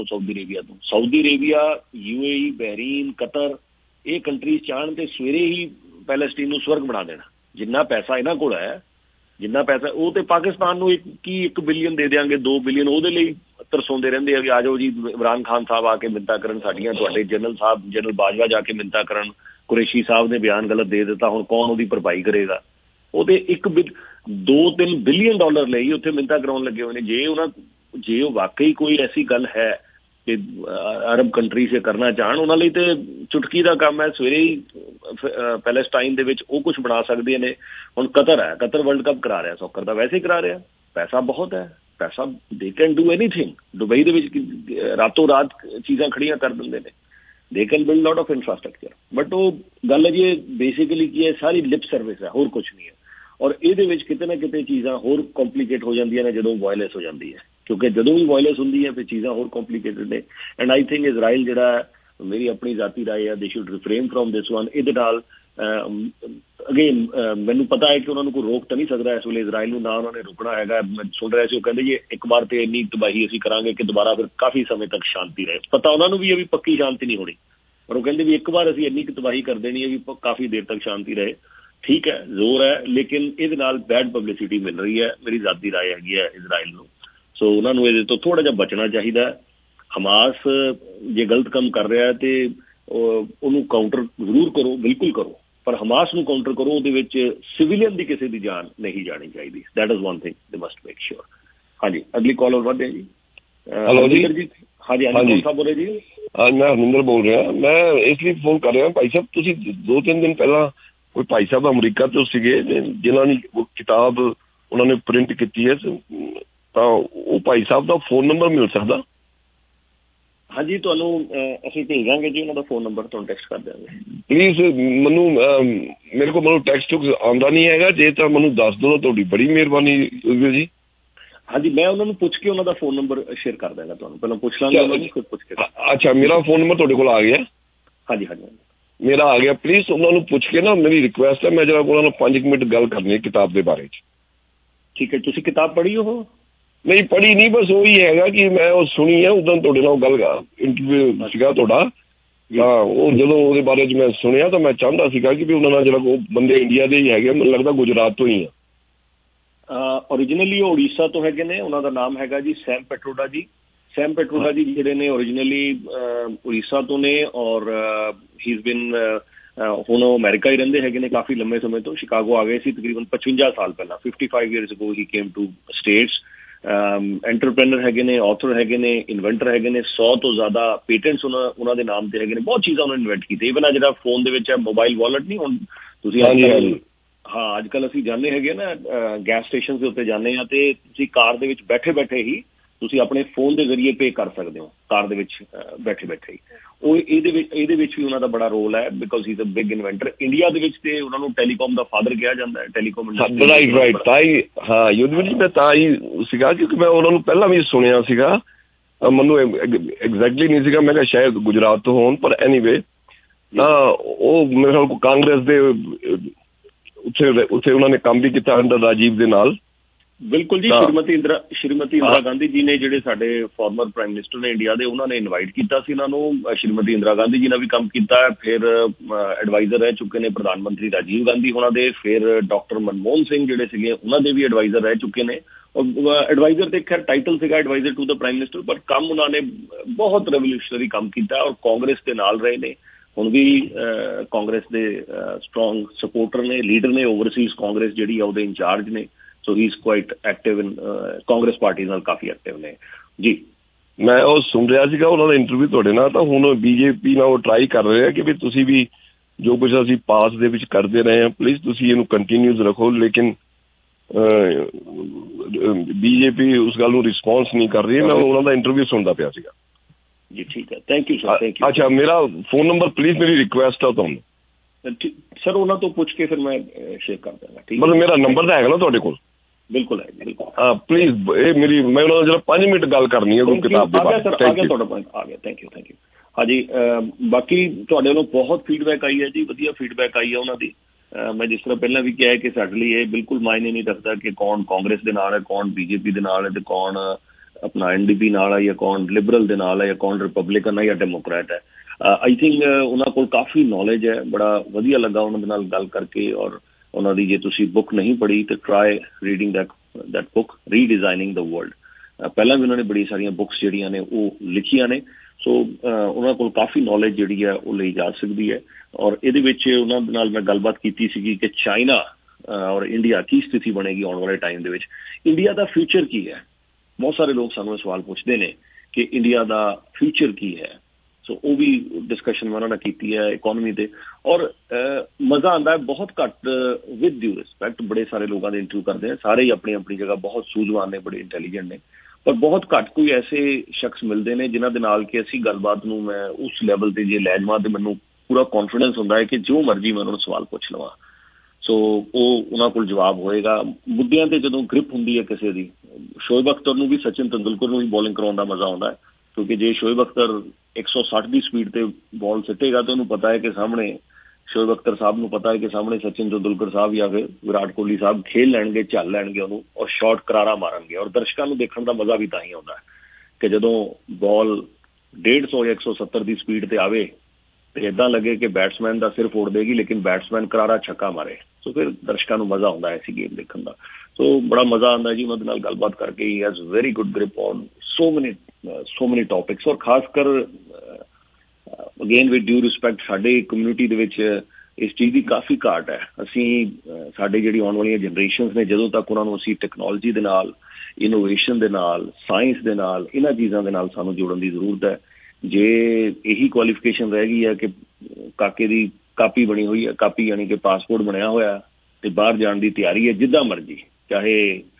Saudi Arabia ਤੋਂ। Saudi Arabia, UAE, Bahrain, Qatar, ਇਹ countries ਚਾਹਣ ਤੇ ਸਵੇਰੇ ਹੀ ਪੈਲੇਸਟੀਨ ਨੂੰ ਸਵਰਗ ਬਣਾ ਦੇਣਾ। ਜਿੰਨਾ ਪੈਸਾ ਇਹਨਾਂ ਕੋਲ ਹੈ, ਜਿੰਨਾ ਪੈਸਾ ਉਹ ਤੇ ਪਾਕਿਸਤਾਨ ਨੂੰ 1 ਬਿਲੀਅਨ ਦੇ ਦਿਆਂਗੇ, 2 ਬਿਲੀਅਨ ਉਹਦੇ ਲਈ ਤਰਸਾਉਂਦੇ ਰਹਿੰਦੇ ਆ ਵੀ ਆ ਜਾਓ ਜੀ ਇਮਰਾਨ ਖਾਨ ਸਾਹਿਬ ਆ ਕੇ ਮਿੰਨਤਾਂ ਕਰਨ ਸਾਡੀਆਂ, ਤੁਹਾਡੇ ਜਨਰਲ ਬਾਜਵਾ ਜਾ ਕੇ ਮਿੰਨਤਾਂ ਕਰਨ, ਕੁਰੈਸ਼ੀ ਸਾਹਿਬ ਨੇ ਬਿਆਨ ਗਲਤ ਦੇ ਦਿੱਤਾ, ਹੁਣ ਕੌਣ ਉਹਦੀ ਭਰਪਾਈ ਕਰੇਗਾ। ਉਹਦੇ 2-3 ਬਿਲੀਅਨ ਡਾਲਰ ਲਈ ਉੱਥੇ ਮਿੰਨਤਾਂ ਕਰਾਉਣ ਲੱਗੇ ਹੋਏ ਨੇ। ਜੇ ਉਹ ਵਾਕਈ ਕੋਈ ਐਸੀ ਗੱਲ ਹੈ ਕਿ ਅਰਬ ਕੰਟਰੀ ਸੇ ਕਰਨਾ ਚਾਹਣ, ਉਹਨਾਂ ਲਈ ਤੇ ਚੁਟਕੀ ਦਾ ਕੰਮ ਹੈ। ਸਵੇਰੇ ਹੀ ਪੈਲੇਸਟਾਈਨ ਦੇ ਵਿੱਚ ਉਹ ਕੁਛ ਬਣਾ ਸਕਦੇ ਨੇ। ਹੁਣ ਕਤਰ ਹੈ, ਕਤਰ ਵਰਲਡ ਕੱਪ ਕਰਾ ਰਿਹਾ ਸੌਕਰ ਦਾ, ਵੈਸੇ ਹੀ ਕਰਾ ਰਿਹਾ, ਪੈਸਾ ਬਹੁਤ ਹੈ, ਪੈਸਾ they can do anything. Dubai ਦੇ ਵਿੱਚ ਰਾਤੋਂ ਰਾਤ ਚੀਜ਼ਾਂ ਖੜੀਆਂ ਕਰ ਦਿੰਦੇ ਨੇ, they can build lot of infrastructure. But ਉਹ ਗੱਲ ਹੈ ਜੀ ਬੇਸਿਕਲੀ ਕੀ ਹੈ, ਸਾਰੀ ਲਿਪ ਸਰਵਿਸ ਹੈ, ਹੋਰ ਕੁਛ ਨਹੀਂ ਹੈ। ਔਰ ਇਹਦੇ ਵਿੱਚ ਕਿਤੇ ਨਾ ਕਿਤੇ ਚੀਜ਼ਾਂ ਹੋਰ ਕੰਪਲੀਕੇਟ ਹੋ ਜਾਂਦੀਆਂ ਨੇ ਜਦੋਂ ਵਾਇਲੈਂਸ ਹੋ ਜਾਂਦੀ ਹੈ, ਕਿਉਂਕਿ ਜਦੋਂ ਵੀ ਵਾਇਲੈਂਸ ਹੁੰਦੀ ਹੈ ਫਿਰ ਚੀਜ਼ਾਂ ਹੋਰ ਕੰਪਲੀਕੇਟਡ ਨੇ। ਐਂਡ ਆਈ ਥਿੰਕ ਇਜ਼ਰਾਈਲ ਜਿਹੜਾ, ਮੇਰੀ ਆਪਣੀ ਜ਼ਾਤੀ ਰਾਏ ਹੈ, they should refrain from this one. ਇਹਦੇ ਨਾਲ ਅਗੇਨ ਮੈਨੂੰ ਪਤਾ ਹੈ ਕਿ ਉਹਨਾਂ ਨੂੰ ਕੋਈ ਰੋਕ ਤਾਂ ਨਹੀਂ ਸਕਦਾ ਇਸ ਵੇਲੇ ਇਜ਼ਰਾਈਲ ਨੂੰ, ਨਾ ਉਹਨਾਂ ਨੇ ਰੁਕਣਾ ਹੈਗਾ। ਮੈਂ ਸੁਣ ਰਿਹਾ ਸੀ ਉਹ ਕਹਿੰਦੇ ਜੀ ਇੱਕ ਵਾਰ ਤੇ ਇੰਨੀ ਤਬਾਹੀ ਅਸੀਂ ਕਰਾਂਗੇ ਕਿ ਦੁਬਾਰਾ ਫਿਰ ਕਾਫੀ ਸਮੇਂ ਤੱਕ ਸ਼ਾਂਤੀ ਰਹੇ। ਪਤਾ ਉਹਨਾਂ ਨੂੰ ਵੀ ਇਹ ਵੀ ਪੱਕੀ ਸ਼ਾਂਤੀ ਨਹੀਂ ਹੋਣੀ, ਪਰ ਉਹ ਕਹਿੰਦੇ ਵੀ ਇੱਕ ਵਾਰ ਅਸੀਂ ਇੰਨੀ ਕੁ ਤਬਾਹੀ ਕਰ ਦੇਣੀ ਹੈ ਵੀ ਕਾਫੀ ਦੇਰ ਤੱਕ ਸ਼ਾਂਤੀ ਰਹੇ। ਠੀਕ ਹੈ, ਜ਼ੋਰ ਹੈ, ਲੇਕਿਨ ਇਹਦੇ ਨਾਲ ਬੈਡ ਪਬਲਿਸਿਟੀ ਮਿਲ ਰਹੀ ਹੈ, ਮੇਰੀ ਜ਼ਾਤੀ ਰਾਏ ਹੈਗੀ ਹੈ ਇਜ਼ਰਾਈਲ ਨੂੰ। ਸੋ ਉਹਨਾਂ ਨੂੰ ਇਹਦੇ ਤੋਂ ਥੋੜ੍ਹਾ ਜਿਹਾ ਬਚਣਾ ਚਾਹੀਦਾ। ਹਮਾਸ ਜੇ ਗਲਤ ਕੰਮ ਕਰ ਰਿਹਾ ਤੇ ਉਹਨੂੰ ਕਾਊਂਟਰ ਜ਼ਰੂਰ ਕਰੋ, ਬਿਲਕੁਲ ਕਰੋ, ਪਰ ਹਮਾਸ ਨੂੰ ਕਾਊਂਟਰ ਕਰੋ, ਉਹਦੇ ਵਿੱਚ ਸਿਵੀਲੀਅਨ ਦੀ ਕਿਸੇ ਦੀ ਜਾਨ ਨਹੀਂ ਜਾਣੀ ਚਾਹੀਦੀ। That is one thing they must make sure. ਹਾਂਜੀ, ਅਗਲੀ ਕਾਲ ਹੋਰ ਵਧਦੇ ਜੀ। ਹੈਲੋ ਜੀ। ਹਾਂਜੀ ਹਾਂਜੀ, ਕੌਣ ਸਾਹਿਬ ਬੋਲੇ ਜੀ? ਮੈਂ ਹਰਮਿੰਦਰ ਬੋਲ ਰਿਹਾ। ਮੈਂ ਇਸ ਲਈ ਫੋਨ ਕਰ ਰਿਹਾ ਭਾਈ ਸਾਹਿਬ, ਤੁਸੀਂ 2-3 ਦਿਨ ਪਹਿਲਾਂ ਕੋਈ ਭਾਈ ਸਾਹਿਬ ਅਮਰੀਕਾ ਤੋਂ ਸੀਗੇ ਜਿਨ੍ਹਾਂ ਨੇ ਉਹ ਕਿਤਾਬ ਉਹਨਾਂ ਨੇ ਪ੍ਰਿੰਟ ਕੀਤੀ ਹੈ, ਤਾਂ ਉਹ ਭਾਈ ਸਾਹਿਬ ਦਾ ਫੋਨ ਨੰਬਰ ਮਿਲ ਸਕਦਾ? ਹਾਂਜੀ, ਤੁਹਾਨੂੰ ਅਸੀਂ ਭੇਜਾਂਗੇ ਜੀ ਉਹਨਾਂ ਦਾ ਫੋਨ ਨੰਬਰ, ਤੁਹਾਨੂੰ ਟੈਕਸਟ ਕਰ ਦਿਆਂਗੇ। ਪਲੀਜ਼ ਮੇਰੇ ਕੋਲ ਟੈਕਸਟ ਆਉਂਦਾ ਨਹੀਂ ਹੈਗਾ, ਜੇ ਤਾਂ ਮੈਨੂੰ ਦੱਸ ਦਿਓ, ਤੁਹਾਡੀ ਬੜੀ ਮਿਹਰਬਾਨੀ ਹੋਵੇਗੀ ਜੀ। ਹਾਂਜੀ, ਮੈਂ ਉਹਨਾਂ ਨੂੰ ਪੁੱਛ ਕੇ ਉਹਨਾਂ ਦਾ ਫੋਨ ਨੰਬਰ ਸ਼ੇਅਰ ਕਰ ਦਾਂਗਾ ਤੁਹਾਨੂੰ, ਪਹਿਲਾਂ ਪੁੱਛ ਲਾਂਗੇ ਉਹਨਾਂ ਨੂੰ, ਫਿਰ ਪੁੱਛ ਕੇ। ਅੱਛਾ, ਮੇਰਾ ਫੋਨ ਨੰਬਰ ਤੁਹਾਡੇ ਕੋਲ ਆ ਗਿਆ? ਹਾਂਜੀ ਹਾਂਜੀ, ਮੇਰਾ ਆ ਗਿਆ। ਪਲੀਜ਼ ਉਹਨਾਂ ਨੂੰ ਪੁੱਛ ਕੇ ਨਾ, ਮੇਰੀ ਰਿਕੁਐਸਟ ਹੈ, ਮੈਂ ਜਰਾ ਉਹਨਾਂ ਨਾਲ 5 ਮਿੰਟ ਗੱਲ ਕਰਨੀ ਹੈ ਕਿਤਾਬ ਦੇ ਬਾਰੇ 'ਚ। ਠੀਕ ਹੈ, ਤੁਸੀਂ ਕਿਤਾਬ ਪੜ੍ਹੀ ਉਹ? ਨਹੀਂ ਪੜ੍ਹੀ ਨਹੀਂ, ਬਸ ਉਹੀ ਹੈਗਾ ਕਿ ਮੈਂ ਉਹ ਸੁਣੀ ਹੈ, ਉਦੋਂ ਤੁਹਾਡੇ ਨਾਲ ਗੱਲ ਇੰਟਰਵਿਊ ਸੀਗਾ ਤੁਹਾਡਾ, ਤਾਂ ਉਹ ਜਦੋਂ ਉਹਦੇ ਬਾਰੇ 'ਚ ਮੈਂ ਸੁਣਿਆ ਤਾਂ ਮੈਂ ਚਾਹੁੰਦਾ ਸੀਗਾ ਕਿ ਵੀ ਉਹਨਾਂ ਨਾਲ ਜਿਹੜਾ ਉਹ ਬੰਦੇ ਇੰਡੀਆ ਦੇ ਹੀ ਹੈਗੇ, ਮੈਨੂੰ ਲੱਗਦਾ ਗੁਜਰਾਤ ਤੋਂ ਹੀ ਆ। ਓਰੀਜਨਲੀ ਉਹ ਉੜੀਸਾ ਤੋਂ ਹੈਗੇ ਨੇ। ਉਹਨਾਂ ਦਾ ਨਾਮ ਹੈਗਾ ਜੀ ਸੈਮ ਪੈਟਰੋਡਾ ਜੀ। ਸੈਮ ਪੈਟਰੋਡਾ ਜੀ ਜਿਹੜੇ ਨੇ ਓਰੀਜਨਲੀ ਉੜੀਸਾ ਤੋਂ ਨੇ, ਔਰ ਹੀ ਇਜ਼ ਬਿਨ ਹੁਣ ਉਹ ਅਮਰੀਕਾ ਹੀ ਰਹਿੰਦੇ ਹੈਗੇ ਨੇ ਕਾਫੀ ਲੰਬੇ ਸਮੇਂ ਤੋਂ। ਸ਼ਿਕਾਗੋ ਆ ਗਏ ਸੀ ਤਕਰੀਬਨ 55 ਸਾਲ ਪਹਿਲਾਂ, 55 years ago ਹੀ ਕੇਮ ਟੂ ਸਟੇਟਸ। ਐਂਟਰਪ੍ਰੇਨਰ ਹੈਗੇ ਨੇ, ਆਥਰ ਹੈਗੇ ਨੇ, ਇਨਵੈਂਟਰ ਹੈਗੇ ਨੇ। 100 ਤੋਂ ਜ਼ਿਆਦਾ ਪੇਟੈਂਟਸ ਉਹਨਾਂ ਦੇ ਨਾਮ ਤੇ ਹੈਗੇ ਨੇ। ਬਹੁਤ ਚੀਜ਼ਾਂ ਉਹਨਾਂ ਨੇ ਇਨਵੈਂਟ ਕੀਤੀ। ਇਵਨ ਆ ਜਿਹੜਾ ਫੋਨ ਦੇ ਵਿੱਚ ਹੈ ਮੋਬਾਈਲ ਵਾਲਟ, ਨਹੀਂ ਹੁਣ ਤੁਸੀਂ ਹਾਂ ਅੱਜ ਕੱਲ੍ਹ ਅਸੀਂ ਜਾਂਦੇ ਹੈਗੇ ਨਾ ਗੈਸ ਸਟੇਸ਼ਨ ਦੇ ਉੱਤੇ ਜਾਂਦੇ ਹਾਂ, ਤੇ ਤੁਸੀਂ ਕਾਰ ਦੇ ਵਿੱਚ ਬੈਠੇ ਬੈਠੇ ਹੀ ਤੁਸੀਂ ਆਪਣੇ ਫੋਨ ਦੇ ਜ਼ਰੀਏ ਪੇ ਕਰ ਸਕਦੇ ਹੋ, ਕਾਰ ਦੇ ਵਿੱਚ ਬੈਠੇ ਬੈਠੇ ਹੀ। ਉਹ ਇਹਦੇ ਵਿੱਚ ਵੀ ਉਹਨਾਂ ਦਾ ਬੜਾ ਰੋਲ ਹੈ, because he is a big inventor. India ਦੇ ਵਿੱਚ ਤੇ ਉਹਨਾਂ ਨੂੰ ਟੈਲੀਕਾਮ ਦਾ ਫਾਦਰ ਕਿਹਾ ਜਾਂਦਾ ਹੈ, ਟੈਲੀਕਾਮ। ਰਾਈਟ, ਤਾਂ ਹੀ ਹਾਂ ਯੁੱਧ ਜੀ, ਮੈਂ ਤਾਂ ਹੀ ਸੀਗਾ ਕਿਉਂਕਿ ਮੈਂ ਉਹਨਾਂ ਨੂੰ ਪਹਿਲਾਂ ਵੀ ਸੁਣਿਆ ਸੀਗਾ, ਮੈਨੂੰ ਐਗਜ਼ੈਕਟਲੀ ਨਹੀਂ ਸੀਗਾ, ਮੈਂ ਕਿਹਾ ਸ਼ਾਇਦ ਗੁਜਰਾਤ ਤੋਂ ਹੋਣ, ਪਰ ਐਨੀਵੇ ਤਾਂ ਉਹ ਮੇਰੇ ਖਿਆਲ ਕਾਂਗਰਸ ਦੇ ਉੱਥੇ ਉਹਨਾਂ ਨੇ ਕੰਮ ਵੀ ਕੀਤਾ ਅੰਡਰ ਰਾਜੀਵ ਦੇ ਨਾਲ। ਬਿਲਕੁਲ ਜੀ। ਸ਼੍ਰੀਮਤੀ ਇੰਦਰਾ ਗਾਂਧੀ ਜੀ ਨੇ, ਜਿਹੜੇ ਸਾਡੇ ਫਾਰਮਰ ਪ੍ਰਾਈਮ ਮਿਨਿਸਟਰ ਨੇ ਇੰਡੀਆ ਦੇ, ਉਹਨਾਂ ਨੇ ਇਨਵਾਈਟ ਕੀਤਾ ਸੀ ਇਹਨਾਂ ਨੂੰ। ਸ਼੍ਰੀਮਤੀ ਇੰਦਰਾ ਗਾਂਧੀ ਜੀ ਨੇ ਵੀ ਕੰਮ ਕੀਤਾ। ਫਿਰ ਐਡਵਾਈਜ਼ਰ ਰਹਿ ਚੁੱਕੇ ਨੇ ਪ੍ਰਧਾਨ ਮੰਤਰੀ ਰਾਜੀਵ ਗਾਂਧੀ ਉਹਨਾਂ ਦੇ। ਫਿਰ ਡਾਕਟਰ ਮਨਮੋਹਨ ਸਿੰਘ ਜਿਹੜੇ ਸੀਗੇ, ਉਹਨਾਂ ਦੇ ਵੀ ਐਡਵਾਈਜ਼ਰ ਰਹਿ ਚੁੱਕੇ ਨੇ। ਐਡਵਾਈਜ਼ਰ ਤੇ ਖੈਰ ਟਾਈਟਲ ਸੀਗਾ advisor to the prime minister, ਪਰ ਕੰਮ ਉਹਨਾਂ ਨੇ ਬਹੁਤ ਰੈਵੋਲੂਸ਼ਨਰੀ ਕੰਮ ਕੀਤਾ ਔਰ ਕਾਂਗਰਸ ਦੇ ਨਾਲ ਰਹੇ ਨੇ। ਹੁਣ ਵੀ ਕਾਂਗਰਸ ਦੇ ਸਟਰੋਂਗ ਸਪੋਰਟਰ ਨੇ, ਲੀਡਰ ਨੇ। ਓਵਰਸੀਜ਼ ਕਾਂਗਰਸ ਜਿਹੜੀ ਆ ਉਹਦੇ ਇੰਚਾਰਜ ਨੇ। So he is quite active in Congress party ਨਾਲ ਕਾਫੀ ਐਕਟਿਵ ਨੇ ਜੀ। ਮੈਂ ਉਹ ਸੁਣ ਰਿਹਾ ਸੀਗਾ ਉਹਨਾਂ ਦਾ ਇੰਟਰਵਿਊ ਤੁਹਾਡੇ ਨਾਲ, ਤਾਂ ਹੁਣ BJP ਨਾਲ ਉਹ ਟਰਾਈ ਕਰ ਰਹੇ ਆ ਕਿ ਵੀ ਤੁਸੀਂ ਵੀ ਜੋ ਕੁਛ ਅਸੀਂ ਪਾਸ ਦੇ ਵਿੱਚ ਕਰਦੇ ਰਹੇ ਹਾਂ, ਪਲੀਜ਼ ਤੁਸੀਂ ਇਹਨੂੰ ਕੰਟੀਨਿਊਸ ਰੱਖੋ। ਲੇਕਿਨ BJP ਉਸ ਗੱਲ ਨੂੰ ਰਿਸਪੌਂਸ ਨਹੀਂ ਕਰ ਰਹੀ। ਮੈਂ ਉਹਨਾਂ ਦਾ ਇੰਟਰਵਿਊ ਸੁਣਦਾ ਪਿਆ ਸੀਗਾ ਜੀ। ਠੀਕ ਹੈ, thank you sir, thank you. ਅੱਛਾ, ਮੇਰਾ ਫੋਨ ਨੰਬਰ ਪਲੀਜ਼, ਮੇਰੀ ਰਿਕੁਐਸਟ ਆ ਤੁਹਾਨੂੰ। ਸਰ ਉਹਨਾਂ ਤੋਂ ਪੁੱਛ ਕੇ ਫਿਰ ਮੈਂ ਸ਼ੇਅਰ ਕਰ ਦਾਂਗਾ। ਠੀਕ, ਮਤਲਬ ਮੇਰਾ ਨੰਬਰ ਤਾਂ ਹੈਗਾ ਨਾ ਤੁਹਾਡੇ ਕੋਲ? ਬਿਲਕੁਲ ਹੈ, ਬਿਲਕੁਲ। ਹਾਂ ਪਲੀਜ਼, ਇਹ ਮੇਰੀ ਮੈਂ ਉਹਨਾਂ ਨਾਲ ਜਿਹੜਾ 5 ਮਿੰਟ ਗੱਲ ਕਰਨੀ ਹੈ ਕੋਈ ਕਿਤਾਬ ਦੇ ਬਾਰੇ। ਆ ਗਿਆ ਤੁਹਾਡਾ ਪੁਆਇੰਟ, ਆ ਗਿਆ। Thank you, thank you. ਹਾਂਜੀ, ਬਾਕੀ ਤੁਹਾਡੇ ਵੱਲੋਂ ਬਹੁਤ ਫੀਡਬੈਕ ਆਈ ਹੈ ਜੀ, ਵਧੀਆ ਫੀਡਬੈਕ ਆਈ ਹੈ ਉਹਨਾਂ ਦੀ। ਮੈਂ ਜਿਸ ਤਰ੍ਹਾਂ ਪਹਿਲਾਂ ਵੀ ਕਿਹਾ ਕਿ ਸਾਡੇ ਲਈ ਇਹ ਬਿਲਕੁਲ ਮਾਇਨੇ ਨਹੀਂ ਰੱਖਦਾ ਕਿ ਕੌਣ ਕਾਂਗਰਸ ਦੇ ਨਾਲ ਹੈ, ਕੌਣ BJP ਦੇ ਨਾਲ ਹੈ, ਤੇ ਕੌਣ अपना NDP नाल है या कौन लिबरल दे नाल है या कौन रिपब्लिकन है या डेमोक्रेट है। आई थिंक उन्होंने को काफ़ी नॉलेज है, बड़ा वधिया लगा उन्होंने नाल गल करके। और उन्होंने जे तुसी बुक नहीं पढ़ी तो try reading that book redesigning the world. पहला भी उन्होंने बड़ी सारिया बुक्स जड़िया ने वो लिखिया ने। सो उन्होंने को काफ़ी नॉलेज जी है वो ली जा सकती है। और ये उन्होंने मैं गलबात की सी कि चाइना और इंडिया की स्थिति बनेगी आने वाले टाइम के। इंडिया का फ्यूचर की है, बहुत सारे लोग सानू सवाल पूछते हैं कि इंडिया का फ्यूचर की है। सो वो भी डिस्कशन मैं उन्होंने की है इकोनॉमी से। और मज़ा आता है बहुत घट, विद ड्यू रिस्पैक्ट बड़े सारे लोगों के इंटरव्यू करते हैं, सारे ही अपनी अपनी जगह बहुत सूझवान ने, बड़े इंटैलीजेंट ने, पर बहुत घट कोई ऐसे शख्स मिलते हैं जिन्हों के नाल कि असी गलबात नूं मैं उस लैवल पर जे लै जावां तो मैनूं पूरा कॉन्फिडेंस होंदा है कि जो मर्जी मैं उन्होंने सवाल पूछ लवां। सो वो उन्होंने को जवाब होएगा। मुद्दों पर जो ग्रिप होंगी है किसी की, शोएब अख्तर नूं भी सचिन तेंदुलकर नूं भी बॉलिंग कराउण दा मज़ा आता है, क्योंकि जे शोएब अख्तर 160 की स्पीड पर बॉल सिटेगा तो उन्होंने पता है कि सामने शोएब अख्तर साहब को पता है कि सामने सचिन तेंदुलकर साहब या फिर विराट कोहली साहब खेल लैणगे, झल लैणगे उन्होंने और शॉट करारा मारनगे। और दर्शकों को देखने का मज़ा भी तां ही आता है कि जदों बॉल 150 या 170 की स्पीड पर आवे तो इदा लगे कि बैट्समैन का सिर फोड़ देगी लेकिन बैट्समैन करारा छक्का मारे। तो फिर दर्शकों को मज़ा आता है ऐसी गेम देखने का। तो बड़ा मज़ा आता है जी उन्होंने गलबात करके। He has very good grip on so many topics. और खासकर अगेन विद ड्यू रिस्पैक्ट साडे कम्यूनिटी दे विच इस चीज़ की काफ़ी घाट है। असी साडे जिहड़ी आने वाली जनरेशनस ने जदों तक उन्होंने असी टैक्नोलॉजी दे नाल, इनोवेशन दे नाल, साइंस दे नाल, इन्हां चीज़ों के नाल सानूं जुड़न की जरूरत है। जे यही क्वालिफिकेशन रह गई है कि काके की कापी बनी हुई है, कापी यानी कि पासपोर्ट बनया होया तो बाहर जाने की तैयारी है जिद्दां मर्जी, चाहे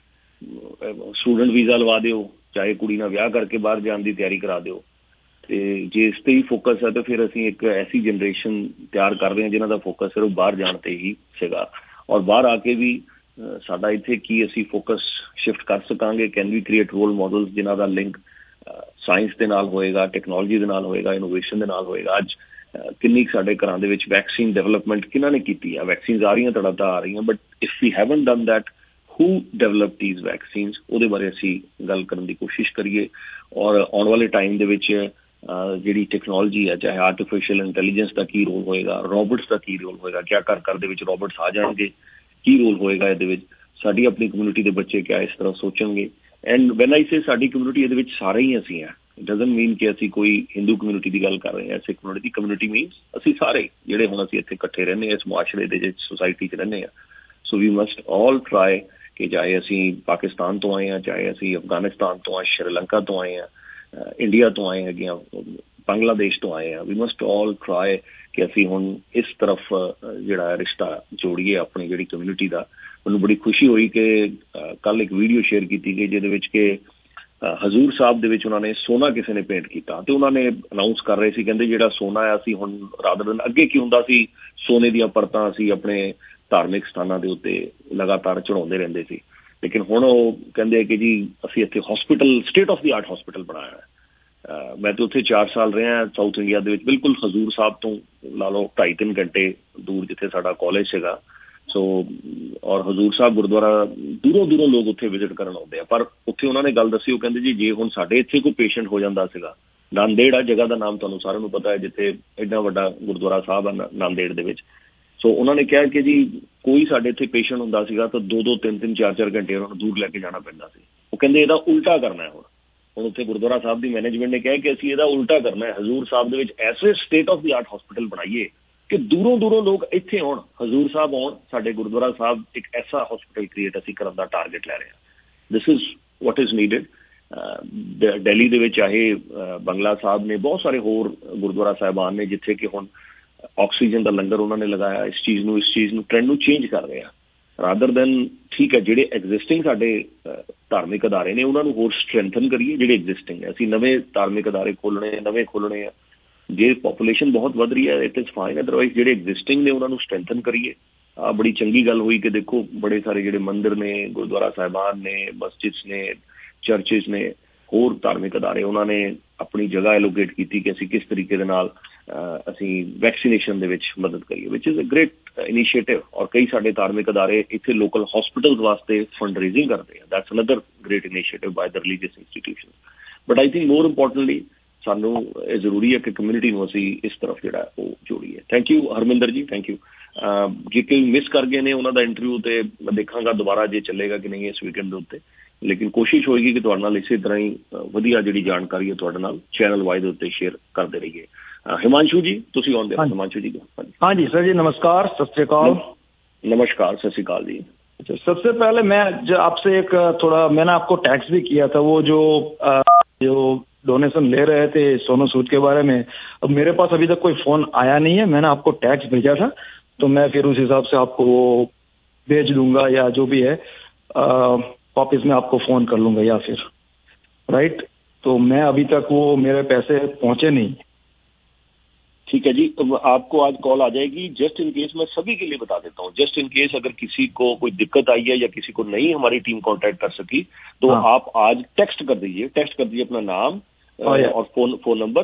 स्टूडेंट वीज़ा लवा दो, चाहे कुड़ी नाल विआह करके बाहर जाने की तैयारी करा दो। तो जे इस पर ही फोकस है तो फिर असी एक ऐसी जनरेशन तैयार कर रहे हैं जिन्हों का फोकस सिर्फ बाहर जाने पर ही सीगा। और बाहर आके भी साडा इत्थे की असी फोकस शिफ्ट कर सकांगे। Can we create role models जिन्हों का लिंक साइंस के नाल होएगा, टैक्नोलॉजी के नाल होएगा, इनोवेशन के नाल होएगा। अज किन्नी साडे घरां दे विच वैक्सीन डेवलपमेंट किन्हां ने कीती है? वैक्सीन आ रही हैं, तड़ाता आ रही हैं, but if we haven't done that, who develop these vaccines, उहदे बारे असी गल करन दी कोशिश करिए। और आने वाले टाइम दे विच जिहड़ी टैक्नोलॉजी है, चाहे आर्टिफिशियल इंटैलीजेंस का की रोल होएगा, रोबोट्स का की रोल होएगा, क्या घर घर दे विच रोबोट्स आ जाएंगे, की रोल होएगा इहदे विच, साडी अपनी कम्यूनिटी के बच्चे क्या इस तरह सोचेंगे। एंड वैन आई से साडी कम्यूनिटी इहदे विच सारे ही असी हैं, इट डजंट मीन कि असी कोई हिंदू कम्यूनिटी की गल कर रहे हैं, सिख कम्यूनिटी मीनस असी सारे जिहड़े हुण असी इत्थे इकट्ठे रहने इस मुआशरे दे सोसाइटी च रहने। So we must all try कि चाहे असी पाकिस्तान तो आए हैं, चाहे असी अफगानिस्तान तो आए, श्रीलंका तो आए हैं, इंडिया तो आए हैं, बांग्लादेश तो आए हैं, वी मस्ट ऑल ट्राई कि असी हुण इस तरफ जिहड़ा रिश्ता जोड़िए अपनी जिहड़ी कम्यूनिटी का। मैनूं बड़ी खुशी हुई कि कल एक वीडियो शेयर की गई जिहदे विच कि हजूर साहब दे विच उन्होंने सोना किसी ने भेंट किया तो उन्होंने अनाउंस कर रहे थे, कहते जिहड़ा सोना है असी हुण रादर दिन अगे की हुंदा सी सोने दी परतां असी अपने धार्मिक स्थानां दे उत्ते लगातार चढ़ाउंदे रहिंदे सी, लेकिन हुण वो कहंदे कि जी असी इत्थे hospital state of the art hospital बनाया है। मैं तो उत्थे 4 साल रहा साउथ इंडिया दे विच, बिल्कुल हजूर साहब तो ला लो 2.5-3 घंटे दूर जिथे साडा कॉलेज सीगा। सो और हजूर साहब गुरुद्वारा दूरों दूरों लोग उत्थे विजिट करन आउंदे आ, पर उत्थे उन्होंने गल दसी, वो कहंदे जी जे हुण साडे इत्थे कोई पेशेंट हो जांदा सीगा, नांदेड़ आ जगह का नाम तुहानूं सारिआं नूं पता है जिथे एडा वड्डा गुरुद्वारा साहब है नांदेड़ दे विच। सो उन्होंने कहा कि जी कोई साडे इत्थे पेशेंट हुंदा सीगा तो 2-2, 3-3, 4-4 घंटे उन्होंने दूर लैके जाना पैंदा सी। वो कहंदे इहदा उल्टा करना है हुण उत्थे गुरुद्वारा साहब की मैनेजमेंट ने कहा कि असीं इहदा उल्टा करना है, हजूर साहब दे विच ऐसे state of the art hospital बनाइए कि दूरों दूरों लोग इत्थे आउण, हजूर साहब आउण, साडे गुरुद्वारा साहब एक ऐसा हॉस्पिटल क्रिएट असीं करन दा टारगेट लै रहे हैं। This is what is needed. Delhi दे विच चाहे बंगला साहब ने, बहुत सारे होर गुरुद्वारा साहिबान ने जिथे कि हुण ऑक्सीजन का लंगर उन्होंने लगाया। इस चीज़ नूं ट्रेंड नूं चेंज कर रहे हैं रादर दैन ठीक है जिहड़े एग्जिस्टिंग साडे धार्मिक अदारे ने उन्होंने होर स्ट्रैंथन करिए जिहड़े एग्जिस्टिंग है। असीं नवे धार्मिक अदारे नवे खोलने हैं। जे पॉपूलेशन बहुत वध रही है इट इज़ फाइन, अदरवाइज जिहड़े एग्जिस्टिंग ने उन्होंने स्ट्रैंथन करिए। आ बड़ी चंगी गल हुई कि देखो बड़े सारे जिहड़े मंदिर ने, गुरुद्वारा साहिबान ने, मस्जिद्स ने, चर्चिज ने, होर धार्मिक अदारे उन्होंने अपनी जगह एलोकेट की कि असीं किस तरीके दे नाल ਅਸੀਂ ਵੈਕਸੀਨੇਸ਼ਨ ਦੇ ਵਿੱਚ ਮਦਦ ਕਰੀਏ, which is a great initiative. ਔਰ ਕਈ ਸਾਡੇ ਧਾਰਮਿਕ ਅਦਾਰੇ ਇੱਥੇ ਲੋਕਲ ਹਸਪੀਟਲਸ ਵਾਸਤੇ ਫੰਡ ਰੇਜ਼ਿੰਗ ਕਰਦੇ ਆ। That's another great initiative by the religious institutions. But I think more importantly ਸਾਨੂੰ ਇਹ ਜ਼ਰੂਰੀ ਹੈ ਕਿ ਕਮਿਊਨਿਟੀ ਨੂੰ ਅਸੀਂ ਇਸ ਤਰਫ ਜਿਹੜਾ ਉਹ ਜੋੜੀਏ। ਥੈਂਕ ਯੂ ਹਰਮਿੰਦਰ ਜੀ, ਥੈਂਕ ਯੂ। ਜੇ ਕੋਈ ਮਿਸ ਕਰ ਗਏ ਨੇ ਉਹਨਾਂ ਦਾ ਇੰਟਰਵਿਊ, ਤੇ ਮੈਂ ਦੇਖਾਂਗਾ ਦੁਬਾਰਾ ਜੇ ਚੱਲੇਗਾ ਕਿ ਨਹੀਂ ਇਸ ਵੀਕਐਂਡ ਦੇ ਉੱਤੇ, ਲੇਕਿਨ ਕੋਸ਼ਿਸ਼ ਹੋਏਗੀ ਕਿ ਤੁਹਾਡੇ ਨਾਲ ਇਸੇ ਤਰ੍ਹਾਂ ਹੀ ਵਧੀਆ ਜਿਹੜੀ ਜਾਣਕਾਰੀ ਹੈ ਤੁਹਾਡੇ ਨਾਲ ਚੈਨਲ ਵਾਈਜ਼ ਉੱਤੇ ਸ਼ੇਅਰ ਕਰਦੇ ਰਹੀਏ। हिमांशु जी तुसी आउंदे हो? हिमांशु जी हाँ जी सर जी, नमस्कार, सत श्री अकाल। नमस्कार, सत श्री अकाल जी। अच्छा, सबसे पहले मैं आपसे एक थोड़ा, मैंने आपको टैक्स भी किया था वो जो डोनेशन ले रहे थे सोनू सूद के बारे में। अब मेरे पास अभी तक कोई फोन आया नहीं है, मैंने आपको टैक्स भेजा था, तो मैं फिर उस हिसाब से आपको वो भेज दूंगा, या जो भी है वापिस में आपको फोन कर लूंगा, या फिर राइट। तो मैं अभी तक वो मेरे पैसे पहुंचे नहीं। ठीक है जी, आपको आज कॉल आ जाएगी। जस्ट इन केस मैं सभी के लिए बता देता हूँ, जस्ट इन केस अगर किसी को कोई दिक्कत आई है या किसी को नहीं हमारी टीम कांटेक्ट कर सकी, तो आप आज टेक्स्ट कर दीजिए अपना नाम और फोन नंबर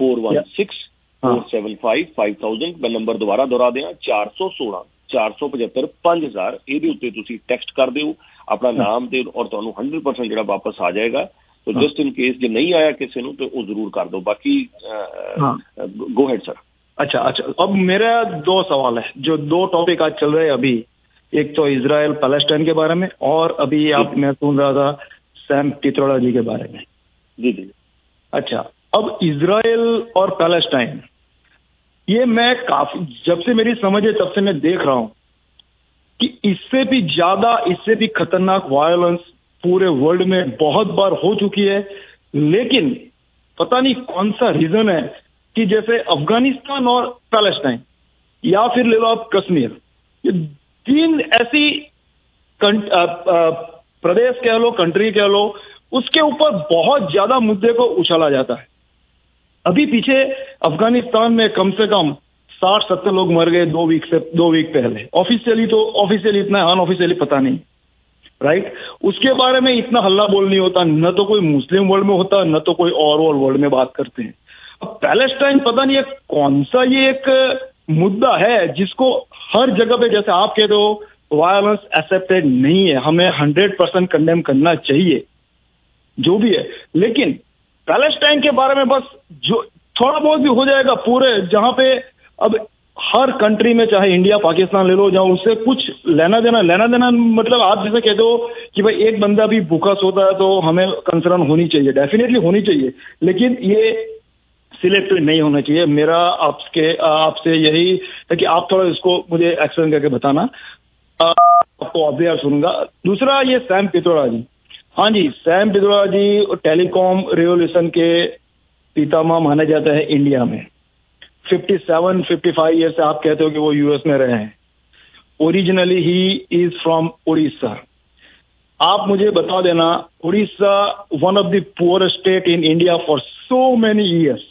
4164755000। मैं नंबर दोबारा दोहरा दें, 416 475 5000। ਇਹਦੇ ਉੱਤੇ ਤੁਸੀਂ ਟੈਕਸਟ ਕਰ ਦਿਓ ਆਪਣਾ ਨਾਮ ਤੇ, ਔਰ ਤੁਹਾਨੂੰ 100% ਜਿਹੜਾ ਵਾਪਸ ਆ ਜਾਏਗਾ। तो जस्ट इन केस जो नहीं आया किसी को तो वो जरूर कर दो। बाकी गो हेड सर। अच्छा, अब मेरा दो सवाल है, जो दो टॉपिक आज चल रहे हैं अभी, एक तो इजराइल पैलेस्टाइन के बारे में, और अभी मैं सुन रहा था सैम पित्रोदा जी के बारे में। जी। अच्छा, अब इजराइल और पैलेस्टाइन, ये मैं काफी, जब से मेरी समझ है तब से मैं देख रहा हूं कि इससे भी ज्यादा, इससे भी खतरनाक वायलेंस पूरे वर्ल्ड में बहुत बार हो चुकी है। लेकिन पता नहीं कौन सा रीजन है कि जैसे अफगानिस्तान और पैलेस्टाइन, या फिर ले लो आप कश्मीर, ये तीन ऐसी प्रदेश कह लो, कंट्री कह लो, उसके ऊपर बहुत ज्यादा मुद्दे को उछाला जाता है। अभी पीछे अफगानिस्तान में कम से कम 60-70 लोग मर गए 2 वीक पहले। ऑफिशियली इतना, अनऑफिशियली पता नहीं, राइट। उसके बारे में इतना हल्ला बोल नहीं होता, न तो कोई मुस्लिम वर्ल्ड में होता, न तो कोई और वर्ल्ड में बात करते हैं। अब पैलेस्टाइन पता नहीं कौन सा ये एक मुद्दा है जिसको हर जगह पे, जैसे आप कहते हो, वायलेंस एक्सेप्टेड नहीं है, हमें 100% कंडेम करना चाहिए जो भी है। लेकिन पैलेस्टाइन के बारे में बस जो थोड़ा बहुत भी हो जाएगा, पूरे जहां पे अब हर कंट्री में, चाहे इंडिया पाकिस्तान ले लो, जहां उससे कुछ लेना देना मतलब आप जैसे कहते हो कि भाई एक बंदा भी भूखा सोता है तो हमें कंसर्न होनी चाहिए, डेफिनेटली होनी चाहिए, लेकिन ये सिलेक्टिव नहीं होना चाहिए। मेरा आपसे यही है कि आप थोड़ा इसको मुझे एक्सप्लेन करके बताना, आपको ऑब्जर्व सुनूंगा। दूसरा, ये सैम पित्रोदा जी, हाँ जी, सैम पित्रोदा जी टेलीकॉम रिवोल्यूशन के पितामह माने जाते हैं इंडिया में। 57-55 ईयर से आप कहते हो कि वो यूएस में रहे हैं। Originally he is from Orissa. आप मुझे बता देना, Orissa one of the poorest state in India for so many years,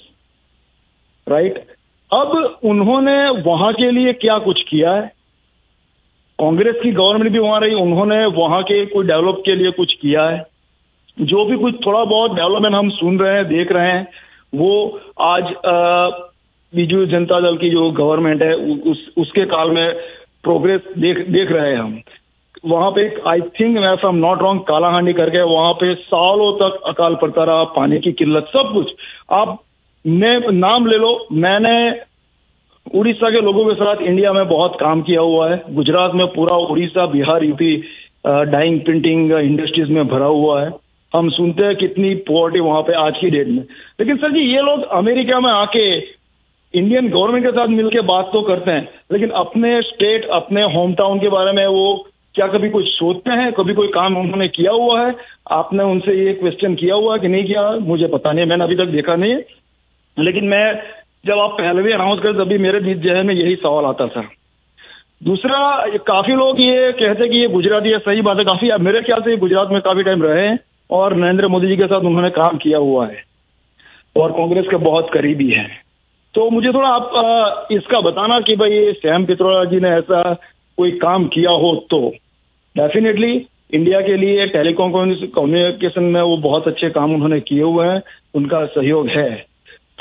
right. अब उन्होंने वहां के लिए क्या कुछ किया है? कांग्रेस की गवर्नमेंट भी वहां रही, उन्होंने वहां के कोई डेवलप के लिए कुछ किया है? जो भी कुछ थोड़ा बहुत डेवलपमेंट हम सुन रहे हैं, देख रहे हैं, वो आज बीजू जनता दल की जो गवर्नमेंट है उसके काल में प्रोग्रेस देख रहे हैं हम। वहां पे आई थिंक, मैं एम नॉट रॉन्ग, कालाहांडी करके वहां पे सालों तक अकाल पड़ता रहा, पानी की किल्लत, सब कुछ। आप ने नाम ले लो, मैंने उड़ीसा के लोगों के साथ इंडिया में बहुत काम किया हुआ है। गुजरात में पूरा Orissa, Bihar, UP dyeing printing industries में भरा हुआ है। हम सुनते हैं कितनी पॉवर्टी वहां पे आज की डेट में। लेकिन सर जी, ये लोग अमेरिका में आके इंडियन गवर्नमेंट के साथ मिलकर बात तो करते हैं, लेकिन अपने स्टेट, अपने होम टाउन के बारे में वो क्या कभी कुछ सोचते हैं? कभी कोई काम उन्होंने किया हुआ है? आपने उनसे ये क्वेश्चन किया हुआ है कि नहीं किया? मुझे पता नहीं, मैंने अभी तक देखा नहीं है। लेकिन मैं जब आप पहले भी अनाउंस करते तभी मेरे जहन में यही सवाल आता था। दूसरा, काफी लोग ये कहते हैं कि ये गुजराती है, सही बात है, काफी मेरे ख्याल से गुजरात में काफी टाइम रहे हैं और नरेंद्र मोदी जी के साथ उन्होंने काम किया हुआ है और कांग्रेस के बहुत करीबी है। तो मुझे थोड़ा आप इसका बताना कि भाई ये सैम पित्रोदा जी ने ऐसा कोई काम किया हो तो डेफिनेटली इंडिया के लिए टेलीकॉम कम्युनिकेशन में वो बहुत अच्छे काम उन्होंने किए हुए हैं, उनका सहयोग है।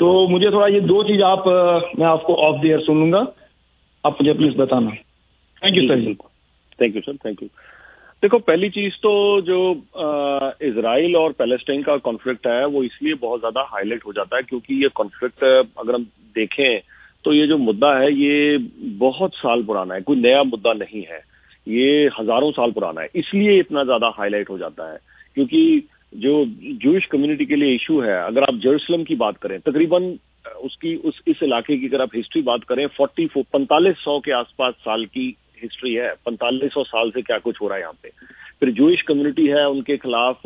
तो मुझे थोड़ा ये दो चीज आप मैं आपको ऑफ द एयर सुन लूंगा, आप मुझे प्लीज बताना। Thank you sir. Thank you sir, thank you. देखो, पहली चीज तो जो इजराइल और पैलेस्टाइन का कॉन्फ्लिक्ट है वो इसलिए बहुत ज्यादा हाईलाइट हो जाता है क्योंकि ये कॉन्फ्लिक्ट अगर हम देखें तो ये जो मुद्दा है ये बहुत साल पुराना है, कोई नया मुद्दा नहीं है, ये हजारों साल पुराना है। इसलिए इतना ज्यादा हाईलाइट हो जाता है क्योंकि जो जूइश कम्युनिटी के लिए इशू है, अगर आप जेरूसलम की बात करें, तकरीबन उसकी इस इलाके की अगर आप हिस्ट्री बात करें 4500 के आसपास साल की हिस्ट्री है। 4500 साल से क्या कुछ हो रहा है यहाँ पे। फिर जूइश कम्युनिटी है, उनके खिलाफ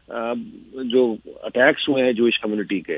जो अटैक्स हुए हैं जूइश कम्युनिटी के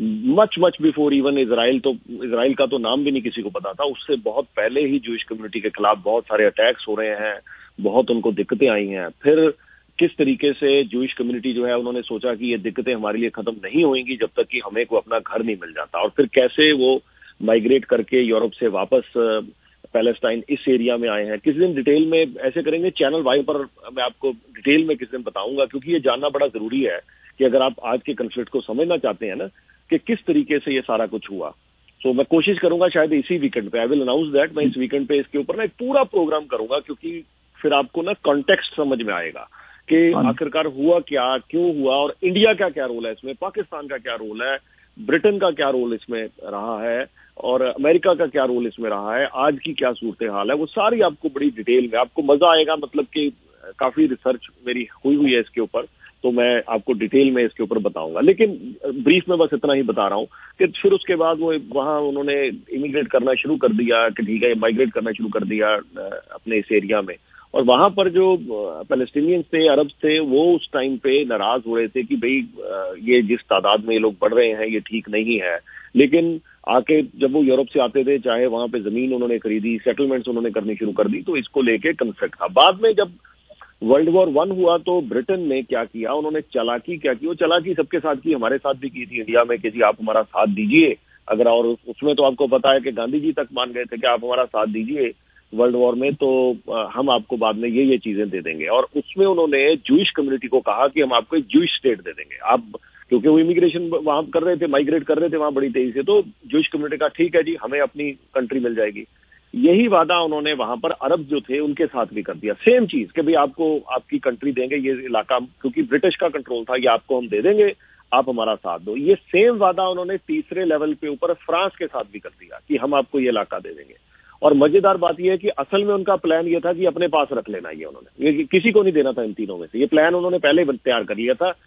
मच बिफोर इवन इजराइल, तो इजराइल का तो नाम भी नहीं किसी को पता था, उससे बहुत पहले ही जूइश कम्युनिटी के खिलाफ बहुत सारे अटैक्स हो रहे हैं, बहुत उनको दिक्कतें आई हैं। फिर किस तरीके से जूइश कम्युनिटी जो है उन्होंने सोचा कि ये दिक्कतें हमारे लिए खत्म नहीं होंगी जब तक कि हमें को अपना घर नहीं मिल जाता, और फिर कैसे वो माइग्रेट करके यूरोप से वापस पैलेस्टाइन इस एरिया में आए हैं। किसी दिन डिटेल में ऐसे करेंगे, चैनल वाई पर मैं आपको डिटेल में किसी दिन बताऊंगा, क्योंकि ये जानना बड़ा जरूरी है कि अगर आप आज के कॉन्फ्लिक्ट को समझना चाहते हैं ना कि किस तरीके से ये सारा कुछ हुआ। तो मैं कोशिश करूंगा शायद इसी वीकेंड पे, आई विल अनाउंस दैट, मैं इस वीकेंड पे इसके ऊपर ना एक पूरा प्रोग्राम करूंगा, क्योंकि फिर आपको ना कॉन्टेक्स्ट समझ में आएगा कि आखिरकार हुआ क्या, क्यों हुआ, और इंडिया का क्या रोल है इसमें, पाकिस्तान का क्या रोल है, ब्रिटेन का क्या रोल इसमें रहा है, और अमेरिका का क्या रोल इसमें रहा है, आज की क्या सूरत हाल है, वो सारी आपको बड़ी डिटेल में, आपको मजा आएगा। मतलब कि काफी रिसर्च मेरी हुई है इसके ऊपर, तो मैं आपको डिटेल में इसके ऊपर बताऊंगा। लेकिन ब्रीफ में बस इतना ही बता रहा हूँ कि फिर उसके बाद वो वहां उन्होंने इमिग्रेट करना शुरू कर दिया, कि ठीक है माइग्रेट करना शुरू कर दिया अपने इस एरिया में, और वहां पर जो पैलेस्टीनियंस थे, अरब थे, वो उस टाइम पे नाराज हो रहे थे कि भाई ये जिस तादाद में ये लोग बढ़ रहे हैं ये ठीक नहीं है। लेकिन आके जब वो यूरोप से आते थे, चाहे वहां पे जमीन उन्होंने खरीदी, सेटलमेंट्स उन्होंने करनी शुरू कर दी, तो इसको लेके कॉन्फ्लिक्ट था। बाद में जब वर्ल्ड वॉर 1 हुआ तो ब्रिटेन ने क्या किया, उन्होंने चालाकी क्या की, वो चालाकी सबके साथ की, हमारे साथ भी की थी इंडिया में, कि जी आप हमारा साथ दीजिए अगर, और उसमें तो आपको पता है कि गांधी जी तक मान गए थे कि आप हमारा साथ दीजिए वर्ल्ड वॉर में, तो हम आपको बाद में ये चीजें दे देंगे। और उसमें उन्होंने जूइश कम्युनिटी को कहा कि हम आपको एक जूइश स्टेट दे देंगे। आप क्योंकि वो इमिग्रेशन वहां कर रहे थे, माइग्रेट कर रहे थे वहां बड़ी तेजी से, तो जूइश कम्युनिटी का ठीक है जी हमें अपनी कंट्री मिल जाएगी। यही वादा उन्होंने वहां पर अरब जो थे उनके साथ भी कर दिया, सेम चीज कि भाई आपको आपकी कंट्री देंगे, ये इलाका क्योंकि ब्रिटिश का कंट्रोल था, ये आपको हम दे देंगे, आप हमारा साथ दो। ये सेम वादा उन्होंने तीसरे लेवल पे ऊपर फ्रांस के साथ भी कर दिया कि हम आपको ये इलाका दे देंगे। और मजेदार बात यह है कि असल में उनका प्लान ये था कि अपने पास रख लेना, ये उन्होंने, ये किसी को नहीं देना था इन तीनों में से, ये प्लान उन्होंने पहले तैयार कर लिया था।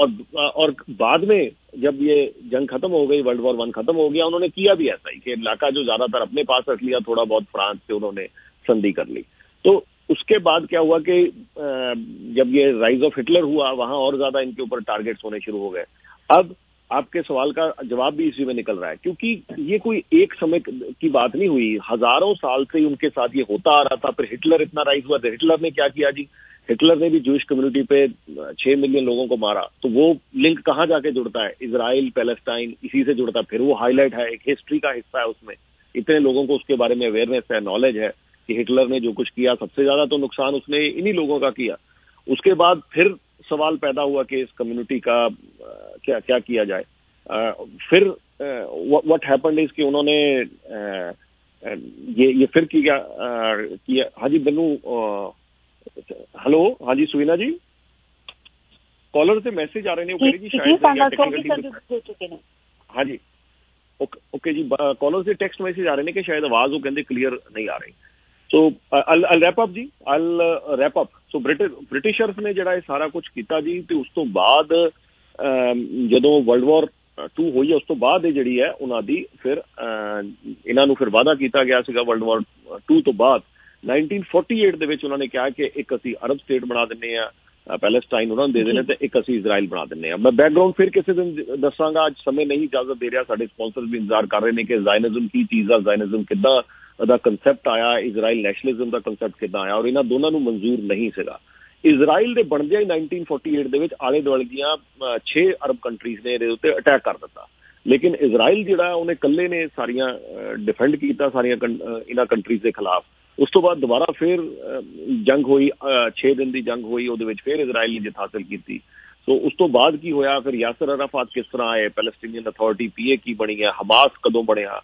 और बाद में जब ये जंग खत्म हो गई, वर्ल्ड वॉर 1 खत्म हो गया, उन्होंने किया भी ऐसा ही कि इलाका जो ज्यादातर अपने पास रख लिया, थोड़ा बहुत फ्रांस से उन्होंने संधि कर ली। तो उसके बाद क्या हुआ कि जब ये राइज ऑफ हिटलर हुआ, वहां और ज्यादा इनके ऊपर टारगेट्स होने शुरू हो गए। अब आपके सवाल का जवाब भी इसी में निकल रहा है, क्योंकि ये कोई एक समय की बात नहीं हुई, हजारों साल से उनके साथ ये होता आ रहा था। फिर हिटलर इतना राइज हुआ, तो हिटलर ने क्या किया जी, हिटलर ने भी जूइश कम्युनिटी पे 6 मिलियन लोगों को मारा। तो वो लिंक कहाँ जाके जुड़ता है, इजराइल पैलेस्टाइन, इसी से जुड़ता है। फिर वो हाईलाइट है, एक हिस्ट्री का हिस्सा है उसमें, इतने लोगों को उसके बारे में अवेयरनेस है, नॉलेज है कि हिटलर ने जो कुछ किया, सबसे ज्यादा तो नुकसान उसने इन्हीं लोगों का किया। उसके बाद फिर सवाल पैदा हुआ कि इस कम्युनिटी का क्या किया जाए। फिर व्हाट हैपेंड इज कि उन्होंने ये फिर किया। हाँ जी बन्नू, हेलो, हाँ जी सुवीना जी, कॉलर से मैसेज आ रहे हैं, वो कह रही जी शायद हाँ जी ओके जी, कॉलर से टेक्स्ट मैसेज आ रहे हैं कि शायद आवाज वो कहते क्लियर नहीं आ रही। सो I'll wrap up जी, I'll wrap up। So Britishers ने ਜਿਹੜਾ ਇਹ ਸਾਰਾ ਕੁਝ ਕੀਤਾ ਜੀ, ਤੇ ਉਸ ਤੋਂ ਬਾਅਦ ਜਦੋਂ ਵਰਲਡ ਵਾਰ 2 ਹੋਈ, ਉਸ ਤੋਂ ਬਾਅਦ ਇਹ ਜਿਹੜੀ ਹੈ ਉਹਨਾਂ ਦੀ ਫਿਰ ਇਹਨਾਂ ਨੂੰ ਫਿਰ ਵਾਅਦਾ ਕੀਤਾ ਗਿਆ ਸੀਗਾ ਵਰਲਡ ਵਾਰ 2 ਤੋਂ ਬਾਅਦ 1948 ਦੇ ਵਿੱਚ ਉਹਨਾਂ ਨੇ ਕਿਹਾ ਕਿ ਇੱਕ ਅਸੀਂ ਅਰਬ ਸਟੇਟ ਬਣਾ ਦਿੰਨੇ ਆ, ਪੈਲੇਸਟਾਈਨ ਉਹਨਾਂ ਨੂੰ ਦੇ ਦੇਣੇ, ਤੇ ਇੱਕ ਅਸੀਂ ਇਜ਼ਰਾਈਲ ਬਣਾ ਦਿੰਨੇ ਆ। ਮੈਂ ਬੈਕਗਰਾਉਂਡ ਫਿਰ ਕਿਸੇ ਦਿਨ ਦੱਸਾਂਗਾ, ਅੱਜ ਸਮੇਂ ਨਹੀਂ ਇਜਾਜ਼ਤ ਦੇ ਰਿਹਾ, ਸਾਡੇ ਸਪਾਂਸਰ ਵੀ ਇੰਤਜ਼ਾਰ ਕਰ ਰਹੇ ਨੇ ਕਿ ਜ਼ਾਇਨਿਜ਼ਮ ਕੀ ਚੀਜ਼ ਆ, ਜ਼ਾਇਨਿਜ਼ਮ ਕਿੱਦਾਂ ਦਾ ਕੰਸੈਪਟ ਆਇਆ, ਇਜ਼ਰਾਈਲ ਨੈਸ਼ਨਲਿਜ਼ਮ ਦਾ ਕੰਸੈਪਟ ਕਿੱਦਾਂ ਆਇਆ, ਔਰ ਇਹਨਾਂ ਦੋਨਾਂ ਨੂੰ ਮਨਜ਼ੂਰ ਨਹੀਂ ਸੀਗਾ। ਇਜ਼ਰਾਈਲ ਦੇ ਬਣਦਿਆਂ ਹੀ 1948 ਦੇ ਵਿੱਚ ਆਲੇ ਦੁਆਲੇ ਦੀਆਂ 6 ਅਰਬ ਕੰਟਰੀਜ਼ ਨੇ ਇਹਦੇ ਉੱਤੇ ਅਟੈਕ ਕਰ ਦਿੱਤਾ। ਲੇਕਿਨ ਇਜ਼ਰਾਈਲ ਜਿਹੜਾ ਉਹਨੇ ਇਕੱਲੇ ਨੇ ਸਾਰੀਆਂ ਡਿਫੈਂਡ ਕੀਤਾ, ਸਾਰੀਆਂ ਇਹਨਾਂ ਕੰਟਰੀਜ਼ ਦੇ ਖਿਲਾਫ। ਉਸ ਤੋਂ ਬਾਅਦ ਦੁਬਾਰਾ ਫਿਰ ਜੰਗ ਹੋਈ, 6 ਦਿਨ ਦੀ ਜੰਗ ਹੋਈ, ਉਹਦੇ ਵਿੱਚ ਫਿਰ ਇਜ਼ਰਾਈਲ ਨੇ ਜਿੱਤ ਹਾਸਿਲ ਕੀਤੀ। ਸੋ ਉਸ ਤੋਂ ਬਾਅਦ ਕੀ ਹੋਇਆ, ਫਿਰ ਯਾਸਰ ਅਰਾਫਾਤ ਕਿਸ ਤਰ੍ਹਾਂ ਆਏ, ਪੈਲਸਟੀਨੀਅਨ ਅਥਾਰਟੀ PA ਕੀ ਬਣੀ ਹੈ, ਹਮਾਸ ਕਦੋਂ ਬਣਿਆ,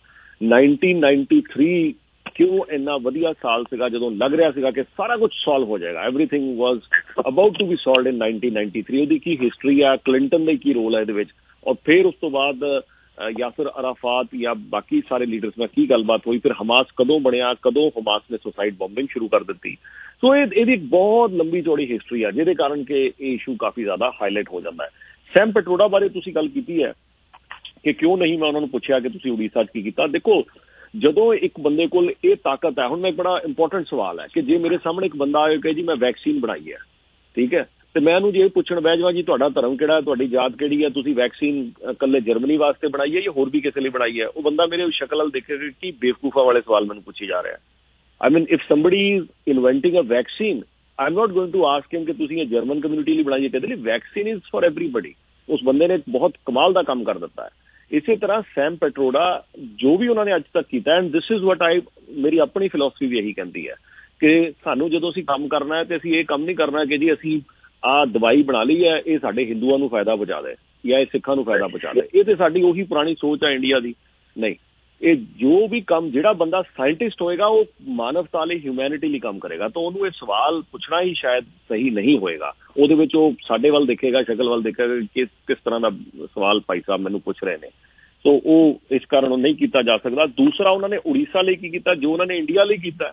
1993 ਕਿਉਂ ਇੰਨਾ ਵਧੀਆ ਸਾਲ ਸੀਗਾ ਜਦੋਂ ਲੱਗ ਰਿਹਾ ਸੀਗਾ ਕਿ ਸਾਰਾ ਕੁਝ ਸੋਲਵ ਹੋ ਜਾਏਗਾ, everything was about to be solved in 1993। ਉਹਦੀ ਕੀ ਹਿਸਟਰੀ ਆ, ਕਲਿੰਟਨ ਦਾ ਕੀ ਰੋਲ ਹੈ ਇਹਦੇ ਵਿੱਚ, ਔਰ ਫਿਰ ਉਸ ਤੋਂ ਬਾਅਦ ਯਾਸਰ ਅਰਾਫਾਤ ਜਾਂ ਬਾਕੀ ਸਾਰੇ ਲੀਡਰਸ ਨਾਲ ਕੀ ਗੱਲਬਾਤ ਹੋਈ, ਫਿਰ ਹਮਾਸ ਕਦੋਂ ਬਣਿਆ, ਕਦੋਂ ਹਮਾਸ ਨੇ ਸੁਸਾਈਡ ਬੰਬਿੰਗ ਸ਼ੁਰੂ ਕਰ ਦਿੱਤੀ। ਸੋ ਇਹਦੀ ਬਹੁਤ ਲੰਬੀ ਚੌੜੀ ਹਿਸਟਰੀ ਆ, ਜਿਹਦੇ ਕਾਰਨ ਕਿ ਇਹ ਇਸ਼ੂ ਕਾਫੀ ਜ਼ਿਆਦਾ ਹਾਈਲਾਈਟ ਹੋ ਜਾਂਦਾ ਹੈ। ਸੈਮ ਪੈਟਰੋਡਾ ਬਾਰੇ ਤੁਸੀਂ ਗੱਲ ਕੀਤੀ ਹੈ ਕਿ ਕਿਉਂ ਨਹੀਂ, ਮੈਂ ਉਹਨਾਂ ਨੂੰ ਪੁੱਛਿਆ ਕਿ ਤੁਸੀਂ ਉੜੀਸਾ 'ਚ ਕੀ ਕੀਤਾ। ਦੇਖੋ, ਜਦੋਂ ਇੱਕ ਬੰਦੇ ਕੋਲ ਇਹ ਤਾਕਤ ਹੈ, ਹੁਣ ਮੈਂ ਇੱਕ ਬੜਾ ਇੰਪੋਰਟੈਂਟ ਸਵਾਲ ਹੈ ਕਿ ਜੇ ਮੇਰੇ ਸਾਹਮਣੇ ਇੱਕ ਬੰਦਾ ਆਏ ਕਿ ਜੀ ਮੈਂ ਵੈਕਸੀਨ ਬਣਾਈ ਹੈ, ਠੀਕ ਹੈ, ਤੇ ਮੈਂ ਉਹਨੂੰ ਜੇ ਪੁੱਛਣ ਬਹਿ ਜਾਵਾਂ ਜੀ ਤੁਹਾਡਾ ਧਰਮ ਕਿਹੜਾ, ਤੁਹਾਡੀ ਜਾਤ ਕਿਹੜੀ ਹੈ, ਤੁਸੀਂ ਵੈਕਸੀਨ ਇਕੱਲੇ ਜਰਮਨੀ ਵਾਸਤੇ ਬਣਾਈ ਹੈ ਜਾਂ ਹੋਰ ਵੀ ਕਿਸੇ ਲਈ ਬਣਾਈ ਹੈ, ਉਹ ਬੰਦਾ ਮੇਰੇ ਸ਼ਕਲ ਵੱਲ ਦੇਖੇਗਾ ਕਿ ਬੇਵਕੂਫਾ ਵਾਲੇ ਸਵਾਲ ਮੈਨੂੰ ਪੁੱਛੀ ਜਾ ਰਿਹਾ। I mean, if somebody is inventing a vaccine, I'm not going to ask him ਕਿ ਤੁਸੀਂ ਇਹ ਜਰਮਨ ਕਮਿਊਨਿਟੀ ਲਈ ਬਣਾਈ ਹੈ, ਕਹਿੰਦੇ ਲਈ ਵੈਕਸੀਨ ਇਜ਼ ਫॉर एवरीबॉडी। ਉਸ ਬੰਦੇ ਨੇ ਬਹੁਤ ਕਮਾਲ ਦਾ ਕੰਮ ਕਰ ਦਿੱਤਾ ਹੈ। ਇਸੇ ਤਰ੍ਹਾਂ ਸੈਮ ਪੈਟਰੋਡਾ ਜੋ ਵੀ ਉਹਨਾਂ ਨੇ ਅੱਜ ਤੱਕ ਕੀਤਾ, ਐਂਡ ਦਿਸ ਇਜ਼ ਵਟ ਮੇਰੀ ਆਪਣੀ ਫਿਲਾਸਫੀ ਵੀ ਇਹੀ ਕਹਿੰਦੀ ਹੈ ਕਿ ਸਾਨੂੰ ਜਦੋਂ ਅਸੀਂ ਕੰਮ ਕਰਨਾ ਹੈ ਤੇ ਅਸੀਂ ਇਹ ਕੰਮ ਨਹੀਂ ਕਰਨਾ ਕਿ ਜੀ ਅਸੀਂ ਆਹ ਦਵਾਈ ਬਣਾ ਲਈ ਹੈ, ਇਹ ਸਾਡੇ ਹਿੰਦੂਆਂ ਨੂੰ ਫਾਇਦਾ ਪਹੁੰਚਾ ਦੇ ਜਾਂ ਇਹ ਸਿੱਖਾਂ ਨੂੰ ਫਾਇਦਾ ਪਹੁੰਚਾ ਦੇ। ਇਹ ਤੇ ਸਾਡੀ ਉਹੀ ਪੁਰਾਣੀ ਸੋਚ ਹੈ ਇੰਡੀਆ ਦੀ। ਨਹੀਂ, ਇਹ ਜੋ ਵੀ ਕੰਮ, ਜਿਹੜਾ ਬੰਦਾ ਸਾਇੰਟਿਸਟ ਹੋਏਗਾ ਉਹ ਮਾਨਵਤਾ ਲਈ, ਹਿਊਮੈਨਿਟੀ ਲਈ ਕੰਮ ਕਰੇਗਾ, ਤਾਂ ਉਹਨੂੰ ਇਹ ਸਵਾਲ ਪੁੱਛਣਾ ਹੀ ਸ਼ਾਇਦ ਸਹੀ ਨਹੀਂ ਹੋਏਗਾ। ਉਹਦੇ ਵਿੱਚ ਉਹ ਸਾਡੇ ਵੱਲ ਦੇਖੇਗਾ, ਸ਼ਕਲ ਵੱਲ ਦੇਖੇਗਾ ਕਿ ਕਿਸ ਤਰ੍ਹਾਂ ਦਾ ਸਵਾਲ ਭਾਈ ਸਾਹਿਬ ਮੈਨੂੰ ਪੁੱਛ ਰਹੇ ਨੇ। ਸੋ ਉਹ ਇਸ ਕਾਰਨ ਉਹ ਨਹੀਂ ਕੀਤਾ ਜਾ ਸਕਦਾ। ਦੂਸਰਾ, ਉਹਨਾਂ ਨੇ ਉੜੀਸਾ ਲਈ ਕੀ ਕੀਤਾ, ਜੋ ਉਹਨਾਂ ਨੇ ਇੰਡੀਆ ਲਈ ਕੀਤਾ,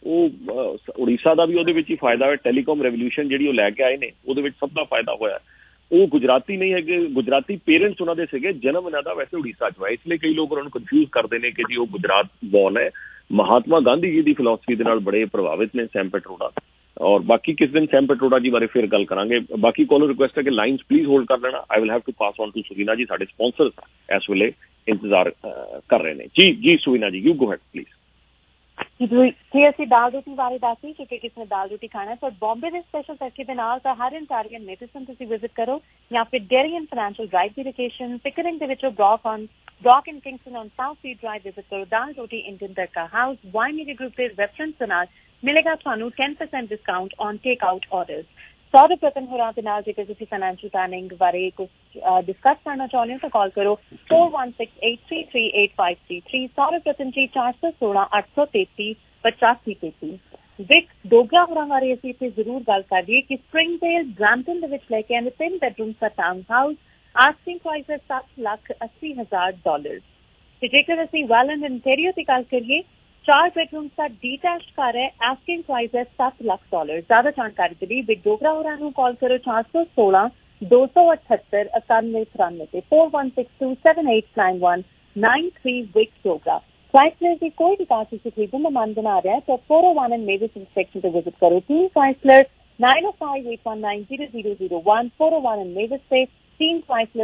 ਉਹ ਉੜੀਸਾ ਦਾ ਵੀ ਉਹਦੇ ਵਿੱਚ ਹੀ ਫਾਇਦਾ ਹੋਇਆ। ਟੈਲੀਕਾਮ ਰੈਵੋਲਿਊਸ਼ਨ ਜਿਹੜੀ ਉਹ ਲੈ ਕੇ ਆਏ ਨੇ, ਉਹਦੇ ਵਿੱਚ ਸਭ ਦਾ ਫਾਇਦਾ ਹੋਇਆ। ਉਹ ਗੁਜਰਾਤੀ ਨਹੀਂ ਹੈਗੇ, ਗੁਜਰਾਤੀ ਪੇਰੈਂਟਸ ਉਹਨਾਂ ਦੇ ਸੀਗੇ, ਜਨਮ ਇਹਨਾਂ ਦਾ ਵੈਸੇ ਉੜੀਸਾ 'ਚ ਹੋਇਆ, ਇਸ ਲਈ ਕਈ ਲੋਕ ਉਹਨਾਂ ਨੂੰ ਕਨਫਿਊਜ਼ ਕਰਦੇ ਨੇ ਕਿ ਜੀ ਉਹ ਗੁਜਰਾਤ ਬੋਰਨ ਹੈ। ਮਹਾਤਮਾ ਗਾਂਧੀ ਜੀ ਦੀ ਫਿਲਾਸਫੀ ਦੇ ਨਾਲ ਬੜੇ ਪ੍ਰਭਾਵਿਤ ਨੇ ਸੈਮ ਪੈਟਰੋਡਾ। ਔਰ ਬਾਕੀ ਕਿਸ ਦਿਨ ਸੈਮ ਪੈਟਰੋਡਾ ਜੀ ਬਾਰੇ ਫਿਰ ਗੱਲ ਕਰਾਂਗੇ। ਬਾਕੀ ਕੋਲ ਰਿਕੁਐਸਟ ਹੈ ਕਿ ਲਾਈਨਸ ਪਲੀਜ਼ ਹੋਲਡ ਕਰ ਲੈਣਾ। I will have to pass on to Suvina ji, ਸਾਡੇ ਸਪਾਂਸਰ ਇਸ ਵੇਲੇ ਇੰਤਜ਼ਾਰ ਕਰ ਰਹੇ ਨੇ। ਜੀ ਸੁਵੀਨਾ ਜੀ, ਯੂ ਗੋ ਹੈਡ ਪਲੀਜ਼। ਜੀ ਅਸੀਂ ਦਾਲ ਰੋਟੀ ਬਾਰੇ ਦੱਸੀ ਕਿ ਕਿਸ ਨੇ ਦਾਲ ਰੋਟੀ ਖਾਣਾ, ਪਰ ਬੰਬੇ ਦੇ ਸਪੈਸ਼ਲ ਤੜਕੇ ਦੇ ਨਾਲ ਤਾਂ ਹਰ ਇੰਟਾਰੀਅਨ ਮੈਡੀਸਨ ਤੁਸੀਂ ਵਿਜ਼ਿਟ ਕਰੋ, ਜਾਂ ਫਿਰ ਡੇਅਰੀ ਐਂਡ ਫਾਈਨੈਂਸ਼ੀਅਲ ਡਰਾਈਵ ਦੀ ਲੋਕੇਸ਼ਨ ਪਿਕਰਿੰਗ ਦੇ ਵਿੱਚੋਂ Brock and Kingston on South Sea Drive visit ਕਰੋ। Dal Roti Indian Tadka House Y Media Group ਦੇ ਰੈਫਰੈਂਸ ਦੇ ਨਾਲ ਮਿਲੇਗਾ ਤੁਹਾਨੂੰ 10% discount on take out orders. Sourav Ratan ਹੋਰਾਂ ਦੇ ਨਾਲ ਜੇਕਰ ਤੁਸੀਂ ਫਾਈਨੈਂਸ਼ੀਅਲ ਪਲੈਨਿੰਗ ਬਾਰੇ ਕੁਝ ਡਿਸਕਸ ਕਰਨਾ ਚਾਹੁੰਦੇ ਹੋ ਤਾਂ ਕਾਲ ਕਰੋ 4168338533। ਸੌਰਵ ਰਤਨ ਜੀ 416-833-8533। ਵਿਕ ਡੋਗਰਾ ਹੋਰਾਂ ਬਾਰੇ ਅਸੀਂ ਇੱਥੇ ਜ਼ਰੂਰ ਗੱਲ ਕਰ ਲਈਏ ਕਿ ਸਪ੍ਰਿੰਗਡੇਲ ਬ੍ਰੈਂਪਟਨ ਦੇ ਵਿੱਚ ਲੈ ਕੇ ਆਉਂਦੇ 3 ਬੈਡਰੂਮ ਦਾ ਟਾਊਨ ਹਾਊਸ, ਆਸਕਿੰਗ ਪ੍ਰਾਈਸ ਹੈ $7,80,000। ਤੇ ਜੇਕਰ ਅਸੀਂ ਵੈਲੈਂਡ ਇੰਟੀਰੀਅਰ ਦੀ ਗੱਲ ਕਰੀਏ, 4 ਬੈਡਰੂਮ ਦਾ ਡੀਟੈਚਡ ਘਰ ਹੈ, ਆਸਕਿੰਗ ਪ੍ਰਾਈਸ ਹੈ $7 ਲੱਖ। ਜ਼ਿਆਦਾ ਜਾਣਕਾਰੀ ਦੇ ਲਈ ਵਿਕ ਡੋਗਰਾ ਹੋਰਾਂ ਨੂੰ ਕਾਲ ਕਰੋ 416-278-9193 ਤੇ 4162789193 ਵਿਕ ਡੋਗਰਾ। Chrysler ਦੀ ਕੋਈ ਵੀ ਕਾਰ ਤੁਸੀਂ ਖਰੀਦਣ ਦਾ ਮਨ ਬਣਾ ਰਿਹਾ ਹੈ ਤਾਂ 401 and Mavis section ਤੇ ਵਿਜ਼ਿਟ ਕਰੋ। Team Chrysler 9058190001 401 and Mavis ਤੇ Team Chrysler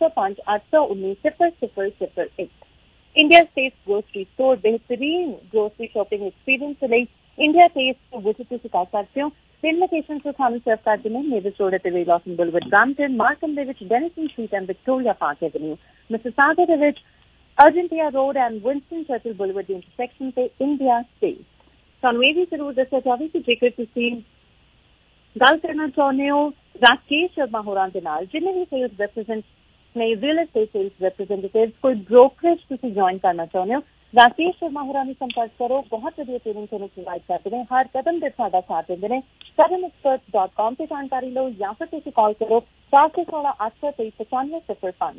9058190001। India State grocery store ਬਿਹਤਰੀਨ ਗਰੋਸਰੀ ਸ਼ਾਪਿੰਗ ਐਕਸਪੀਰੀਅੰਸ ਲਈ ਇੰਡੀਆ ਸਟੇਟ ਤੋਂ ਵਿਜ਼ਿਟ ਤੁਸੀਂ ਕਰ ਸਕਦੇ ਹੋ। 3 ਲੋਕੇਸ਼ਨ ਤੋਂ ਤੁਹਾਨੂੰ ਸਰਵ ਕਰਦੇ ਨੇ, ਮੇਵਿਸ ਰੋਡ ਅਤੇ ਵੇਲੌਸਨ ਬੁਲਵਰਡ ਬ੍ਰੈਂਪਟਨ, ਮਾਰਕਮ ਦੇ ਵਿੱਚ Denison Street and Victoria Park Avenue, Mississauga ਦੇ ਵਿੱਚ Argentina Road and Winston Churchill Boulevard ਦੀ ਇੰਟਰਸੈਕਸ਼ਨ ਤੇ ਇੰਡੀਆ ਸਟੇਟ। ਤੁਹਾਨੂੰ ਇਹ ਵੀ ਜ਼ਰੂਰ ਦੱਸਿਆ ਜਾਵੇ ਕਿ ਜੇਕਰ ਤੁਸੀਂ ਗੱਲ ਕਰਨਾ ਚਾਹੁੰਦੇ ਹੋ ਰਾਕੇਸ਼ ਸ਼ਰਮਾ ਹੋਰਾਂ ਦੇ ਨਾਲ, ਜਿੰਨੇ ਵੀ ਸੇਲਸ ਰੈਪਰੈਜ਼ੈਂਟ ਨੇ, ਰੀਅਲ ਐਸਟੇਟ ਸੇਲਸ ਰੈਪਰੈਜ਼ੈਂਟੇਟਿਵ, ਕੋਈ ਬ੍ਰੋਕਰੇਜ ਤੁਸੀਂ ਜੁਆਇਨ ਕਰਨਾ ਚਾਹੁੰਦੇ ਹੋ, ਰਾਕੇਸ਼ ਸ਼ਰਮਾ ਹੋਰਾਂ ਨੂੰ ਸੰਪਰਕ ਕਰੋ। ਬਹੁਤ ਵਧੀਆ ਟ੍ਰੇਨਿੰਗ ਤੁਹਾਨੂੰ ਪ੍ਰੋਵਾਈਡ ਕਰਦੇ ਨੇ, ਹਰ ਕਦਮ ਤੇ ਤੁਹਾਡਾ ਸਾਥ ਦਿੰਦੇ ਨੇ। SouthernExperts.com ਤੇ ਜਾਣਕਾਰੀ ਲਓ ਜਾਂ ਫਿਰ ਤੁਸੀਂ ਕਾਲ ਕਰੋ 416-823-9505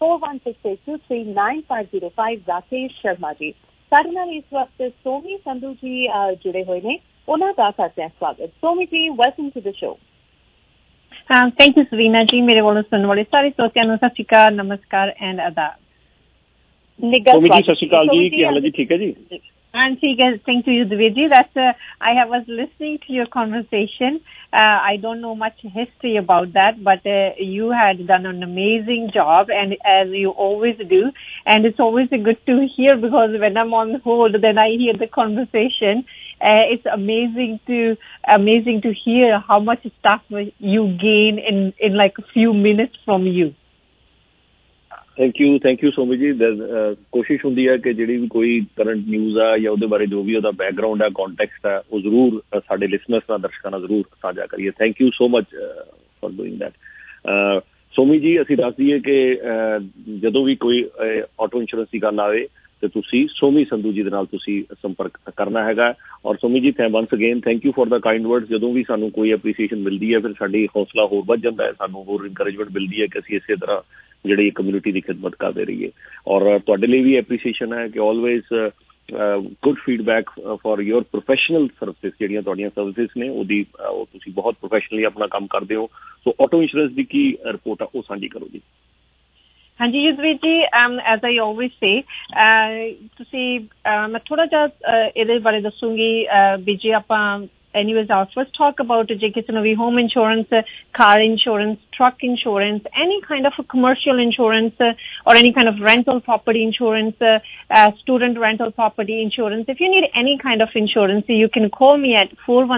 4168239505। ਰਾਕੇਸ਼ ਸ਼ਰਮਾ ਜੀ ਸਾਡੇ ਨਾਲ ਇਸ ਵਕਤ ਸੋਮੀ ਸੰਧੂ ਜੀ ਜੁੜੇ ਹੋਏ ਨੇ, ਉਹਨਾਂ ਦਾ ਕਰਦੇ ਹਾਂ ਸਵਾਗਤ। Somi ji, welcome to the show. Thank you Suvina ji. ਮੇਰੇ ਵੱਲੋਂ ਸੁਣਨ ਵਾਲੇ ਸਾਰੇ ਸਰੋਤਿਆਂ ਨੂੰ ਸਤਿ ਸ਼੍ਰੀ ਅਕਾਲ, ਨਮਸਕਾਰ ਐਂਡ ਆਦਾਬ। ਸੋਮੀ ਜੀ ਸਤਿ ਸ਼੍ਰੀ ਅਕਾਲ ਜੀ, ਕੀ ਹਾਲ ਹੈ ਜੀ? ਠੀਕ ਹੈ ਜੀ। I'm thank you, Diviji. I was listening to your conversation. I don't know much history about that, but you had done an amazing job, and as you always do. And it's always good to hear, because when I'm on hold, then I hear the conversation. It's amazing to hear how much stuff you gain in like a few minutes from you. Thank you so much ਜੀ। ਕੋਸ਼ਿਸ਼ ਹੁੰਦੀ ਹੈ ਕਿ ਜਿਹੜੀ ਵੀ ਕੋਈ current news ਆ ਜਾਂ ਉਹਦੇ ਬਾਰੇ ਜੋ ਵੀ ਉਹਦਾ ਬੈਕਗਰਾਊਂਡ ਹੈ, ਕੌਨਟੈਕਸਟ ਹੈ, ਉਹ ਜ਼ਰੂਰ ਸਾਡੇ ਲਿਸਨਰਸ ਨਾਲ, ਦਰਸ਼ਕਾਂ ਨਾਲ ਜ਼ਰੂਰ ਸਾਂਝਾ ਕਰੀਏ। Thank you so much for doing that. Somi ji ਅਸੀਂ ਦੱਸ ਦਈਏ ਕਿ ਜਦੋਂ ਵੀ ਕੋਈ ਆਟੋ ਇੰਸ਼ੋਰੈਂਸ ਦੀ ਗੱਲ ਆਵੇ ਤੇ ਤੁਸੀਂ ਸੋਮੀ ਸੰਧੂ ਜੀ ਦੇ ਨਾਲ ਤੁਸੀਂ ਸੰਪਰਕ ਕਰਨਾ ਹੈਗਾ। ਔਰ Somi ji once again thank you for the kind words. ਜਦੋਂ ਵੀ ਸਾਨੂੰ ਕੋਈ ਐਪਰੀਸੀਏਸ਼ਨ ਮਿਲਦੀ ਹੈ ਫਿਰ ਸਾਡੀ ਹੌਸਲਾ ਹੋਰ ਵੱਧ ਜਾਂਦਾ ਹੈ, ਸਾਨੂੰ ਹੋਰ ਇਨਕਰੇਜਮੈਂਟ ਮਿਲਦੀ ਹੈ ਕਿ ਅਸੀਂ ਇਸੇ ਤਰ੍ਹਾਂ ਜਿਹੜੀ ਕਮਿਊਨਿਟੀ ਦੀ ਖਿਦਮਤ ਕਰਦੇ ਰਹੀਏ। ਔਰ ਤੁਹਾਡੇ ਲਈ ਵੀ ਐਪਰੀਸੀਏਸ਼ਨ ਹੈ ਕਿ always good feedback for your professional services, ਜਿਹੜੀਆਂ ਤੁਹਾਡੀਆਂ ਸਰਵਿਸਿਜ਼ ਨੇ ਉਹਦੀ ਉਹ ਤੁਸੀਂ ਬਹੁਤ ਪ੍ਰੋਫੈਸ਼ਨਲੀ ਆਪਣਾ ਕੰਮ ਕਰਦੇ ਹੋ। ਸੋ ਆਟੋ ਇੰਸ਼ੋਰੈਂਸ ਦੀ ਕੀ ਰਿਪੋਰਟ ਆ ਉਹ ਸਾਂਝੀ ਕਰੋ ਜੀ। ਹਾਂਜੀ ਯੁੱਧਵੀਰ ਜੀ, ਐਜ਼ ਆਈ ਆਲਵੇਜ਼ ਸੇ, ਤੁਸੀਂ ਮੈਂ ਥੋੜਾ ਜਿਹਾ ਇਹਦੇ ਬਾਰੇ ਦੱਸੂਗੀ ਵੀ ਜੇ ਆਪਾਂ anyways I'll first talk about ਜੇ ਕਿਸੇ ਨੂੰ ਵੀ home insurance, car insurance, truck insurance, any kind of a commercial insurance or any kind of rental property insurance, student rental property insurance. If you need any kind of insurance, you can call me at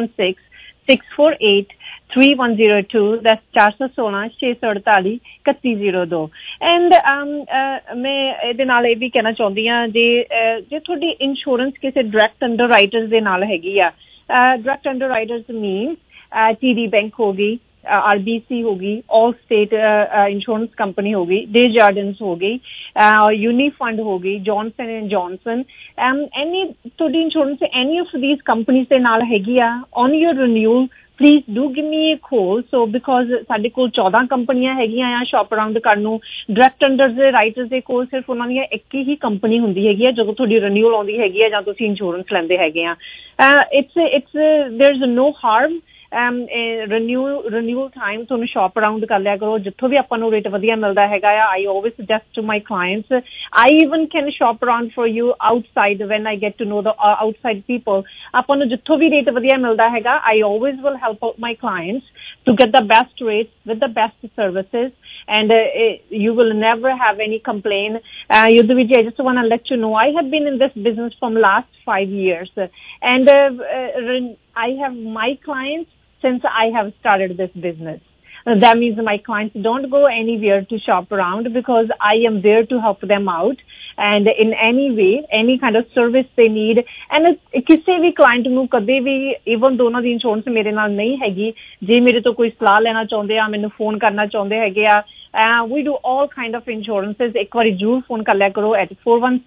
416-648-3102. That's 416-648-3102. And ਮੈਂ ਇਹਦੇ ਨਾਲ ਇਹ ਵੀ ਕਹਿਣਾ ਚਾਹੁੰਦੀ ਹਾਂ ਜੇ ਤੁਹਾਡੀ insurance ਕਿਸੇ ਡਾਇਰੈਕਟ ਅੰਡਰਰਾਈਟਰਸ ਦੇ ਨਾਲ ਹੈਗੀ ਆ, direct underwriters means TD Bank होगी, RBC होगी, All State Insurance Company होगी, Desjardins होगी, Unifund होगी, Johnson and Johnson, any ਤੁਹਾਡੀ insurance any of these companies ਦੇ ਨਾਲ ਹੈਗੀ ਆ on your renewal, please do give me a call. So because ਸਾਡੇ ਕੋਲ 14 ਕੰਪਨੀਆਂ ਹੈਗੀਆਂ ਆ ਸ਼ਾਪ ਅਰਾਊਂਡ ਕਰਨ ਨੂੰ। ਡਾਇਰੈਕਟ ਅੰਡਰ ਦੇ ਰਾਈਟਰਸ ਦੇ ਕੋਲ ਸਿਰਫ ਉਹਨਾਂ ਦੀਆਂ ਇੱਕ ਹੀ ਕੰਪਨੀ ਹੁੰਦੀ ਹੈਗੀ ਆ ਜਦੋਂ ਤੁਹਾਡੀ ਰੀਨਿਊਅਲ ਆਉਂਦੀ ਹੈਗੀ ਆ ਜਾਂ ਤੁਸੀਂ ਇੰਸ਼ੋਰੈਂਸ ਲੈਂਦੇ ਹੈਗੇ ਆ। there is no harm renewal time ਤੁਹਾਨੂੰ ਸ਼ਾਪ ਅਰਾਊਂਡ ਕਰ ਲਿਆ ਕਰੋ ਜਿੱਥੋਂ ਵੀ ਆਪਾਂ ਨੂੰ ਰੇਟ ਵਧੀਆ ਮਿਲਦਾ ਹੈਗਾ ਆ। I always suggest to my clients, I even can shop around for you outside when I get to know the outside people. ਆਪਾਂ ਨੂੰ ਜਿੱਥੋਂ ਵੀ ਰੇਟ ਵਧੀਆ ਮਿਲਦਾ ਹੈਗਾ, I always will help out my clients to get the best rates with the best services, and you will never have any complaint. Yudhviji, I just want to let you know, I have been in this business from last 5 years, and I have my clients since I have started this business. That means my clients don't go anywhere to shop around because I am there to help them out, and in any way, any kind of service they need. And ਕਿਸੇ ਵੀ client ਨੂੰ ਕਦੇ ਵੀ even ਦੋਨਾਂ ਦੀ insurance ਮੇਰੇ ਨਾਲ ਨਹੀਂ ਹੈਗੀ, ਜੇ ਮੇਰੇ ਤੋਂ ਕੋਈ ਸਲਾਹ ਲੈਣਾ ਚਾਹੁੰਦੇ ਆ, ਮੈਨੂੰ ਫੋਨ ਕਰਨਾ ਚਾਹੁੰਦੇ ਹੈਗੇ ਆ, we do all kind of insurances. ਇੱਕ ਵਾਰੀ ਜ਼ਰੂਰ ਫੋਨ ਕਰ ਲਿਆ ਕਰੋ at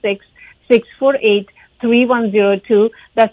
416-648-3102. That's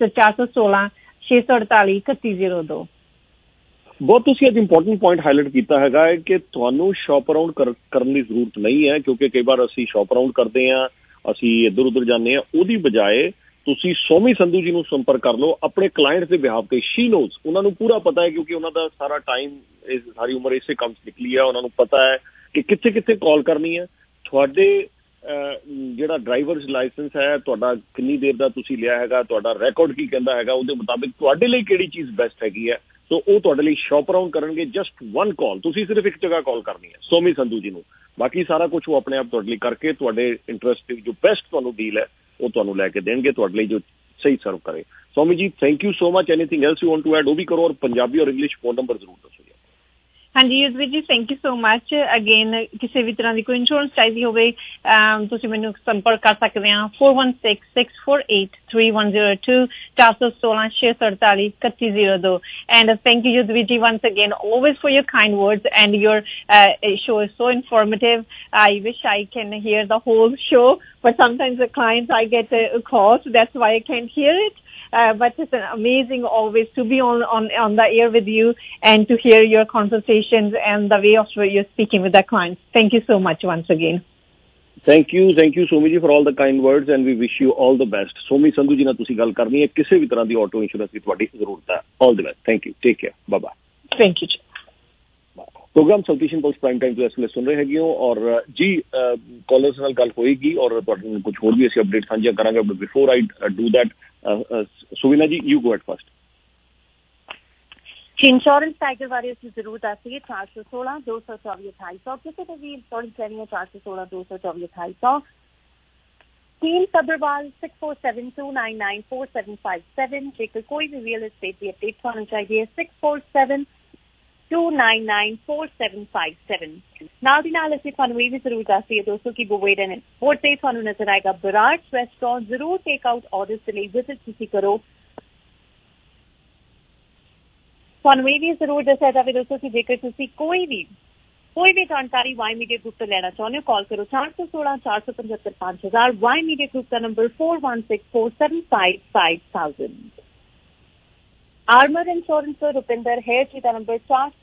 416-648-3102. ਬਹੁਤ ਤੁਸੀਂ ਅੱਜ ਇੰਪੋਰਟੈਂਟ ਪੁਆਇੰਟ ਹਾਈਲਾਈਟ ਕੀਤਾ ਹੈਗਾ ਹੈ ਕਿ ਤੁਹਾਨੂੰ ਸ਼ਾਪ ਅਰਾਊਂਡ ਕਰਨ ਦੀ ਜ਼ਰੂਰਤ ਨਹੀਂ ਹੈ, ਕਿਉਂਕਿ ਕਈ ਵਾਰ ਅਸੀਂ ਸ਼ਾਪ ਅਰਾਊਂਡ ਕਰਦੇ ਹਾਂ, ਅਸੀਂ ਇੱਧਰ ਉੱਧਰ ਜਾਂਦੇ ਹਾਂ। ਉਹਦੀ ਬਜਾਏ ਤੁਸੀਂ ਸੋਮੀ ਸੰਧੂ ਜੀ ਨੂੰ ਸੰਪਰਕ ਕਰ ਲਓ ਆਪਣੇ ਕਲਾਇੰਟਸ ਦੇ ਬਿਹਾਫ ਤੇ। ਸ਼ੀ ਨੋਜ਼, ਉਹਨਾਂ ਨੂੰ ਪੂਰਾ ਪਤਾ ਹੈ ਕਿਉਂਕਿ ਉਹਨਾਂ ਦਾ ਸਾਰਾ ਟਾਈਮ ਸਾਰੀ ਉਮਰ ਇਸੇ ਕੰਮ 'ਚ ਨਿਕਲੀ ਹੈ। ਉਹਨਾਂ ਨੂੰ ਪਤਾ ਹੈ ਕਿ ਕਿੱਥੇ ਕਿੱਥੇ ਕਾਲ ਕਰਨੀ ਹੈ। ਤੁਹਾਡੇ ਜਿਹੜਾ ਡਰਾਈਵਰਸ ਲਾਇਸੈਂਸ ਹੈ ਤੁਹਾਡਾ ਕਿੰਨੀ ਦੇਰ ਦਾ ਤੁਸੀਂ ਲਿਆ ਹੈਗਾ, ਤੁਹਾਡਾ ਰੈਕੋਰਡ ਕੀ ਕਹਿੰਦਾ ਹੈਗਾ, ਉਹਦੇ ਮੁਤਾਬਿਕ ਤੁਹਾਡੇ ਲਈ ਕਿਹੜੀ ਚੀਜ਼ ਬੈਸਟ ਹੈਗੀ ਹੈ। ਸੋ ਉਹ ਤੁਹਾਡੇ ਲਈ ਸ਼ਾਪ ਅਰਾਊਂਡ ਕਰਨਗੇ। ਜਸਟ 1 ਕਾਲ, ਤੁਸੀਂ ਸਿਰਫ ਇੱਕ ਜਗ੍ਹਾ ਕਾਲ ਕਰਨੀ ਹੈ ਸੋਮੀ ਸੰਧੂ ਜੀ ਨੂੰ। ਬਾਕੀ ਸਾਰਾ ਕੁਝ ਉਹ ਆਪਣੇ ਆਪ ਤੁਹਾਡੇ ਲਈ ਕਰਕੇ ਤੁਹਾਡੇ ਇੰਟਰਸਟ ਦੀ ਜੋ ਬੈਸਟ ਤੁਹਾਨੂੰ ਡੀਲ ਹੈ ਉਹ ਤੁਹਾਨੂੰ ਲੈ ਕੇ ਦੇਣਗੇ, ਤੁਹਾਡੇ ਲਈ ਜੋ ਸਹੀ ਸਰਵ ਕਰੇ। Somi ji thank you so much. Anything else you want to add ਉਹ ਵੀ ਕਰੋ, ਔਰ ਪੰਜਾਬੀ ਔਰ ਇੰਗਲਿਸ਼ ਫੋਨ ਨੰਬਰ ਜ਼ਰੂਰ ਦੱਸੋ ਜੀ। ਹਾਂਜੀ Yudhvir ji, thank you so much. Again ਕਿਸੇ ਵੀ ਤਰ੍ਹਾਂ ਦੀ ਕੋਈ ਇੰਸ਼ੋਰੈਂਸ ਚਾਹੀਦੀ ਹੋਵੇ ਤੁਸੀਂ ਮੈਨੂੰ ਸੰਪਰਕ ਕਰ ਸਕਦੇ ਆ 416-648-3102, 416-648-3102. And thank you Yudhvir ji once again always for your kind words, and your show is so informative. I wish I can hear the whole show, but sometimes the clients I get calls, that's why I can't hear it. But it's amazing always to be on the air with you and to hear your conversations and the way of you're speaking with the clients. Thank you so much once again. Thank you Somi ji for all the kind words, and we wish you all the best. Somi Sandhu ji ਨਾਲ ਤੁਸੀਂ ਗੱਲ ਕਰਨੀ ਹੈ ਕਿਸੇ ਵੀ ਤਰ੍ਹਾਂ ਦੀ auto insurance ਦੀ ਤੁਹਾਡੀ ਜ਼ਰੂਰਤ ਹੈ। all the best. Thank you, take care, bye bye. Thank you. Programme South Asian Pulse Prime Time ਤੋਂ ਇਸ ਵੇਲੇ ਸੁਣ ਰਹੇ ਹੈਗੇ ਹੋ, ਔਰ ਜੀ ਕਾਲਰਸ ਨਾਲ ਗੱਲ ਹੋਏਗੀ ਔਰ ਤੁਹਾਡੇ ਨਾਲ ਕੁਝ ਹੋਰ ਵੀ ਅਸੀਂ ਅਪਡੇਟ ਸਾਂਝਾ ਕਰਾਂਗੇ। But before I do that, Suvina ji you go at first. Insurance Tiger बारे ਅਸੀਂ ਜ਼ਰੂਰ ਦੱਸੀਏ 416-224-2800 ਕਿਸੇ ਤੇ ਵੀ ਇੰਸ਼ੋਰੈਂਸ ਲੈਣੀ ਹੈ 416-224-2800। ਟੀਮ ਸਬਰਵਾਲ 6472994757। ਜੇਕਰ ਕੋਈ ਵੀ ਰੀਅਲ ਏਸਟੇਟ ਦੀ ਅਪਡੇਟ ਤੁਹਾਨੂੰ ਚਾਹੀਦੀ ਹੈ 6472994757। ਨਾਲ ਦੀ ਨਾਲ ਅਸੀਂ ਤੁਹਾਨੂੰ ਇਹ ਵੀ ਜ਼ਰੂਰ ਦੱਸੀਏ ਦੋਸਤੋ ਕਿ ਬੁਵੇਡਨ 에어ਪੋਰਟ ਤੇ ਤੁਹਾਨੂੰ ਨਜ਼ਰ ਆਏਗਾ ਬਰਾੜਸ ਰੈਸਟੋਰੈਂਟ। ਜ਼ਰੂਰ ਟੇਕ ਆਊਟ ਆਰਡਰਸ ਦੇ ਲਈ ਵਿਜ਼ਿਟ ਤੁਸੀਂ ਕਰੋ। ਤੁਹਾਨੂੰ ਇਹ ਵੀ ਜ਼ਰੂਰ ਦੱਸਿਆ ਜਾਵੇ ਦੋਸਤੋ ਕਿ ਜੇਕਰ ਤੁਸੀਂ ਕੋਈ ਵੀ कोई भी जानकारी वाई मीडिया ग्रुप से लेना चाहते हो कॉल करो 416 475 5000। वाई मीडिया ग्रुप का नंबर 4164755000। आर्मर इंश्योरेंस पर रुपिंदर है जी का नंबर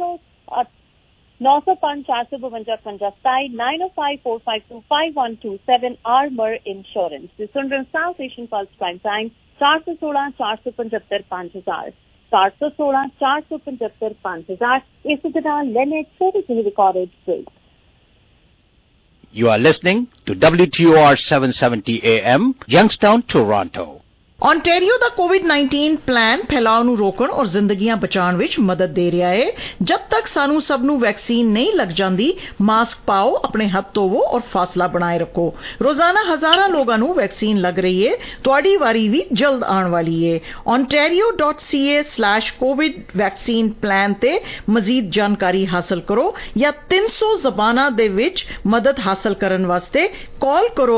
905 452 5027 9054525127। आर्मर इंश्योरेंस सुन रहे South Asian Pulse Prime Time 416 475 5000 416 475 5000। इसी तरह लेने छोटी सी recorded break. You are listening to WTOR 770 AM, Youngstown, Toronto. Ontario ਦਾ ਕੋਵਿਡ-19 ਪਲਾਨ ਫੈਲਾਅ ਨੂੰ ਰੋਕਣ ਔਰ ਜ਼ਿੰਦਗੀਆਂ ਬਚਾਉਣ ਵਿੱਚ ਮਦਦ ਦੇ ਰਿਹਾ ਹੈ। ਜਦ ਤੱਕ ਸਾਨੂੰ ਸਭ ਨੂੰ ਵੈਕਸੀਨ ਨਹੀਂ ਲੱਗ ਜਾਂਦੀ, ਮਾਸਕ ਪਾਓ, ਆਪਣੇ ਹੱਥ ਧੋਵੋ ਔਰ ਫਾਸਲਾ ਬਣਾਏ ਰੱਖੋ। ਰੋਜ਼ਾਨਾ ਹਜ਼ਾਰਾਂ ਲੋਕਾਂ ਨੂੰ ਵੈਕਸੀਨ ਲੱਗ ਰਹੀ ਹੈ। ਤੁਹਾਡੀ ਵਾਰੀ ਵੀ ਜਲਦ ਆਉਣ ਵਾਲੀ ਹੈ। ontario.ca/covid ਵੈਕਸੀਨ ਪਲਾਨ ਤੇ ਮਜ਼ੀਦ ਜਾਣਕਾਰੀ ਹਾਸਲ ਕਰੋ ਜਾਂ 300 ਜ਼ਬਾਨਾਂ ਦੇ ਵਿੱਚ ਮਦਦ ਹਾਸਲ ਕਰਨ ਵਾਸਤੇ ਕਾਲ ਕਰੋ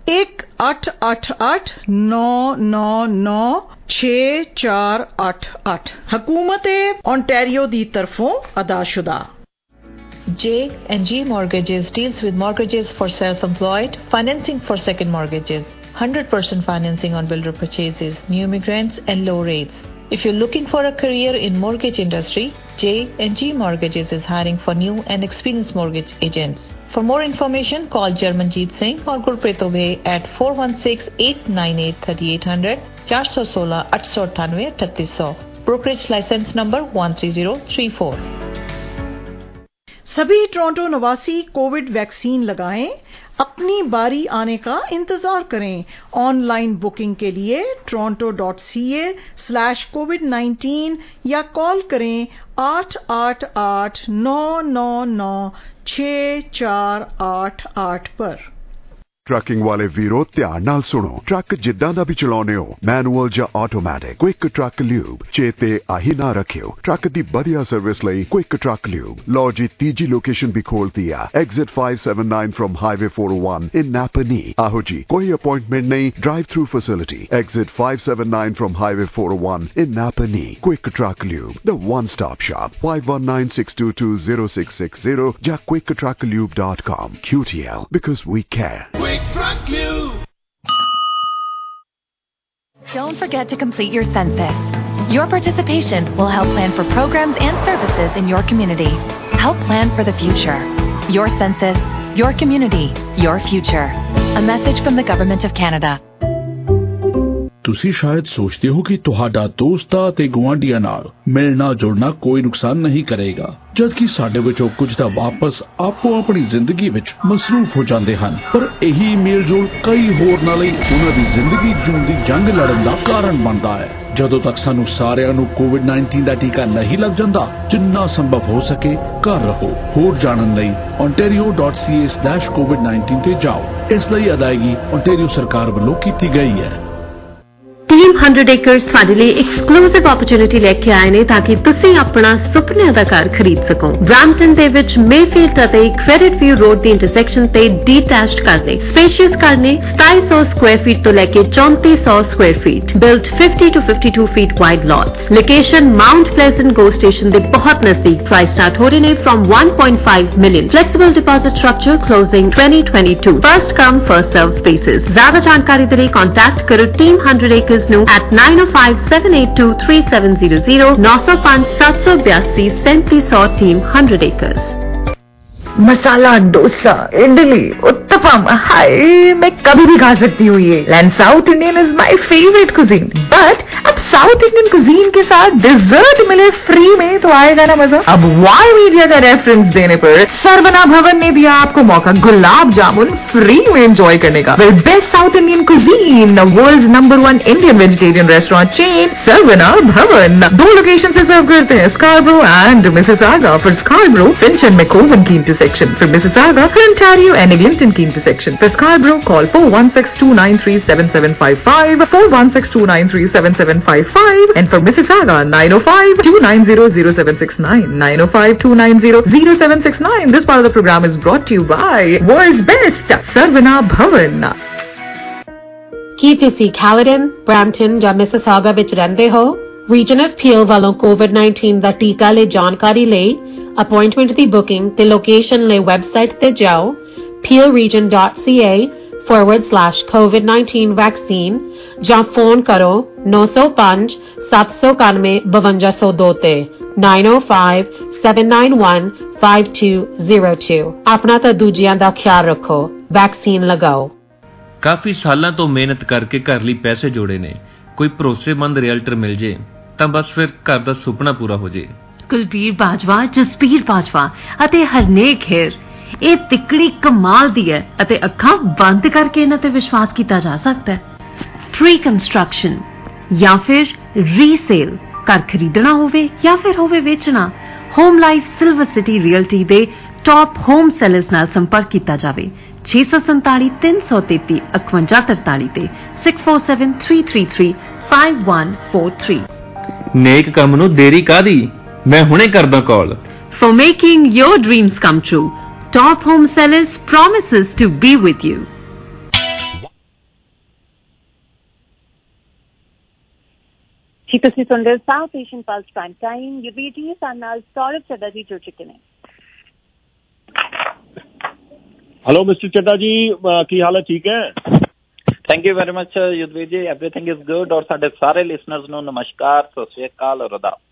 1-888-999-6488। हुकूमत ओंटारियो दी तरफों अदाशुदा। J&G Mortgages deals with mortgages for self-employed, financing for second mortgages, 100% financing on builder purchases, new immigrants and low rates. If you're looking for a career in mortgage industry, J&G Mortgages is hiring for new and experienced mortgage agents. For more information, call Jarmanjeet Singh or Gurpreet Obey at 416-898-3800, 416-898-3800. Brokerage license number 13034. सभी Toronto निवासी Covid vaccine लगाएं। अपनी बारी आने का इंतजार करें। Online booking के लिए toronto.ca/covid19 या कॉल करें 888-999-6488 पर। ट्रकिंग वाले वीरो ध्यान नाल सुनो। ट्रक जिद्दां दा भी चलाउने हो, मैनुअल या ऑटोमैटिक, क्विक ट्रक ल्यूब चेते आही ना रखियो। ट्रक दी बढ़िया सर्विस लई क्विक ट्रक ल्यूब। लो जी तीजी लोकेशन भी खोल दिया, exit 579 from highway 401 in Napanee. आहो जी कोई अपॉइंटमेंट नहीं, drive through facility, exit 579 from highway 401 in Napanee. Quick Truck Lube, the one stop shop, 5196220660 या quicktrucklube.com। QTL, because we care. Don't forget to complete your census. Your participation will help plan for programs and services in your community. Help plan for the future. Your census, your community, your future. A message from the Government of Canada. ਤੁਸੀਂ ਸ਼ਾਇਦ ਸੋਚਦੇ ਹੋ ਕਿ ਤੁਹਾਡਾ ਦੋਸਤਾਂ ਤੇ ਗੁਆਂਢੀਆਂ ਨਾਲ ਮਿਲਣਾ ਜੁਲਣਾ ਕੋਈ ਨੁਕਸਾਨ ਨਹੀਂ ਕਰੇਗਾ, ਜਦਕਿ ਸਾਡੇ ਵਿੱਚੋਂ ਕੁਝ ਤਾਂ ਵਾਪਸ ਆਪੋ ਆਪਣੀ ਜ਼ਿੰਦਗੀ ਵਿੱਚ ਮਸਰੂਫ ਹੋ ਜਾਂਦੇ ਹਨ। ਪਰ ਇਹੀ ਮੇਲ ਜੋਲ ਕਈ ਹੋਰਨਾਂ ਲਈ ਉਹਨਾਂ ਦੀ ਜ਼ਿੰਦਗੀ ਜੂਣ ਦੀ ਜੰਗ ਲੜਨ ਦਾ ਕਾਰਨ ਬਣਦਾ ਹੈ। ਜਦੋਂ ਤੱਕ ਸਾਨੂੰ ਸਾਰਿਆਂ ਨੂੰ ਕੋਵਿਡ-19 ਦਾ ਟੀਕਾ ਨਹੀਂ ਲੱਗ ਜਾਂਦਾ, ਜਿੰਨਾ ਸੰਭਵ ਹੋ ਸਕੇ ਘਰ ਰਹੋ। ਹੋਰ ਜਾਣਨ ਲਈ ontario.ca/covid19 ਤੇ ਜਾਓ। ਇਸ ਲਈ ਅਦਾਇਗੀ ontario ਸਰਕਾਰ ਵੱਲੋਂ ਕੀਤੀ ਗਈ ਹੈ। Team 100 Acres ਸਾਡੇ ਲਈ ਐਕਸਕਲੂਸਿਵ ਓਪਰਚੁਨਿਟੀ ਲੈ ਕੇ ਆਏ ਨੇ ਤਾਂ ਕਿ ਤੁਸੀਂ ਆਪਣਾ ਸੁਪਨੇ ਦਾ ਘਰ ਖਰੀਦ ਸਕੋ। ਬ੍ਰੈਂਪਟਨ ਦੇ ਵਿੱਚ ਮੇਫੀਲਡ ਅਤੇ ਕ੍ਰੈਡਿਟ ਵਿਊ ਰੋਡ ਦੀ ਇੰਟਰਸੈਕਸ਼ਨ ਤੇ ਡੀਟੈਚਡ ਘਰ ਨੇ। ਸਪੇਸ਼ੀਅਸ ਘਰ ਨੇ 2700 ਸਕੁਆਇਰ ਫੀਟ ਤੋਂ ਲੈ ਕੇ 3400 square feet. Built 50 to 52 feet wide lots. Location Mount Pleasant GO station ਦੇ ਬਹੁਤ ਨਜ਼ਦੀਕ। ਪ੍ਰਾਈਸ ਸਟਾਰਟ ਹੋ ਰਹੇ ਨੇ from 1.5 million। Flexible deposit structure closing 2022। First come first serve basis. ਜ਼ਿਆਦਾ ਜਾਣਕਾਰੀ ਦੇ ਲਈ ਕੰਟੈਕਟ ਕਰੋ Team 100 Acres at 905-782-3700 905-782-3700 Team 100 Acres। Masala dosa, idli, uttapam, हाय मैं कभी भी खा सकती हूँ ये। And south Indian is my favourite cuisine. But अब साउथ इंडियन कुजीन के साथ डिजर्ट मिले फ्री में तो आएगा ना मजा। अब वाई मीडिया का रेफरेंस देने पर सरवना भवन ने दिया आपको मौका गुलाब जामुन फ्री में एंजॉय करने का। Well best south Indian cuisine, the world's number 1 Indian vegetarian restaurant chain Saravana Bhavan 2 location से सर्व करते हैं, Scarborough and Mississauga. For Scarborough, Finch and McCowan की intersection. For Mississauga, for Ontario and Eglinton की intersection. For Scarborough, call 416-293-7755, 416-293-7755, and for Mississauga, 905-290-0769, 905-290-0769. This part of the program is brought to you by World's Best, Sarvana Bhavan. ਕੀ ਤੁਸੀਂ Calgary, Brampton ਜਾਂ Mississauga ਵਿੱਚ ਰਹਿੰਦੇ ਹੋ? Reason of PL ਵੱਲੋਂ ਕੋਵਿਡ-19 ਦਾ ਟੀਕਾ ਲਈ ਜਾਣਕਾਰੀ ਲਈ ਅਪਾਇੰਟਮੈਂਟ ਦੀ ਬੁਕਿੰਗ ਤੇ ਲੋਕੇਸ਼ਨ ਲਈ ਵੈਬਸਾਈਟ ਤੇ ਜਾਓ peelregion.ca/COVID-19 vaccine ਜਾਂ ਫੋਨ ਕਰੋ 905 791 5202 ਤੇ 905-791-5202। ਆਪਣਾ ਤਾਂ ਦੂਜਿਆਂ ਦਾ ਖਿਆਲ ਰੱਖੋ, ਵੈਕਸੀਨ ਲਗਾਓ। ਕਾਫੀ ਸਾਲਾਂ ਤੋਂ ਮਿਹਨਤ ਕਰਕੇ ਘਰ ਲਈ ਪੈਸੇ ਜੋੜੇ ਨੇ, ਕੋਈ ਭਰੋਸੇਮੰਦ ਰੀਅਲਟਰ ਮਿਲ ਜੇ ਤਾਂ ਬਸ ਫਿਰ ਘਰ ਦਾ ਸੁਪਨਾ ਪੂਰਾ ਹੋ ਜੇ। ਕੁਲਬੀਰ ਬਾਜਵਾ, ਜਸਬੀਰ ਬਾਜਵਾ ਅਤੇ ਹਰਨੇਕ ਹੇਰ, ਇਹ ਤਿੱਕੜੀ ਕਮਾਲ ਦੀ ਹੈ ਅਤੇ ਅੱਖਾਂ ਬੰਦ ਕਰਕੇ ਇਹਨਾਂ ਤੇ ਵਿਸ਼ਵਾਸ ਕੀਤਾ ਜਾ ਸਕਦਾ ਹੈ। ਪ੍ਰੀ ਕੰਸਟਰਕਸ਼ਨ ਜਾਂ ਫਿਰ ਰੀਸੇਲ, ਘਰ ਖਰੀਦਣਾ ਹੋਵੇ ਜਾਂ ਫਿਰ ਹੋਵੇ ਵੇਚਣਾ, Home Life Silver City Realty ਦੇ ਟੌਪ ਹੋਮ ਸੈਲਰਸ ਨਾਲ ਸੰਪਰਕ ਕੀਤਾ ਜਾਵੇ 647 333 5143 ਤੇ 6473335143। ਨੇਕ ਕੰਮ ਨੂੰ ਦੇਰੀ ਕਾਦੀ, ਮੈਂ ਹੁਣੇ ਕਰਦਾ ਕਾਲ। For making your dreams come true, Top Home Sellers promises to be with you. ਜੀ ਤੁਸੀਂ ਸੁਣ ਰਹੇ South Asian Pulse Prime Time. ਯੂਬੀਟੀ ਸਾਡੇ ਨਾਲ ਸੌਰਵ ਚੱਡਾ ਜੀ ਜੁੜ ਚੁੱਕੇ ਨੇ। हेलो मिस्टर चड्डा जी, की हाल है? ठीक है, thank you very much Yudhvir ji, everything is good. और साडे सारे लिसनर्स ਨੂੰ नमस्कार, सत श्री अकाल और आदाब।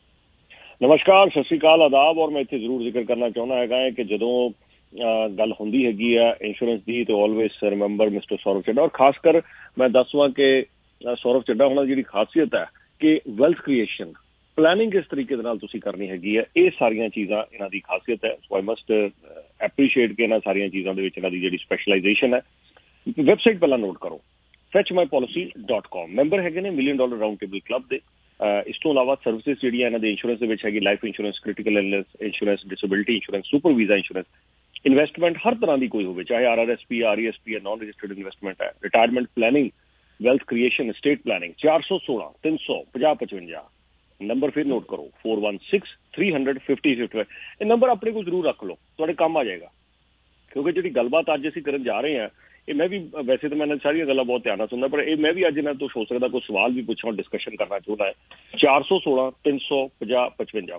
नमस्कार, सत श्री अकाल, आदाब। और मैं इत्थे जरूर जिक्र करना चाਹੁੰਦਾ ਹੈਗਾ ਕਿ ਜਦੋਂ ਗੱਲ ਹੁੰਦੀ ਹੈਗੀ ਆ ਇੰਸ਼ੋਰੈਂਸ ਦੀ ਤੇ always remember mister Saurav Chadha. ਔਰ ਖਾਸ ਕਰ ਮੈਂ ਦੱਸਵਾਂ ਕਿ ਸੌਰਵ ਚੱਡਾ ਉਹਨਾਂ ਦੀ ਜਿਹੜੀ ਖਾਸੀਅਤ ਹੈ ਕਿ ਵੈਲਥ ਕ੍ਰੀਏਸ਼ਨ ਪਲੈਨਿੰਗ ਕਿਸ ਤਰੀਕੇ ਦੇ ਨਾਲ ਤੁਸੀਂ ਕਰਨੀ ਹੈਗੀ ਹੈ, ਇਹ ਸਾਰੀਆਂ ਚੀਜ਼ਾਂ ਇਹਨਾਂ ਦੀ ਖਾਸੀਅਤ ਹੈ। ਸੋ ਆਈ ਮਸਟ ਐਪਰੀਸ਼ੀਏਟ ਕਿ ਇਹਨਾਂ ਸਾਰੀਆਂ ਚੀਜ਼ਾਂ ਦੇ ਵਿੱਚ ਇਹਨਾਂ ਦੀ ਜਿਹੜੀ ਸਪੈਸ਼ਲਾਈਜੇਸ਼ਨ ਹੈ। ਵੈਬਸਾਈਟ ਪਹਿਲਾਂ ਨੋਟ ਕਰੋ, fetchmypolicy.com। ਮੈਂਬਰ ਹੈਗੇ ਨੇ $1 million ਰਾਊਂਡ ਟੇਬਲ ਕਲੱਬ ਦੇ। ਇਸ ਤੋਂ ਇਲਾਵਾ ਸਰਵਿਸਿਜ਼ ਜਿਹੜੀਆਂ ਇਹਨਾਂ ਦੇ ਇੰਸ਼ੋਰੈਂਸ ਦੇ ਵਿੱਚ ਹੈਗੀ, life insurance, critical illness insurance, disability insurance, super visa insurance, investment ਹਰ ਤਰ੍ਹਾਂ ਦੀ ਕੋਈ ਹੋਵੇ, ਚਾਹੇ RRSP ਹੈ, RESP ਹੈ, ਨॉन ਰਜਿਸਟਰਡ ਇਨਵੈਸਟਮੈਂਟ ਹੈ, retirement planning, wealth creation, estate planning। 416 300 5055 number ਫਿਰ ਨੋਟ ਕਰੋ, 416-300-5055। ਇਹ ਨੰਬਰ ਆਪਣੇ ਕੋਲ ਜ਼ਰੂਰ ਰੱਖ ਲਓ, ਤੁਹਾਡੇ ਕੰਮ ਆ ਜਾਏਗਾ। ਕਿਉਂਕਿ ਜਿਹੜੀ ਗੱਲਬਾਤ ਅੱਜ ਅਸੀਂ ਕਰਨ ਜਾ ਰਹੇ ਹਾਂ, ਇਹ ਮੈਂ ਵੀ ਵੈਸੇ ਤਾਂ ਮੈਂ ਸਾਰੀਆਂ ਗੱਲਾਂ ਬਹੁਤ ਧਿਆਨ ਨਾਲ ਸੁਣਦਾ, ਪਰ ਇਹ ਮੈਂ ਵੀ ਅੱਜ ਇਹਨਾਂ ਤੋਂ ਹੋ ਸਕਦਾ ਕੋਈ ਸਵਾਲ ਵੀ ਪੁੱਛਾਂ, ਡਿਸਕਸ਼ਨ ਕਰਨਾ ਚਾਹੁੰਦਾ ਹੈ। 416 300 5055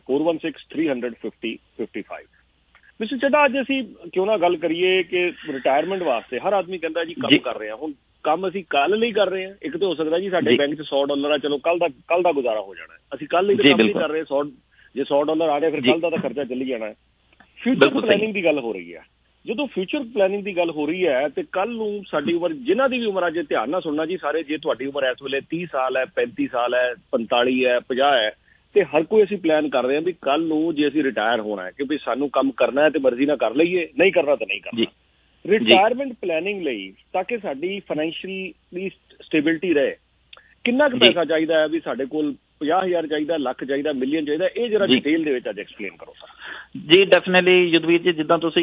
416-300-5055। ਮਿਸਟਰ ਚੱਡਾ, ਅੱਜ ਅਸੀਂ ਕਿਉਂ ਨਾ ਗੱਲ ਕਰੀਏ ਕਿ ਰਿਟਾਇਰਮੈਂਟ ਵਾਸਤੇ ਹਰ ਆਦਮੀ ਕਹਿੰਦਾ ਜੀ ਕੰਮ ਕਰ ਰਹੇ ਹਾਂ। ਹੁਣ ਕੰਮ ਅਸੀਂ ਕੱਲ ਲਈ ਕਰ ਰਹੇ ਹਾਂ। ਇੱਕ ਤਾਂ ਹੋ ਸਕਦਾ ਜੀ ਸਾਡੇ ਬੈਂਕ 'ਚ $100 ਆ, ਚਲੋ ਕੱਲ ਦਾ ਗੁਜ਼ਾਰਾ ਹੋ ਜਾਣਾ। ਅਸੀਂ ਕੱਲ ਲਈ ਕੰਮ ਨਹੀਂ ਕਰ ਰਹੇ, ਜੇ $100 ਆ ਗਿਆ ਫਿਰ ਕੱਲ ਦਾ ਤਾਂ ਖਰਚਾ ਚੱਲੀ ਜਾਣਾ ਹੈ। ਫਿਊਚਰ ਪਲੈਨਿੰਗ ਦੀ ਗੱਲ ਹੋ ਰਹੀ ਹੈ। ਜਦੋਂ ਫਿਊਚਰ ਪਲੈਨਿੰਗ ਦੀ ਗੱਲ ਹੋ ਰਹੀ ਹੈ ਤੇ ਕੱਲ ਨੂੰ ਸਾਡੀ ਉਮਰ, ਜਿਨ੍ਹਾਂ ਦੀ ਵੀ ਉਮਰ ਅੱਜ ਧਿਆਨ ਨਾਲ ਸੁਣਨਾ ਜੀ ਸਾਰੇ, ਜੇ ਤੁਹਾਡੀ ਉਮਰ ਇਸ ਵੇਲੇ 30 ਸਾਲ ਹੈ, 35 ਸਾਲ ਹੈ, 45 ਹੈ, 50 ਹੈ, ਤੇ ਹਰ ਕੋਈ ਅਸੀਂ ਪਲਾਨ ਕਰ ਰਹੇ ਹਾਂ ਵੀ ਕੱਲ ਨੂੰ ਜੇ ਅਸੀਂ ਰਿਟਾਇਰ ਹੋਣਾ ਹੈ ਕਿ ਵੀ ਸਾਨੂੰ ਕੰਮ ਕਰਨਾ ਹੈ ਤੇ ਮਰਜ਼ੀ ਨਾਲ ਕਰ ਲਈਏ, ਨਹੀਂ ਕਰਨਾ ਤਾਂ ਨਹੀਂ ਕਰਨਾ। ਰਿਟਾਇਰਮੈਂਟ ਪਲੈਨਿੰਗ ਲਈ ਤਾਂ ਕਿ ਸਾਡੀ ਫਾਈਨੈਂਸ਼ੀਅਲੀ ਸਟੇਬਿਲਿਟੀ ਰਹੇ, ਕਿੰਨਾ ਕੁ ਪੈਸਾ ਚਾਹੀਦਾ ਹੈ? ਵੀ ਸਾਡੇ ਕੋਲ 50,000 ਚਾਹੀਦਾ, ਲੱਖ ਚਾਹੀਦਾ, ਮਿਲੀਅਨ ਚਾਹੀਦਾ? ਇਹ ਜਰਾ ਡਿਟੇਲ ਦੇ ਵਿੱਚ ਅੱਜ ਐਕਸਪਲੇਨ ਕਰੋ ਸਰ। ਜੀ ਡੈਫੀਨੇਟਲੀ ਯੁਧਵੀਰ ਜੀ, ਜਿੱਦਾਂ ਤੁਸੀਂ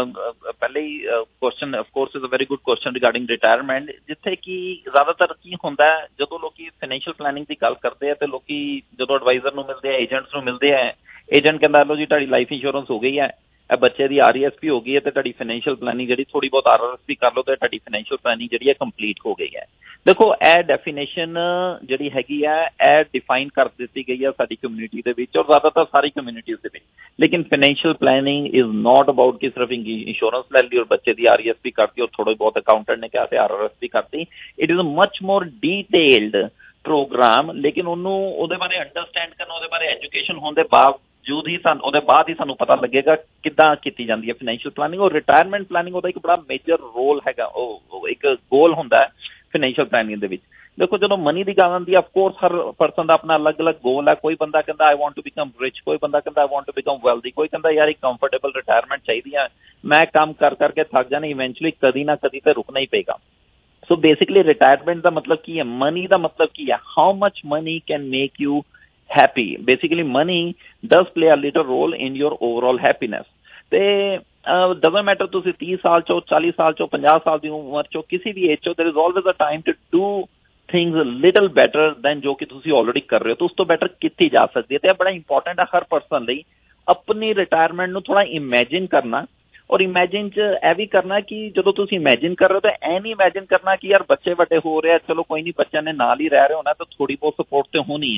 ਪਹਿਲੇ ਹੀ question of course is a very good question regarding retirement, ਜਿੱਥੇ ਕਿ ਜ਼ਿਆਦਾਤਰ ਕੀ ਹੁੰਦਾ ਹੈ ਜਦੋਂ ਲੋਕੀ ਫਾਈਨੈਂਸ਼ੀਅਲ ਪਲੈਨਿੰਗ ਦੀ ਗੱਲ ਕਰਦੇ ਆ ਤੇ ਲੋਕੀ ਜਦੋਂ ਐਡਵਾਈਜ਼ਰ ਨੂੰ ਮਿਲਦੇ ਆ, ਏਜੰਟਸ ਨੂੰ ਮਿਲਦੇ ਆ, ਏਜੰਟ ਕਹਿੰਦਾ ਲਓ ਜੀ ਤੁਹਾਡੀ ਲਾਈਫ ਇੰਸ਼ੋਰੈਂਸ ਹੋ ਗਈ ਹੈ, ਇਹ ਬੱਚੇ ਦੀ RESP ਹੋ ਗਈ ਹੈ ਤੇ ਤੁਹਾਡੀ ਫਾਈਨੈਂਸ਼ੀਅਲ ਪਲੈਨਿੰਗ ਜਿਹੜੀ ਥੋੜੀ ਬਹੁਤ RRSP ਕਰ ਲਓ ਤੇ ਤੁਹਾਡੀ ਫਾਈਨੈਂਸ਼ੀਅਲ ਪਲੈਨਿੰਗ ਜਿਹੜੀ ਹੈ ਕੰਪਲੀਟ ਹੋ ਗਈ ਹੈ। ਦੇਖੋ ਇਹ ਡੈਫੀਨੇਸ਼ਨ ਜਿਹੜੀ ਹੈਗੀ ਹੈ ਇਹ ਡਿਫਾਈਨ ਕਰ ਦਿੱਤੀ ਗਈ ਹੈ ਸਾਡੀ ਕਮਿਊਨਿਟੀ ਦੇ ਵਿੱਚ ਔਰ ਜ਼ਿਆਦਾਤਰ ਸਾਰੀ ਕਮਿਊਨਿਟੀਜ਼ ਦੇ ਵਿੱਚ। ਲੇਕਿਨ financial planning is not about ਕਿ ਸਿਰਫ ਇੰਸ਼ੋਰੈਂਸ ਲੈ ਲਈ ਔਰ ਬੱਚੇ ਦੀ RESP ਕਰਤੀ ਔਰ ਥੋੜੇ ਬਹੁਤ ਅਕਾਊਂਟੈਂਟ ਨੇ ਕਿਹਾ ਤੇ RRSP ਕਰਤੀ। It is a much more detailed program. ਲੇਕਿਨ ਉਹਨੂੰ ਉਹਦੇ ਬਾਰੇ ਅੰਡਰਸਟੈਂਡ ਕਰਨਾ, ਉਹਦੇ ਬਾਰੇ ਐਜੂਕੇਸ਼ਨ ਹੋਣ ਦੇ ਬਾਵਜੂਦ ਹੀ ਉਹਦੇ ਬਾਅਦ ਹੀ ਸਾਨੂੰ ਪਤਾ ਲੱਗੇਗਾ ਕਿੱਦਾਂ ਕੀਤੀ ਜਾਂਦੀ ਹੈ ਫਾਈਨੈਂਸ਼ੀਅਲ ਪਲੈਨਿੰਗ। ਔਰ ਰਿਟਾਇਰਮੈਂਟ ਪਲੈਨਿੰਗ ਉਹਦਾ ਇੱਕ ਬੜਾ ਮੇਜਰ ਰੋਲ ਹੈਗਾ, ਉਹ ਇੱਕ ਗੋਲ ਹੁੰਦਾ ਹੈ ਫਾਈਨੈਂਸ਼ੀਅਲ ਪਲੈਨਿੰਗ ਦੇ ਵਿੱਚ। ਦੇਖੋ ਜਦੋਂ ਮਨੀ ਦੀ ਗੱਲ ਆਉਂਦੀ ਹੈ, ਅਫਕੋਰਸ ਹਰ ਪਰਸਨ ਦਾ ਆਪਣਾ ਅਲੱਗ-ਅਲੱਗ ਗੋਲ ਹੈ। ਕੋਈ ਬੰਦਾ ਕਹਿੰਦਾ I want to become rich, ਕੋਈ ਬੰਦਾ ਕਹਿੰਦਾ I want to become wealthy, ਕੋਈ ਕਹਿੰਦਾ ਯਾਰ ਇੱਕ ਕੰਫਰਟੇਬਲ ਰਿਟਾਇਰਮੈਂਟ ਚਾਹੀਦੀ ਹੈ, ਮੈਂ ਕੰਮ ਕਰ ਕਰਕੇ ਥੱਕ ਜਾਣਾ, ਇਵੈਂਚੁਅਲੀ ਕਦੀ ਨਾ ਕਦੀ ਤੇ ਰੁਕਣਾ ਹੀ ਪਏਗਾ। ਸੋ ਬੇਸਿਕਲੀ ਰਿਟਾਇਰਮੈਂਟ ਦਾ ਮਤਲਬ ਕੀ ਹੈ, ਮਨੀ ਦਾ ਮਤਲਬ ਕੀ ਹੈ, how much money can make you happy. Basically money does play a little role in your overall happiness. ਤੇ doesn't matter ਤੁਸੀਂ 30 ਸਾਲ ਚੋਂ, 40 ਸਾਲ ਚੋਂ, 50 ਸਾਲ ਦੀ ਉਮਰ ਚੋਂ, ਕਿਸੇ ਵੀ ਏਜ ਚੋਂ, there is always a time to do things a little better than ਜੋ ਕਿ ਤੁਸੀਂ ਆਲਰੇਡੀ ਕਰ ਰਹੇ ਹੋ, ਤਾਂ ਉਸ ਤੋਂ ਬੈਟਰ ਕੀਤੀ ਜਾ ਸਕਦੀ ਹੈ। ਤੇ ਇਹ ਬੜਾ ਇੰਪੋਰਟੈਂਟ ਹੈ ਹਰ ਪਰਸਨ ਲਈ, ਆਪਣੀ ਰਿਟਾਇਰਮੈਂਟ ਨੂੰ ਥੋੜਾ ਇਮੈਜਿਨ ਕਰਨਾ। ਔਰ ਇਮੈਜਿਨ 'ਚ ਇਹ ਵੀ ਕਰਨਾ ਕਿ ਜਦੋਂ ਤੁਸੀਂ ਇਮੈਜਿਨ ਕਰ ਰਹੇ ਹੋ ਤਾਂ ਇਹ ਨਹੀਂ ਇਮੈਜਿਨ ਕਰਨਾ ਕਿ ਯਾਰ ਬੱਚੇ ਵੱਡੇ ਹੋ ਰਹੇ ਆ, ਚਲੋ ਕੋਈ ਨਹੀਂ ਬੱਚਿਆਂ ਨੇ ਨਾਲ ਹੀ ਰਹਿ ਰਹੇ ਹੋਣਾ ਤਾਂ ਥੋੜੀ ਬਹੁਤ ਸਪੋਰਟ ਤੇ ਹੋਣੀ ਹੈ।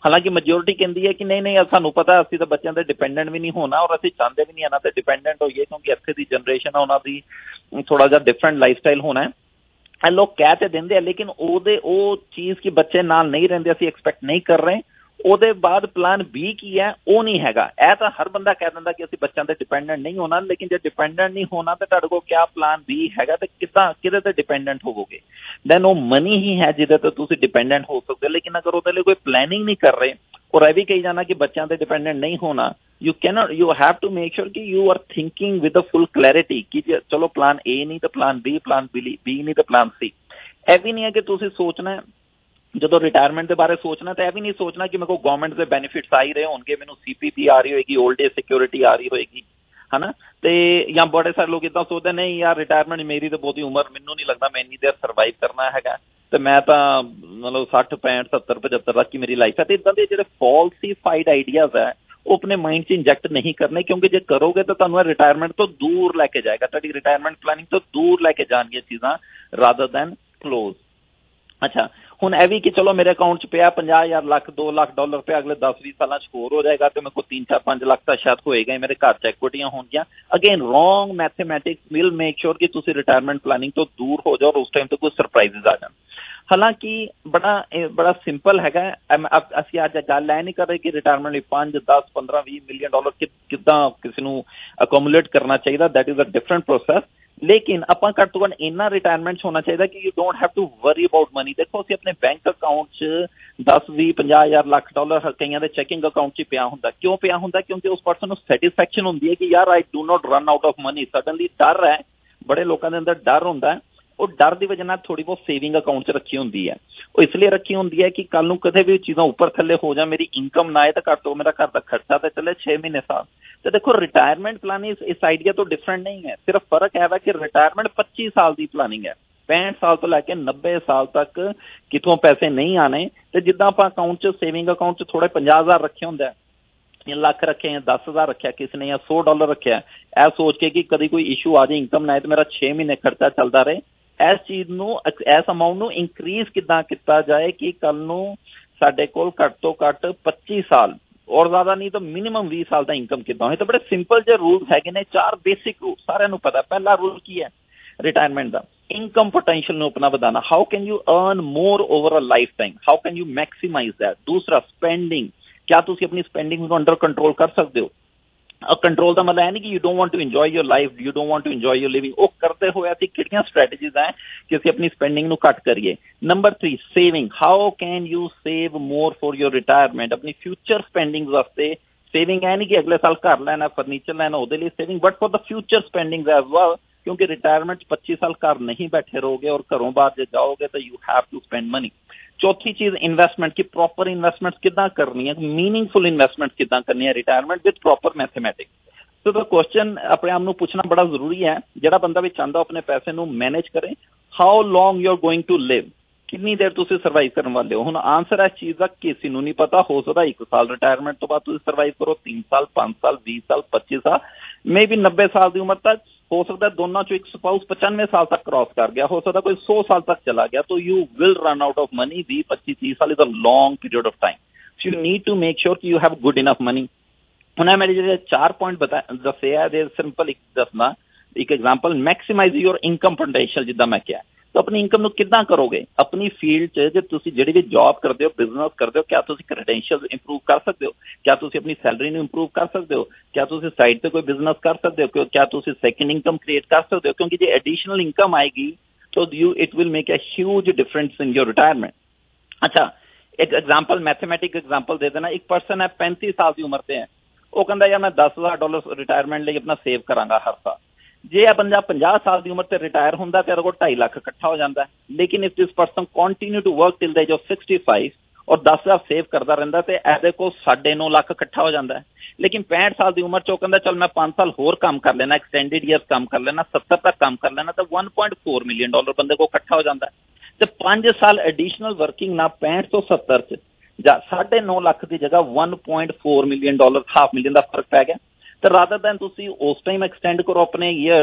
ਹਾਲਾਂਕਿ ਮੈਜੋਰਿਟੀ ਕਹਿੰਦੀ ਹੈ ਕਿ ਨਹੀਂ ਸਾਨੂੰ ਪਤਾ ਅਸੀਂ ਤਾਂ ਬੱਚਿਆਂ ਤੇ ਡਿਪੈਂਡੈਂਟ ਵੀ ਨਹੀਂ ਹੋਣਾ ਔਰ ਅਸੀਂ ਚਾਹੁੰਦੇ ਵੀ ਨਹੀਂ ਇਹਨਾਂ ਤੇ ਡਿਪੈਂਡੈਂਟ ਹੋਈਏ ਕਿਉਂਕਿ ਇੱਥੇ ਦੀ ਜਨਰੇਸ਼ਨ ਆ ਉਹਨਾਂ ਦੀ ਥੋੜਾ ਜਿਹਾ ਡਿਫਰੈਂਟ ਲਾਈਫ ਸਟਾਈਲ ਹੋਣਾ ਇਹ ਲੋਕ ਕਹਿ ਤੇ ਦਿੰਦੇ ਆ ਲੇਕਿਨ ਉਹ ਚੀਜ਼ ਕਿ ਬੱਚੇ ਨਾਲ ਨਹੀਂ ਰਹਿੰਦੇ ਅਸੀਂ ਐਕਸਪੈਕਟ ਨਹੀਂ ਕਰ ਰਹੇ ਉਹਦੇ ਬਾਅਦ ਪਲਾਨ B ਕੀ ਹੈ ਉਹ ਨਹੀਂ ਹੈਗਾ। ਇਹ ਤਾਂ ਹਰ ਬੰਦਾ ਕਹਿ ਦਿੰਦਾ ਕਿ ਅਸੀਂ ਬੱਚਿਆਂ ਤੇ ਡਿਪੈਂਡੈਂਟ ਨਹੀਂ ਹੋਣਾ ਲੇਕਿਨ ਜੇ ਡਿਪੈਂਡੈਂਟ ਨਹੀਂ ਹੋਣਾ ਤਾਂ ਤੁਹਾਡੇ ਕੋਲ ਕਿਆ ਪਲਾਨ B ਹੈਗਾ ਤੇ ਕਿਹਦੇ ਤੇ ਡਿਪੈਂਡੈਂਟ ਹੋਵੋਗੇ। ਦੈਨ ਉਹ ਮਨੀ ਹੀ ਹੈ ਜਿਹਦੇ ਤੇ ਤੁਸੀਂ ਡਿਪੈਂਡੈਂਟ ਹੋ ਸਕਦੇ ਲੇਕਿਨ ਅਗਰ ਉਹਦੇ ਲਈ ਕੋਈ ਪਲੈਨਿੰਗ ਨਹੀਂ ਕਰ ਰਹੇ ਔਰ ਇਹ ਵੀ ਕਹੀ ਜਾਣਾ ਕਿ ਬੱਚਿਆਂ ਤੇ ਡਿਪੈਂਡੈਂਟ ਨਹੀਂ ਹੋਣਾ you have to make sure ਕਿ you are thinking with a full clarity ਕਿ ਚਲੋ ਪਲਾਨ A ਨਹੀਂ ਤਾਂ ਪਲਾਨ B ਨਹੀਂ ਤਾਂ ਪਲਾਨ C। ਇਹ ਵੀ ਨਹੀਂ ਹੈ ਕਿ ਤੁਸੀਂ ਸੋਚਣਾ ਜਦੋਂ ਰਿਟਾਇਰਮੈਂਟ ਦੇ ਬਾਰੇ ਸੋਚਣਾ ਤਾਂ ਇਹ ਵੀ ਨਹੀਂ ਸੋਚਣਾ ਕਿ ਮੇਰੇ ਕੋਲ ਗਵਰਨਮੈਂਟ ਦੇ ਬੈਨੀਫਿਟਸ ਆ ਹੀ ਰਹੇ ਹੋਣਗੇ ਮੈਨੂੰ CPP ਆ ਰਹੀ ਹੋਏਗੀ 올ਡ ਏਜ ਸਿਕਿਉਰਿਟੀ ਆ ਰਹੀ ਹੋਏਗੀ ਹੈ ਨਾ ਤੇ ਜਾਂ ਬੜੇ ਸਾਰੇ ਲੋਕ ਇੱਦਾਂ ਸੋਚਦੇ ਨਹੀਂ ਯਾਰ ਰਿਟਾਇਰਮੈਂਟ ਮੇਰੀ ਤਾਂ ਬਹੁਤੀ ਉਮਰ ਮੈਨੂੰ ਨਹੀਂ ਲੱਗਦਾ ਮੈਂ ਇੰਨੀ ਦੇਰ ਸਰਵਾਈਵ ਕਰਨਾ ਹੈਗਾ ਤੇ ਮੈਂ ਤਾਂ ਮਤਲਬ 60 65 70 75 ਤੱਕ ਹੀ ਮੇਰੀ ਲਾਈਫ ਹੈ ਤੇ ਇੱਦਾਂ ਦੇ ਜਿਹੜੇ ਫਾਲਸੀਫਾਈਡ ਆਈਡੀਆਜ਼ ਹੈ ਉਹ ਆਪਣੇ ਮਾਈਂਡ 'ਚ ਇੰਜੈਕਟ ਨਹੀਂ ਕਰਨੇ ਕਿਉਂਕਿ ਜੇ ਕਰੋਗੇ ਤਾਂ ਤੁਹਾਨੂੰ ਰਿਟਾਇਰਮੈਂਟ ਤੋਂ ਦੂਰ ਲੈ ਕੇ ਜਾਏਗਾ ਤੁਹਾਡੀ ਰਿਟਾਇਰਮੈਂਟ ਪਲਾਨਿੰਗ ਤੋਂ ਦੂਰ ਲੈ ਕੇ ਜਾਣਗੀਆਂ ਚੀਜ਼ਾਂ ਰਾਦਰ ਦੈਨ ਕਲੋਜ਼। ਅੱਛਾ ਹੁਣ ਇਹ ਵੀ ਕਿ ਚਲੋ ਮੇਰੇ ਅਕਾਊਂਟ 'ਚ ਪਿਆ 50,000 ਲੱਖ $2 ਲੱਖ ਪਿਆ ਅਗਲੇ 10-20 ਸਾਲਾਂ 'ਚ ਹੋਰ ਹੋ ਜਾਏਗਾ ਤੇ ਮੇਰੇ ਕੋਲ 3-4-5 ਲੱਖ ਤਾਂ ਸ਼ਾਇਦ ਹੋਏਗਾ ਹੀ ਮੇਰੇ ਘਰ 'ਚ ਐਕੁਇਟੀਆਂ ਹੋਣਗੀਆਂ। Again wrong mathematics will make sure ਕਿ ਤੁਸੀਂ ਰਿਟਾਇਰਮੈਂਟ ਪਲਾਨਿੰਗ ਤੋਂ ਦੂਰ ਹੋ ਜਾਓ ਔਰ ਉਸ ਟਾਈਮ ਤੇ ਕੋਈ ਸਰਪ੍ਰਾਈਜ਼ਸ ਆ ਜਾਣ। ਹਾਲਾਂਕਿ ਬੜਾ ਸਿੰਪਲ ਹੈਗਾ ਅਸੀਂ ਅੱਜ ਗੱਲ ਇਹ ਨਹੀਂ ਕਰ ਰਹੇ ਕਿ ਰਿਟਾਇਰਮੈਂਟ ਲਈ 5, 10, 15, $20 ਮਿਲੀਅਨ ਕਿੱਦਾਂ ਕਿਸੇ ਨੂੰ ਅਕੋਮੂਲੇਟ ਕਰਨਾ ਚਾਹੀਦਾ that is a different process ਲੇਕਿਨ ਆਪਾਂ ਘੱਟ ਤੋਂ ਘੱਟ ਇੰਨਾ ਰਿਟਾਇਰਮੈਂਟ 'ਚ ਹੋਣਾ ਚਾਹੀਦਾ ਕਿ you don't have to worry about money. ਦੇਖੋ ਅਸੀਂ ਆਪਣੇ ਬੈਂਕ ਅਕਾਊਂਟ 'ਚ 10, 20, 50,000 ਲੱਖ ਡਾਲਰ ਕਈਆਂ ਦੇ ਚੈਕਿੰਗ ਅਕਾਊਂਟ 'ਚ ਪਿਆ ਹੁੰਦਾ। ਕਿਉਂ ਪਿਆ ਹੁੰਦਾ? ਕਿਉਂਕਿ ਉਸ ਪਰਸਨ ਨੂੰ ਸੈਟਿਸਫੈਕਸ਼ਨ ਹੁੰਦੀ ਹੈ ਕਿ ਯਾਰ I do not run out of money. Suddenly ਡਰ ਹੈ, ਬੜੇ ਲੋਕਾਂ ਦੇ ਅੰਦਰ ਡਰ ਹੁੰਦਾ ਉਹ ਡਰ ਦੀ ਵਜ੍ਹਾ ਨਾਲ ਥੋੜੀ ਬਹੁਤ ਸੇਵਿੰਗ ਅਕਾਊਂਟ 'ਚ ਰੱਖੀ ਹੁੰਦੀ ਹੈ। ਉਹ ਇਸ ਲਈ ਰੱਖੀ ਹੁੰਦੀ ਹੈ ਕਿ ਕੱਲ ਨੂੰ ਕਦੇ ਵੀ ਚੀਜ਼ਾਂ ਉੱਪਰ ਥੱਲੇ ਹੋ ਜਾ ਮੇਰੀ ਇਨਕਮ ਨਾ ਆਏ ਤਾਂ ਘੱਟ ਤੋਂ ਮੇਰਾ ਘਰ ਦਾ ਖਰਚਾ ਤਾਂ ਚੱਲੇ 6 ਮਹੀਨੇ ਸਾਲ। ਤੇ ਦੇਖੋ ਰਿਟਾਇਰਮੈਂਟ ਪਲਾਨਿੰਗ ਇਸ ਆਈਡੀਆ ਤੋਂ ਡਿਫਰੈਂਟ ਨਹੀਂ ਹੈ, ਸਿਰਫ ਫਰਕ ਹੈ ਕਿ ਰਿਟਾਇਰਮੈਂਟ 25 ਸਾਲ ਦੀ ਪਲਾਨਿੰਗ ਹੈ। 65 ਸਾਲ ਤੋਂ ਲੈ ਕੇ 90 ਸਾਲ ਤੱਕ ਕਿਤੋਂ ਪੈਸੇ ਨਹੀਂ ਆਣੇ ਤੇ ਜਿੱਦਾਂ ਆਪਾਂ ਅਕਾਊਂਟ 'ਚ ਸੇਵਿੰਗ ਅਕਾਊਂਟ 'ਚ ਥੋੜੇ 50,000 ਰੱਖੇ ਹੁੰਦਾ ਜਾਂ ਲੱਖ ਰੱਖਿਆ ਜਾਂ 10,000 ਰੱਖਿਆ ਕਿਸੇ ਨੇ ਜਾਂ $100 ਰੱਖਿਆ ਇਹ ਸੋਚ ਕੇ ਕਿ ਕਦੀ ਕੋਈ ਇਸ਼ੂ ਆ ਜਾਏ ਇਨਕਮ ਨਾ ਆਏ ਤੇ ਮੇਰਾ 6 ਮਹੀਨੇ ਖਰਚਾ ਚੱਲਦਾ ਰਹੇ। ਇਸ ਚੀਜ਼ ਨੂੰ ਇਸ ਅਮਾਊਂਟ ਨੂੰ ਇਨਕਰੀਜ਼ ਕਿੱਦਾਂ ਕੀਤਾ ਜਾਏ ਕਿ ਕੱਲ ਨੂੰ ਸਾਡੇ ਕੋਲ ਘੱਟ ਤੋਂ ਘੱਟ 25 ਸਾਲ ਔਰ ਜ਼ਿਆਦਾ ਨਹੀਂ ਤਾਂ ਮਿਨੀਮਮ 20 ਸਾਲ ਦਾ ਇਨਕਮ ਕਿੱਦਾਂ ਹੋਏ। ਤਾਂ ਬੜੇ ਸਿੰਪਲ ਜਿਹੇ ਰੂਲਸ ਹੈਗੇ ਨੇ, 4 ਬੇਸਿਕ ਰੂਲ ਸਾਰਿਆਂ ਨੂੰ ਪਤਾ। ਪਹਿਲਾ ਰੂਲ ਕੀ ਹੈ ਰਿਟਾਇਰਮੈਂਟ ਦਾ? ਇਨਕਮ ਪੋਟੈਂਸ਼ੀਅਲ ਨੂੰ ਆਪਣਾ ਵਧਾਉਣਾ। How can you earn more over a lifetime? How can you maximise that? ਦੂਸਰਾ ਸਪੈਂਡਿੰਗ, ਕਿਆ ਤੁਸੀਂ ਆਪਣੀ ਸਪੈਂਡਿੰਗ ਨੂੰ ਅੰਡਰ ਕੰਟਰੋਲ ਕਰ ਸਕਦੇ ਹੋ? ਕੰਟਰੋਲ ਦਾ ਮਤਲਬ ਹੈ ਨਹੀਂ ਕਿ you don't want to enjoy your life, you don't want to enjoy your living. ਉਹ ਕਰਦੇ ਹੋਏ ਅਸੀਂ ਕਿਹੜੀਆਂ ਸਟ੍ਰੈਟਜੀਜ਼ ਹੈ ਕਿ ਅਸੀਂ ਆਪਣੀ ਸਪੈਂਡਿੰਗ ਨੂੰ ਘੱਟ ਕਰੀਏ। Number 3 saving. How can you save more for your retirement? ਆਪਣੀ ਫਿਊਚਰ ਸਪੈਂਡਿੰਗ ਵਾਸਤੇ ਸੇਵਿੰਗ ਹੈ ਨਹੀਂ ਕਿ ਅਗਲੇ ਸਾਲ ਘਰ ਲੈਣਾ, ਫਰਨੀਚਰ ਲੈਣਾ, ਉਹਦੇ ਲਈ saving, but for the future spending as well ਕਿਉਂਕਿ ਰਿਟਾਇਰਮੈਂਟ 25 ਸਾਲ ਘਰ ਨਹੀਂ ਬੈਠੇ ਰਹੋਗੇ ਔਰ ਘਰੋਂ ਬਾਹਰ ਜੇ ਜਾਓਗੇ ਤਾਂ you have to spend money. ਚੌਥੀ ਚੀਜ਼ ਇਨਵੈਸਟਮੈਂਟ ਕਿ ਪ੍ਰੋਪਰ ਇਨਵੈਸਟਮੈਂਟ ਕਿੱਦਾਂ ਕਰਨੀ ਹੈ, ਮੀਨਿੰਗਫੁਲ ਇਨਵੈਸਟਮੈਂਟ ਕਿੱਦਾਂ ਕਰਨੀ ਹੈ retirement with proper mathematics. So the question ਆਪਣੇ ਆਪ ਨੂੰ ਪੁੱਛਣਾ ਬੜਾ ਜ਼ਰੂਰੀ ਹੈ। ਜਿਹੜਾ ਬੰਦਾ ਵੀ ਚਾਹੁੰਦਾ ਆਪਣੇ ਪੈਸੇ ਨੂੰ ਮੈਨੇਜ ਕਰੇ, how long you are going to live, ਕਿੰਨੀ ਦੇਰ ਤੁਸੀਂ ਸਰਵਾਈਵ ਕਰਨ ਵਾਲੇ ਹੋ। ਹੁਣ ਆਨਸਰ ਇਸ ਚੀਜ਼ ਦਾ ਕਿਸੇ ਨੂੰ ਨਹੀਂ ਪਤਾ। ਹੋ ਸਕਦਾ 1 ਸਾਲ ਰਿਟਾਇਰਮੈਂਟ ਤੋਂ ਬਾਅਦ ਤੁਸੀਂ ਸਰਵਾਈਵ ਕਰੋ, 3 ਸਾਲ, 5 ਸਾਲ, 20 ਸਾਲ, 25 ਸਾਲ, ਮੇ ਬੀ 90 ਸਾਲ ਦੀ ਉਮਰ ਤੱਕ। ਹੋ ਸਕਦਾ ਦੋਨਾਂ ਚੋਂ ਇੱਕ ਸਪਾਊਸ 95 ਸਾਲ ਤੱਕ ਕ੍ਰਾਸ ਕਰ ਗਿਆ, ਹੋ ਸਕਦਾ ਕੋਈ 100 ਸਾਲ ਤੱਕ ਚਲਾ ਗਿਆ। ਤਾਂ you will run out of money. 20, 25, 30 ਸਾਲ is a long period of time. So you need to make sure ਕਿ you have good enough money. ਹੁਣ ਇਹ ਮੇਰੇ ਜਿਹੜੇ 4 ਪੁਆਇੰਟ ਦੱਸੇ ਆ ਦੇ ਸਿੰਪਲ ਇੱਕ ਦੱਸਣਾ ਇੱਕ example. Maximise your income potential, ਜਿੱਦਾਂ ਮੈਂ ਕਿਹਾ। ਤਾਂ ਆਪਣੀ ਇਨਕਮ ਨੂੰ ਕਿੱਦਾਂ ਕਰੋਗੇ? ਆਪਣੀ ਫੀਲਡ 'ਚ ਜੇ ਤੁਸੀਂ ਜਿਹੜੀ ਵੀ ਜੌਬ ਕਰਦੇ ਹੋ, ਬਿਜ਼ਨਸ ਕਰਦੇ ਹੋ, ਕਿਆ ਤੁਸੀਂ ਕ੍ਰੈਡੈਂਸ਼ੀਅਲ ਇੰਪਰੂਵ ਕਰ ਸਕਦੇ ਹੋ? ਕਿਆ ਤੁਸੀਂ ਆਪਣੀ ਸੈਲਰੀ ਨੂੰ ਇੰਪਰੂਵ ਕਰ ਸਕਦੇ ਹੋ? ਕਿਆ ਤੁਸੀਂ ਸਾਈਡ 'ਤੇ ਕੋਈ ਬਿਜ਼ਨਸ ਕਰ ਸਕਦੇ ਹੋ? ਕਿਆ ਤੁਸੀਂ ਸੈਕਿੰਡ ਇਨਕਮ ਕ੍ਰੀਏਟ ਕਰ ਸਕਦੇ ਹੋ? ਕਿਉਂਕਿ ਜੇ ਐਡੀਸ਼ਨਲ ਇਨਕਮ ਆਏਗੀ ਤਾਂ it will make a huge difference in your retirement. ਅੱਛਾ ਇੱਕ ਐਗਜ਼ਾਮਪਲ, ਮੈਥਮੈਟਿਕ ਐਗਜ਼ਾਮਪਲ ਦੇ ਦੇਣਾ। ਇੱਕ ਪਰਸਨ ਹੈ 35 ਸਾਲ ਦੀ ਉਮਰ 'ਤੇ ਹੈ, ਉਹ ਕਹਿੰਦਾ ਯਾਰ ਮੈਂ $10,000 ਰਿਟਾਇਰਮੈਂਟ ਲਈ ਆਪਣਾ ਸੇਵ ਕਰਾਂਗਾ ਹਰ ਸਾਲ। ਜੇ ਇਹ ਬੰਦਾ 50 ਸਾਲ ਦੀ ਉਮਰ ਤੇ ਰਿਟਾਇਰ ਹੁੰਦਾ ਤੇ ਇਹਦੇ ਕੋਲ 2.5 ਲੱਖ ਇਕੱਠਾ ਹੋ ਜਾਂਦਾ। ਲੇਕਿਨ if this person continue to work till the age of 65 ਔਰ 10,000 ਸੇਵ ਕਰਦਾ ਰਹਿੰਦਾ ਤੇ ਇਹਦੇ ਕੋਲ 9.5 ਲੱਖ ਇਕੱਠਾ ਹੋ ਜਾਂਦਾ। ਲੇਕਿਨ 65 ਸਾਲ ਦੀ ਉਮਰ 'ਚ ਉਹ ਕਹਿੰਦਾ ਚੱਲ ਮੈਂ 5 ਸਾਲ ਹੋਰ ਕੰਮ ਕਰ ਲੈਣਾ, ਐਕਸਟੈਂਡਿਡ ਈਅਰਸ ਕੰਮ ਕਰ ਲੈਣਾ, 70 ਤੱਕ ਕੰਮ ਕਰ ਲੈਣਾ, ਤਾਂ $1.4 ਮਿਲੀਅਨ ਬੰਦੇ ਕੋਲ ਇਕੱਠਾ ਹੋ ਜਾਂਦਾ। ਤੇ 5 ਸਾਲ ਐਡੀਸ਼ਨਲ ਵਰਕਿੰਗ ਨਾਲ 65 ਤੋਂ 70 'ਚ ਜਾਂ 9.5 ਲੱਖ ਦੀ ਜਗ੍ਹਾ $1.4 ਮਿਲੀਅਨ, $500,000 ਦਾ ਫਰਕ ਪੈ ਗਿਆ। ਤਾਂ ਰਾਦਰ ਦੈਨ ਤੁਸੀਂ ਉਸ ਟਾਈਮ ਐਕਸਟੈਂਡ ਕਰੋ ਆਪਣੇ ਈਅਰਸ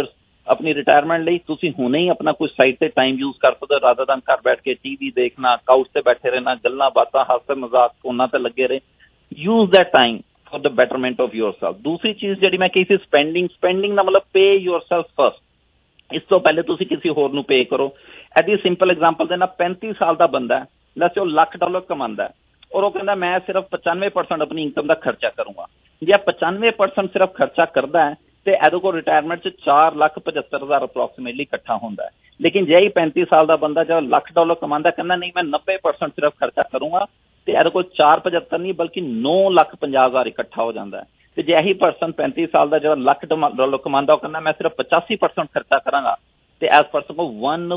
अपनी रिटायरमेंट ਲਈ ਤੁਸੀਂ ਹੁਣੇ ਹੀ ਆਪਣਾ ਕੋਈ ਸਾਈਟ ਤੇ ਟਾਈਮ ਯੂਜ਼ ਕਰ ਸਕਦੇ ਹੋ ਰਾਦਰ ਦਨ ਘਰ ਬੈਠ ਕੇ ਟੀਵੀ ਦੇਖਣਾ, ਕਾਊਚ ਤੇ ਬੈਠੇ ਰਹਿਣਾ, ਗੱਲਾਂ ਬਾਤਾਂ, ਹਾਸੇ ਮਜ਼ਾਕ ਫੋਨਾਂ ਤੇ ਲੱਗੇ ਰਹੇ। Use that time for the betterment of yourself। दूसरी चीज़ ਜਿਹੜੀ ਮੈਂ ਕਹੀ ਸੀ ਸਪੈਂਡਿੰਗ ਦਾ ਮਤਲਬ ਪੇ yourself first। ਇਸ ਤੋਂ ਪਹਿਲੇ ਤੁਸੀਂ ਕਿਸੇ ਹੋਰ ਨੂੰ ਪੇ ਕਰੋ। ਇਹਦੀ ਸਿੰਪਲ ਐਗਜ਼ਾਮਪਲ ਦੇਣਾ, 35 ਸਾਲ ਦਾ ਬੰਦਾ ਲੈਟਸ ਸੇ ਉਹ $1,00,000 ਕਮਾਉਂਦਾ ਔਰ ਉਹ ਕਹਿੰਦਾ ਮੈਂ ਸਿਰਫ 95% ਆਪਣੀ ਇਨਕਮ ਦਾ ਖਰਚਾ ਕਰੂੰਗਾ। ਜੇ 95% ਸਿਰਫ ਖਰਚਾ ਕਰਦਾ ਹੈ ਤੇ ਇਹਦੇ ਕੋਲ ਰਿਟਾਇਰਮੈਂਟ 'ਚ 4,75,000 ਅਪਰੋਕਸੀਮੇਟਲੀ ਇਕੱਠਾ ਹੁੰਦਾ ਹੈ। ਲੇਕਿਨ ਜੇ ਹੀ 35 ਸਾਲ ਦਾ ਬੰਦਾ ਜਦੋਂ $1,00,000 ਕਮਾਉਂਦਾ ਕਹਿੰਦਾ ਨਹੀਂ ਮੈਂ 90% ਸਿਰਫ ਖਰਚਾ ਕਰੂੰਗਾ ਤੇ ਇਹਦੇ ਕੋਲ 4,75 ਨਹੀਂ ਬਲਕਿ 9,50,000 ਇਕੱਠਾ ਹੋ ਜਾਂਦਾ ਹੈ। ਤੇ ਜੇ ਇਹੀ ਪਰਸਨ 35 ਸਾਲ ਦਾ ਜਿਹੜਾ $1,00,000 ਕਮਾਉਂਦਾ ਉਹ ਕਹਿੰਦਾ ਮੈਂ ਸਿਰਫ 85% ਖਰਚਾ ਕਰਾਂਗਾ ਤੇ ਐਸ ਪਰਸਨ ਕੋਲ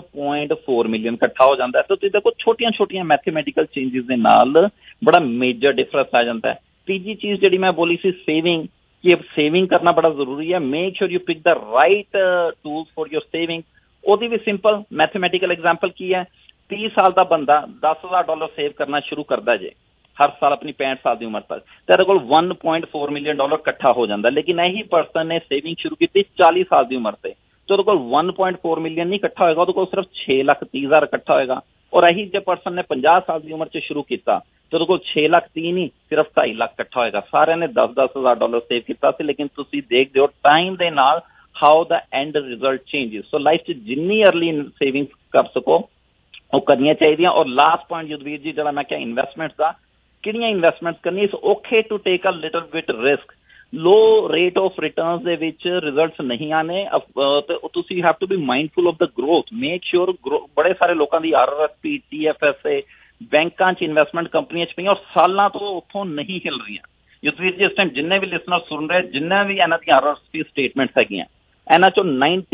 1.4 ਮਿਲੀਅਨ ਇਕੱਠਾ ਹੋ ਜਾਂਦਾ ਹੈ। ਤਾਂ ਤੁਸੀਂ ਦੇਖੋ ਛੋਟੀਆਂ ਛੋਟੀਆਂ ਮੈਥਮੈਟੀਕਲ ਚੇਂਜਿਸ ਦੇ ਨਾਲ ਬੜਾ ਮੇਜਰ ਡਿਫਰੈਂਸ ਆ ਜਾਂਦਾ ਹੈ। ਤੀਜੀ ਚੀਜ਼ ਜਿਹੜੀ ਮੈਂ ਬੋਲੀ ਸੀ ਸੇਵਿੰਗ, ਕਿ ਸੇਵਿੰਗ ਕਰਨਾ ਬੜਾ ਜ਼ਰੂਰੀ ਹੈ। Make sure you pick the right tools for your saving. ਉਹਦੀ ਵੀ ਸਿੰਪਲ ਮੈਥਮੈਟੀਕਲ ਐਗਜ਼ਾਮਪਲ ਕੀ ਹੈ, 30 ਸਾਲ ਦਾ ਬੰਦਾ $10,000 ਸੇਵ ਕਰਨਾ ਸ਼ੁਰੂ ਕਰਦਾ ਜੇ ਹਰ ਸਾਲ ਆਪਣੀ 65 ਸਾਲ ਦੀ ਉਮਰ ਤੱਕ ਤੇ ਇਹਦੇ ਕੋਲ $1.4 ਮਿਲੀਅਨ ਇਕੱਠਾ ਹੋ ਜਾਂਦਾ। ਲੇਕਿਨ ਇਹੀ ਪਰਸਨ ਨੇ ਸੇਵਿੰਗ ਸ਼ੁਰੂ ਕੀਤੀ 40 ਸਾਲ ਦੀ ਉਮਰ ਤੇ ਉਹਦੇ ਕੋਲ 1.4 ਮਿਲੀਅਨ ਨਹੀਂ ਇਕੱਠਾ ਹੋਏਗਾ, ਉਹਦੇ ਕੋਲ ਸਿਰਫ 6,30,000 ਇਕੱਠਾ ਹੋਏਗਾ। ਔਰ ਇਹੀ ਜੇ ਪਰਸਨ ਨੇ 50 ਸਾਲ ਦੀ ਉਮਰ 'ਚ ਸ਼ੁਰੂ ਕੀਤਾ ਤੇ ਉਹਦੇ ਕੋਲ 6,30,000 ਨਹੀਂ ਸਿਰਫ 2.5 ਲੱਖ ਇਕੱਠਾ ਹੋਏਗਾ। ਸਾਰਿਆਂ ਨੇ $10,000 ਸੇਵ ਕੀਤਾ ਸੀ, ਲੇਕਿਨ ਤੁਸੀਂ ਦੇਖਦੇ ਹੋ ਟਾਈਮ ਦੇ ਨਾਲ how the end result changes. So life 'ਚ ਜਿੰਨੀ ਅਰਲੀ ਸੇਵਿੰਗਸ ਕਰ ਸਕੋ ਉਹ ਕਰਨੀਆਂ ਚਾਹੀਦੀਆਂ। ਔਰ ਲਾਸਟ ਪੁਆਇੰਟ ਯੁਧਵੀਰ ਜੀ ਜਿਹੜਾ ਮੈਂ ਕਿਹਾ ਇਨਵੈਸਟਮੈਂਟਸ ਦਾ, ਕਿਹੜੀਆਂ ਇਨਵੈਸਟਮੈਂਟਸ ਕਰਨੀ, it's okay to take a little bit risk. Low rate of returns ਦੇ ਵਿੱਚ ਰਿਜ਼ਲਟਸ ਨਹੀਂ ਆਣੇ ਤੇ ਤੁਸੀਂ have to be mindful of the growth. Make sure ਬੜੇ ਸਾਰੇ ਲੋਕਾਂ ਦੀ RRSP, TFSA ਬੈਂਕਾਂ 'ਚ ਇਨਵੈਸਟਮੈਂਟ ਕੰਪਨੀਆਂ 'ਚ ਪਈਆਂ ਔਰ ਸਾਲਾਂ ਤੋਂ ਉੱਥੋਂ ਨਹੀਂ ਹਿੱਲ ਰਹੀਆਂ। ਯੁਧਵੀਰ ਜੀ ਇਸ ਟਾਈਮ ਜਿੰਨੇ ਵੀ ਲਿਸਨਰ ਸੁਣ ਰਹੇ, ਜਿੰਨਾ ਵੀ ਇਹਨਾਂ ਦੀਆਂ RRSP ਸਟੇਟਮੈਂਟਸ ਹੈਗੀਆਂ, ਇਹਨਾਂ 'ਚੋਂ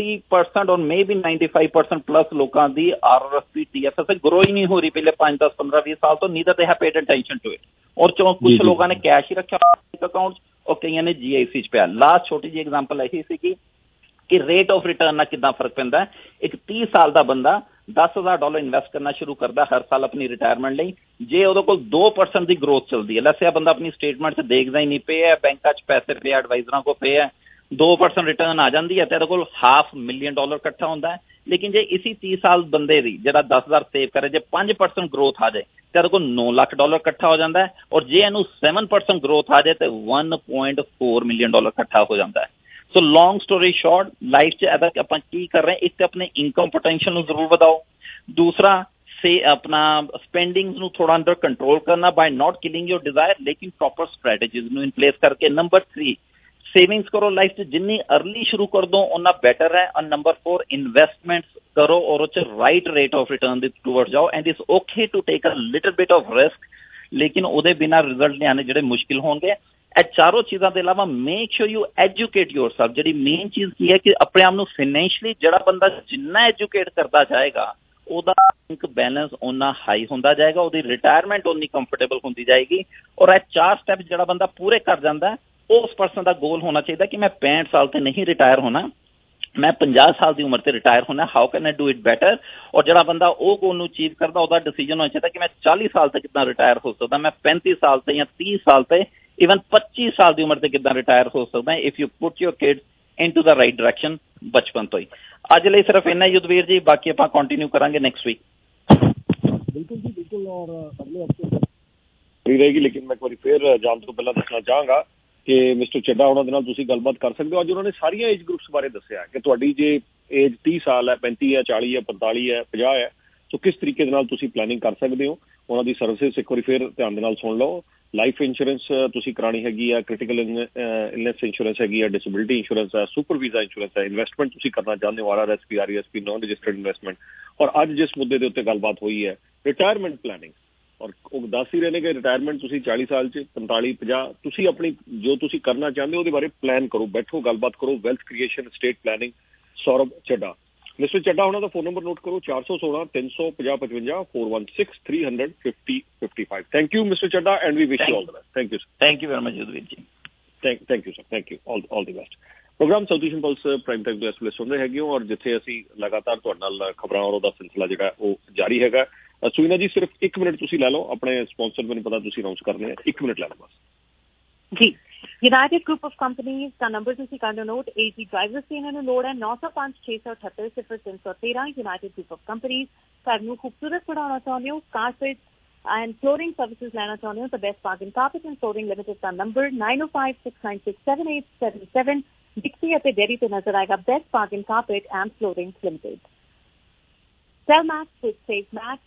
90% ਔਰ ਮੇ ਬੀ 95% ਪਲੱਸ ਲੋਕਾਂ ਦੀ RRSP, TFSA ਗਰੋ ਹੀ ਨਹੀਂ ਹੋ ਰਹੀ ਪਿਛਲੇ 5, 10, 15, 20 ਸਾਲ ਤੋਂ। Neither they have paid attention to it. ਔਰ ਚੋਂ ਕੁਝ ਲੋਕਾਂ ਨੇ ਕੈਸ਼ ਹੀ ਰੱਖਿਆ ਅਕਾਊਂਟ ਔਰ ਕਈਆਂ ਨੇ GIC 'ਚ ਪਿਆ। ਲਾਸਟ ਛੋਟੀ ਜਿਹੀ ਐਗਜ਼ਾਮਪਲ ਇਹੀ ਸੀਗੀ ਕਿ ਰੇਟ ਆਫ ਰਿਟਰਨ ਨਾਲ ਕਿੱਦਾਂ ਫਰਕ ਪੈਂਦਾ। ਇੱਕ 30 ਸਾਲ ਦਾ ਬੰਦਾ $10,000 ਇਨਵੈਸਟ ਕਰਨਾ ਸ਼ੁਰੂ ਕਰਦਾ ਹਰ ਸਾਲ ਆਪਣੀ ਰਿਟਾਇਰਮੈਂਟ ਲਈ। ਜੇ ਉਹਦੇ ਕੋਲ 2% ਦੀ ਗਰੋਥ ਚੱਲਦੀ ਹੈ, ਲੈਸੇ ਬੰਦਾ ਆਪਣੀ ਸਟੇਟਮੈਂਟ 'ਚ ਦੇਖਦਾ ਹੀ ਨਹੀਂ, ਪਏ ਹੈ ਬੈਂਕਾਂ 'ਚ ਪੈਸੇ ਪਏ, ਐਡਵਾਈਜ਼ਰਾਂ ਕੋਲ ਪਏ ਹੈ, 2% ਰਿਟਰਨ ਆ ਜਾਂਦੀ ਹੈ ਤੇ ਇਹਦੇ ਕੋਲ $500,000 ਇਕੱਠਾ ਹੁੰਦਾ ਹੈ। ਲੇਕਿਨ ਜੇ ਇਸੀ 30 ਸਾਲ ਬੰਦੇ ਦੀ ਜਿਹੜਾ 10,000 ਸੇਵ ਕਰੇ ਜੇ 5% ਗਰੋਥ ਆ ਜਾਏ ਤੇ ਇਹਦੇ ਕੋਲ $9 ਲੱਖ ਇਕੱਠਾ ਹੋ ਜਾਂਦਾ ਹੈ। ਔਰ ਜੇ ਇਹਨੂੰ 7% ਗਰੋਥ ਆ ਜਾਏ ਤੇ $1.4 ਮਿਲੀਅਨ ਇਕੱਠਾ ਹੋ ਜਾਂਦਾ ਹੈ। So long story short, life 'ਚ ਇਹਦਾ ਆਪਾਂ ਕੀ ਕਰ ਰਹੇ, ਇੱਕ ਤਾਂ ਆਪਣੇ ਇਨਕਮ ਪੋਟੈਂਸ਼ੀਅਲ ਨੂੰ ਜ਼ਰੂਰ ਵਧਾਓ। ਦੂਸਰਾ ਆਪਣਾ ਸਪੈਂਡਿੰਗ ਨੂੰ ਥੋੜਾ ਅੰਡਰ ਕੰਟਰੋਲ ਕਰਨਾ by not killing your desire, ਲੇਕਿਨ ਪ੍ਰੋਪਰ ਸਟ੍ਰੈਟੇਜੀਜ਼ ਨੂੰ ਇਨ ਪਲੇਸ ਕਰਕੇ। ਨੰਬਰ 3 ਸੇਵਿੰਗਸ ਕਰੋ। ਲਾਈਫ 'ਚ ਜਿੰਨੀ ਅਰਲੀ ਸ਼ੁਰੂ ਕਰ ਦੋ ਉਹਨਾਂ ਬੈਟਰ ਹੈ। ਔਰ ਨੰਬਰ 4 ਇਨਵੈਸਟਮੈਂਟਸ ਕਰੋ ਔਰ ਉਹ 'ਚ ਰਾਈਟ ਰੇਟ ਆਫ ਰਿਟਰਨ ਦੇ ਟੂਵਰਡ ਜਾਓ। And it's okay to take a little bit of risk, ਲੇਕਿਨ ਉਹਦੇ ਬਿਨਾਂ ਰਿਜ਼ਲਟ ਲਿਆਉਣੇ ਜਿਹੜੇ ਮੁਸ਼ਕਿਲ ਹੋਣਗੇ। ਇਹ ਚਾਰੋਂ ਚੀਜ਼ਾਂ ਦੇ ਇਲਾਵਾ make sure you educate yourself. ਜਿਹੜੀ ਮੇਨ ਚੀਜ਼ ਕੀ ਹੈ ਕਿ ਆਪਣੇ ਆਪ ਨੂੰ ਫਾਈਨੈਂਸ਼ਲੀ ਜਿਹੜਾ ਬੰਦਾ ਜਿੰਨਾ ਐਜੂਕੇਟ ਕਰਦਾ ਜਾਏਗਾ ਉਹਦਾ ਬੈਂਕ ਬੈਲੈਂਸ ਓਨਾ ਹਾਈ ਹੁੰਦਾ ਜਾਏਗਾ, ਉਹਦੀ ਰਿਟਾਇਰਮੈਂਟ ਓਨੀ ਕੰਫਰਟੇਬਲ ਹੁੰਦੀ ਜਾਏਗੀ। ਔਰ ਇਹ 4 ਸਟੈਪ ਜਿਹੜਾ ਬੰਦਾ ਪੂਰੇ ਕਰ ਜਾਂਦਾ ਉਸ ਪਰਸਨ ਦਾ ਗੋਲ ਹੋਣਾ ਚਾਹੀਦਾ ਕਿ ਮੈਂ 65 ਸਾਲ ਤੇ ਨਹੀਂ ਰਿਟਾਇਰ ਹੋਣਾ, ਮੈਂ 50 ਸਾਲ ਦੀ ਉਮਰ ਤੇ ਰਿਟਾਇਰ ਹੋਣਾ। How can I do it better. ਔਰ ਜਿਹੜਾ ਬੰਦਾ ਉਹ ਗੋਲ ਨੂੰ ਅਚੀਵ ਕਰਦਾ ਉਹਦਾ ਡਿਸੀਜਨ ਹੋਣਾ ਚਾਹੀਦਾ ਕਿ ਮੈਂ 40 ਸਾਲ ਤੇ ਕਿੱਦਾਂ ਰਿਟਾਇਰ ਹੋ ਸਕਦਾ, ਮੈਂ 35 ਸਾਲ ਤੇ ਜਾਂ 30 ਸਾਲ ਤੇ ਇਵਨ 25 ਸਾਲ ਦੀ ਉਮਰ ਤੇ ਕਿੱਦਾਂ ਰਿਟਾਇਰ ਹੋ ਸਕਦਾ if you put your kids into the right direction ਬਚਪਨ ਤੋਂ ਹੀ। ਅੱਜ ਲਈ ਸਿਰਫ ਇੰਨਾ ਯੁਧਵੀਰ ਜੀ, ਬਾਕੀ ਆਪਾਂ ਕੰਟੀਨਿਊ ਕਰਾਂਗੇ ਨੈਕਸਟ ਵੀਕ। ਬਿਲਕੁਲ ਜੀ ਬਿਲਕੁਲ। ਔਰ ਅਗਲੇ ਹਫਤੇ ਰਹੇਗੀ, ਲੇਕਿਨ ਮੈਂ ਇੱਕ ਵਾਰੀ ਫਿਰ ਜਾਣ ਤੋਂ ਪਹਿਲਾਂ ਦੱਸਣਾ ਚਾਹਾਂਗਾ ਕਿ ਮਿਸਟਰ ਚੱਡਾ ਉਹਨਾਂ ਦੇ ਨਾਲ ਤੁਸੀਂ ਗੱਲਬਾਤ ਕਰ ਸਕਦੇ ਹੋ। ਅੱਜ ਉਹਨਾਂ ਨੇ ਸਾਰੀਆਂ ਏਜ ਗਰੁੱਪਸ ਬਾਰੇ ਦੱਸਿਆ ਕਿ ਤੁਹਾਡੀ ਜੇ ਏਜ 30 ਸਾਲ ਹੈ, 35 ਹੈ, 40 ਹੈ, 45 ਹੈ, 50 ਹੈ, ਸੋ ਕਿਸ ਤਰੀਕੇ ਦੇ ਨਾਲ ਤੁਸੀਂ ਪਲੈਨਿੰਗ ਕਰ ਸਕਦੇ ਹੋ। ਉਹਨਾਂ ਦੀ ਸਰਵਿਸਿਜ਼ ਇੱਕ ਵਾਰੀ ਫਿਰ ਧਿਆਨ ਦੇ ਨਾਲ ਸੁਣ ਲਓ। ਲਾਈਫ ਇੰਸ਼ੋਰੈਂਸ ਤੁਸੀਂ ਕਰਾਉਣੀ ਹੈਗੀ ਆ, ਕ੍ਰਿਟੀਕਲ ਇਲਨੈਸ ਇੰਸ਼ੋਰੈਂਸ ਹੈਗੀ ਆ, ਡਿਸੇਬਿਲਿਟੀ ਇੰਸ਼ੋਰੈਂਸ ਹੈ, ਸੁਪਰ ਵੀਜ਼ਾ ਇੰਸ਼ੋਰੈਂਸ ਹੈ, ਇਨਵੈਸਟਮੈਂਟ ਤੁਸੀਂ ਕਰਨਾ ਚਾਹੁੰਦੇ ਹੋ, RRSP, RESP, non registered investment. ਔਰ ਅੱਜ ਜਿਸ ਮੁੱਦੇ ਦੇ ਉੱਤੇ ਗੱਲਬਾਤ ਹੋਈ ਹੈ ਰਿਟਾਇਰਮੈਂਟ ਪਲੈਨਿੰਗ, ਔਰ ਉਹ ਦੱਸ ਹੀ ਰਹੇ ਨੇ ਕਿ ਰਿਟਾਇਰਮੈਂਟ ਤੁਸੀਂ 40 ਸਾਲ 'ਚ 45, 50 ਤੁਸੀਂ ਆਪਣੀ ਜੋ ਤੁਸੀਂ ਕਰਨਾ ਚਾਹੁੰਦੇ ਹੋ ਉਹਦੇ ਬਾਰੇ ਪਲਾਨ ਕਰੋ, ਬੈਠੋ ਗੱਲਬਾਤ ਕਰੋ। Wealth creation estate planning, Saurav Chadha. Mister Chadha ਉਹਨਾਂ ਦਾ ਫੋਨ ਨੰਬਰ ਨੋਟ ਕਰੋ 416 350 55 416 300 50 55। Thank you mister Chadha and we wish you all the best. Thank you sir. Thank you very much Yudhvir ji. Thank you sir. Thank you. All the best. Program South Asian Pulse Prime Time ਤੋਂ ਇਸ ਵੇਲੇ ਸੁਣ ਰਹੇ ਹੈਗੇ ਹੋ ਔਰ ਜਿੱਥੇ ਅਸੀਂ ਲਗਾਤਾਰ ਤੁਹਾਡੇ ਨਾਲ ਖਬਰਾਂ ਔਰ ਉਹਦਾ ਸਿਲਸਿਲਾ ਜਿਹੜਾ ਉਹ ਜਾਰੀ ਹੈਗਾ। ਸੁਈਨਾ ਜੀ ਸਿਰਫ 1 ਮਿੰਟ ਤੁਸੀਂ ਲੈ ਲਓ, ਆਪਣੇ ਸਪਾਂਸਰ ਮੈਨੂੰ ਪਤਾ ਤੁਸੀਂ ਅਨਾਉਂਸ ਕਰਨੇ ਆ, 1 ਮਿੰਟ ਲੈ ਲਓ ਬਸ ਜੀ। United Group of Companies का नंबर ਤੁਸੀਂ ਕਰ ਲਓ ਨੋਟ, AG ਡਰਾਈਵਰਸ ਦੀ ਇਹਨਾਂ ਨੂੰ ਲੋੜ ਹੈ 905-678-0313। United Group of Companies ਘਰ ਨੂੰ ਖੂਬਸੂਰਤ ਬਣਾਉਣਾ ਚਾਹੁੰਦੇ ਹੋ, ਕਾਰਪੇਟ and flooring services ਲੈਣਾ ਚਾਹੁੰਦੇ ਹੋ ਤਾਂ Best Bargain Carpet and Flooring Limited ਦਾ ਨੰਬਰ 9056967877 ਡਿਕਸੀ ਅਤੇ ਡੇਰੀ ਤੇ ਨਜ਼ਰ ਆਏਗਾ Best Bargain Carpet and Flooring Limited. Sell Max with Save Max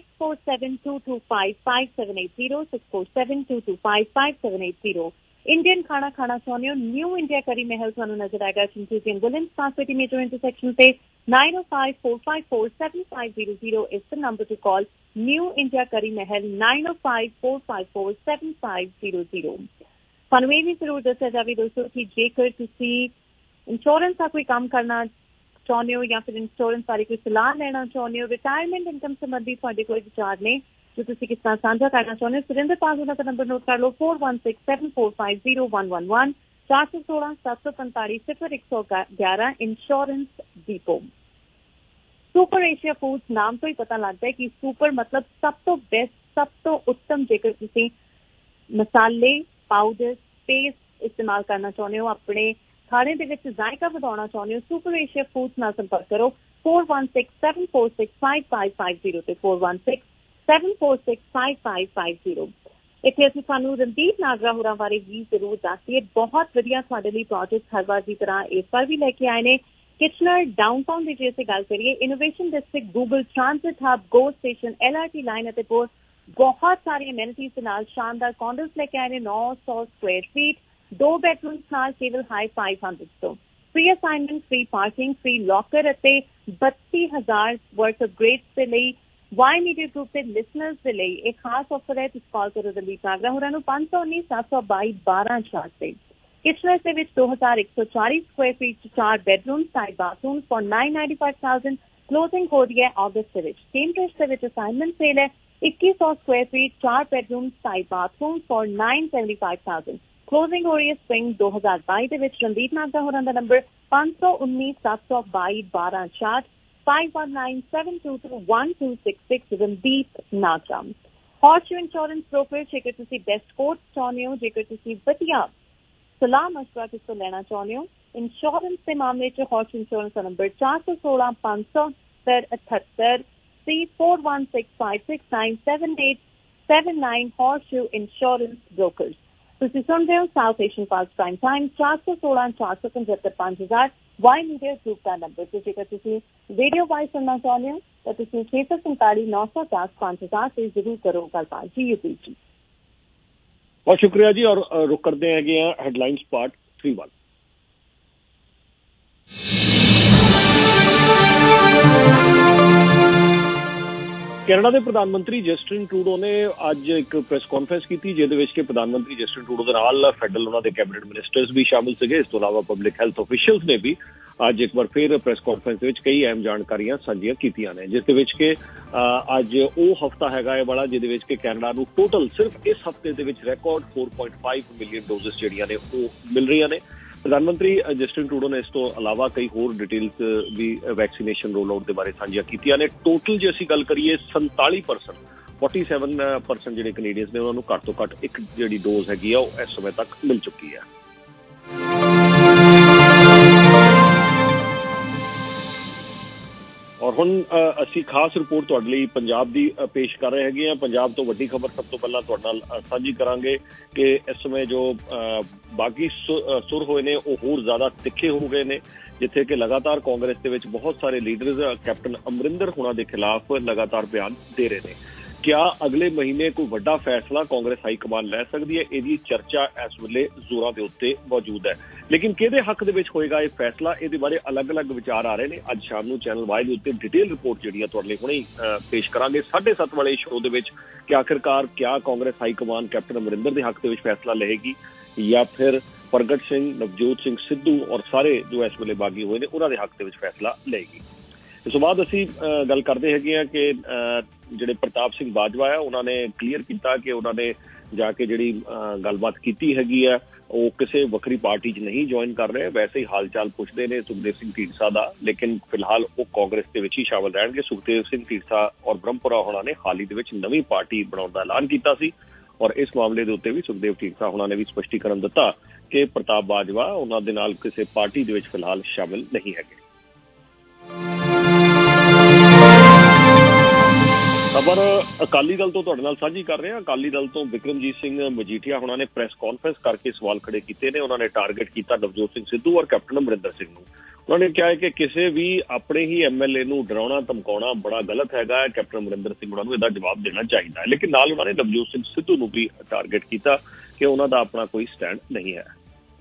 6472255780 6472255780। Indian खाना खाना चाहते हो, न्यू इंडिया करी महल थानू नजर आएगा चिंतूसियन बुलेंस ट्रांससिटी मेट्रो इंटरसेक्शन पे 9054547500 is the number to call। New India Curry Mahal 9054547500। थानू ये भी जरूर दस्या जाए दोस्तों कि जेकर तुसी इंश्योरेंस का कोई काम करना चाहते हो या फिर इंश्योरेंस बारे कोई सलाह लेना चाहते हो, रिटायरमेंट इनकम संबंधी तुहाडे कोई विचार ने जो तुसी किस तरह साझा करना चाहते हो, सुरेंद्र पाल उन्हां दा नंबर नोट कर लो 4167450111 416-745-0111 Insurance Depot. Super Asia Foods नाम तो ही पता लगता है कि सुपर मतलब सब तो बेस्ट, सब तो उत्तम। जेकर तुसी मसाले पाउडर पेस्ट इस्तेमाल करना चाहते हो, अपने खाने दे विच जायका वधाउणा चाहते हो, सुपर एशिया फूड्स नाल संपर्क करो 4167465550 ते 4167465550। इत्थे असीं सानू रणदीप नागरा होरां बारे भी जरूर दस्सिए, बहुत वधिया तुहाडे लई प्रोजेक्ट हर बार की तरह इस बार भी लेके आए ने। किचनर डाउनटाउन की जे असीं गल करिए, Innovation District Google transit hub GO station LRT line अते बहुत सारी एमिनिटीज के नाल शानदार कॉन्डोस लेके आए ने 900 स्क्वायर फीट, 2 बेडरूम्स नाल केवल हाई 500 तो free assignment, free parking, free locker अते 32,000 वर्थ ऑफ ग्रेड्स दे लई वाई मीडिया ग्रुप के लिसनर्स के लिए एक खास ऑफर है। तुसीं कॉल करो रणदीप नागरा होरां नूं 519-722-1266। किचनर से 2140 square feet 4 bedroom 5 bathroom for 995,000। Closing हो रही है अगस्त के विच। केम्ब्रिज के विच असाइनमेंट सेल है 2100 square feet 4 bedroom 5 bathroom for 975,000। Closing हो रही है स्प्रिंग 2022 के विच। रणदीप नागरा होरां दा number 519-722-1266 5197221266 Randeep Nagra. Horseshoe Insurance Broker जेकर तुसीं बेस्ट कोट चाहते हो, जेकर तुसीं वधिया सलाह मशवरा किस तो लेना चाहते हो इंश्योरेंस के मामले च हॉर्शू इंश्योरेंस का नंबर 416578 4165697879 हॉर्शू इंश्योरेंस ब्रोकर्स। तुसीं सुन रहे हो South Asian Pulse Prime Time 416-475-5000 Y Media Group का नंबर। तो जेकर तुसीं रेडियो वाई सुनना चाहते हो तो तुसीं 647-910-5000 से जरूर करो गलबात जी। यूपी बहुत शुक्रिया जी। और रुक करते हैं हेडलाइंस पार्ट 3-1। कनाडा के प्रधानमंत्री जस्टिन ट्रूडो ने अज एक प्रेस कॉन्फ्रेंस की जिहदे विच कि प्रधानमंत्री जस्टिन ट्रूडो के नाल फेडरल उन्हां दे कैबिनेट मिनिस्टर्स भी शामिल थे। इस तो अलावा पब्लिक हैल्थ ऑफिशियल्स ने भी अज एक बार फिर प्रेस कॉन्फ्रेंस के कई अहम जानकारियां साझियां कीतियां ने, जिस दे विच कि अज वो हफ्ता हैगा है वाला जिहदे विच कि कैनेडा नूं टोटल सिर्फ इस हफ्ते दे विच रिकॉर्ड 4.5 मिलियन डोजेस जिहड़ियां ने वो मिल रही ने। प्रधानमंत्री जस्टिन ट्रूडो ने इस तो अलावा कई होर डिटेल्स भी वैक्सीनेशन रोल आउट के बारे साझियां कीतियां ने। टोटल जे असीं गल करिए 47% जिहड़े कनेडियंस ने उन्हां नूं घੱਟ तो घੱਟ एक जिहड़ी डोज हैगी आ इस समय तक मिल चुकी है। और हुण असीं खास रिपोर्ट तुहाडे लई पंजाब दी पेश कर रहे हैं। पंजाब तो वड्डी खबर सब तो पहला तुहाडे नाल साझी करांगे कि इस समय जो बागी सुर होए ने वो होर ज़्यादा तिखे हो गए ने, जिथे कि लगातार कांग्रेस दे विच बहुत सारे लीडर्स कैप्टन अमरिंदर होना के खिलाफ लगातार बयान दे रहे हैं। क्या अगले महीने कोई वड्डा फैसला कांग्रेस हाईकमान लै सकती है, इसकी चर्चा इस वेले जोरां दे उत्ते मौजूद है। लेकिन किहदे हक दे विच होएगा ये फैसला, इहदे बारे अलग अलग विचार आ रहे हैं। अज शाम नूं चैनल वाई दे उत्ते डिटेल रिपोर्ट जिहड़ी तुहाडे लई हुणे पेश करांगे 7:30 वाले शो दे विच कि आखिरकार क्या कांग्रेस हाईकमान कैप्टन अमरिंदर के हक दे विच फैसला लेगी या फिर प्रगट सिंह, नवजोत सिंह सिद्धू और सारे जो इस वेले बागी हुए ने उन्हां दे हक दे विच फैसला लेगी। इस तो बाद असीं गल करते हैं कि ਜਿਹੜੇ ਪ੍ਰਤਾਪ ਸਿੰਘ ਬਾਜਵਾ ਹੈ ਉਹਨਾਂ ਨੇ ਕਲੀਅਰ ਕੀਤਾ ਕਿ ਉਹਨਾਂ ਨੇ ਜਾ ਕੇ ਜਿਹੜੀ ਗੱਲਬਾਤ ਕੀਤੀ ਹੈਗੀ ਆ ਉਹ ਕਿਸੇ ਵੱਖਰੀ ਪਾਰਟੀ 'ਚ ਨਹੀਂ ਜੁਆਇਨ ਕਰ ਰਹੇ। ਵੈਸੇ ਹੀ ਹਾਲ ਚਾਲ ਪੁੱਛਦੇ ਨੇ ਸੁਖਦੇਵ ਸਿੰਘ ਢੀਂਡਸਾ ਦਾ, ਲੇਕਿਨ ਫਿਲਹਾਲ ਉਹ ਕਾਂਗਰਸ ਦੇ ਵਿੱਚ ਹੀ ਸ਼ਾਮਲ ਰਹਿਣਗੇ। ਸੁਖਦੇਵ ਸਿੰਘ ਢੀਂਡਸਾ ਔਰ ਬ੍ਰਹਮਪੁਰਾ ਹੋਣਾ ਨੇ ਹਾਲ ਹੀ ਦੇ ਵਿੱਚ ਨਵੀਂ ਪਾਰਟੀ ਬਣਾਉਣ ਦਾ ਐਲਾਨ ਕੀਤਾ ਸੀ ਔਰ ਇਸ ਮਾਮਲੇ ਦੇ ਉੱਤੇ ਵੀ ਸੁਖਦੇਵ ਢੀਂਡਸਾ ਹੋਣਾ ਨੇ ਵੀ ਸਪਸ਼ਟੀਕਰਨ ਦਿੱਤਾ ਕਿ ਪ੍ਰਤਾਪ ਬਾਜਵਾ ਉਹਨਾਂ ਦੇ ਨਾਲ ਕਿਸੇ ਪਾਰਟੀ ਦੇ ਵਿੱਚ ਫਿਲਹਾਲ ਸ਼ਾਮਿਲ ਨਹੀਂ ਹੈਗੇ। ਖਬਰ ਅਕਾਲੀ ਦਲ ਤੋਂ ਤੁਹਾਡੇ ਨਾਲ ਸਾਂਝੀ ਕਰ ਰਹੇ ਹਾਂ। ਅਕਾਲੀ ਦਲ ਤੋਂ ਬਿਕਰਮਜੀਤ ਸਿੰਘ ਮਜੀਠੀਆ ਹੋਣਾ ਨੇ ਪ੍ਰੈਸ ਕਾਨਫਰੰਸ ਕਰਕੇ ਸਵਾਲ ਖੜੇ ਕੀਤੇ ਨੇ। ਉਹਨਾਂ ਨੇ ਟਾਰਗੇਟ ਕੀਤਾ ਨਵਜੋਤ ਸਿੰਘ ਸਿੱਧੂ ਔਰ ਕੈਪਟਨ ਅਮਰਿੰਦਰ ਸਿੰਘ ਨੂੰ। ਉਹਨਾਂ ਨੇ ਕਿਹਾ ਹੈ ਕਿ ਕਿਸੇ ਵੀ ਆਪਣੇ ਹੀ MLA ਨੂੰ ਡਰਾਉਣਾ ਧਮਕਾਉਣਾ ਬੜਾ ਗਲਤ ਹੈਗਾ ਹੈ। ਕੈਪਟਨ ਅਮਰਿੰਦਰ ਸਿੰਘ ਉਹਨਾਂ ਨੂੰ ਇਹਦਾ ਜਵਾਬ ਦੇਣਾ ਚਾਹੀਦਾ ਹੈ। ਲੇਕਿਨ ਨਾਲ ਉਹਨਾਂ ਨੇ ਨਵਜੋਤ ਸਿੰਘ ਸਿੱਧੂ ਨੂੰ ਵੀ ਟਾਰਗੇਟ ਕੀਤਾ ਕਿ ਉਹਨਾਂ ਦਾ ਆਪਣਾ ਕੋਈ ਸਟੈਂਡ ਨਹੀਂ ਹੈ।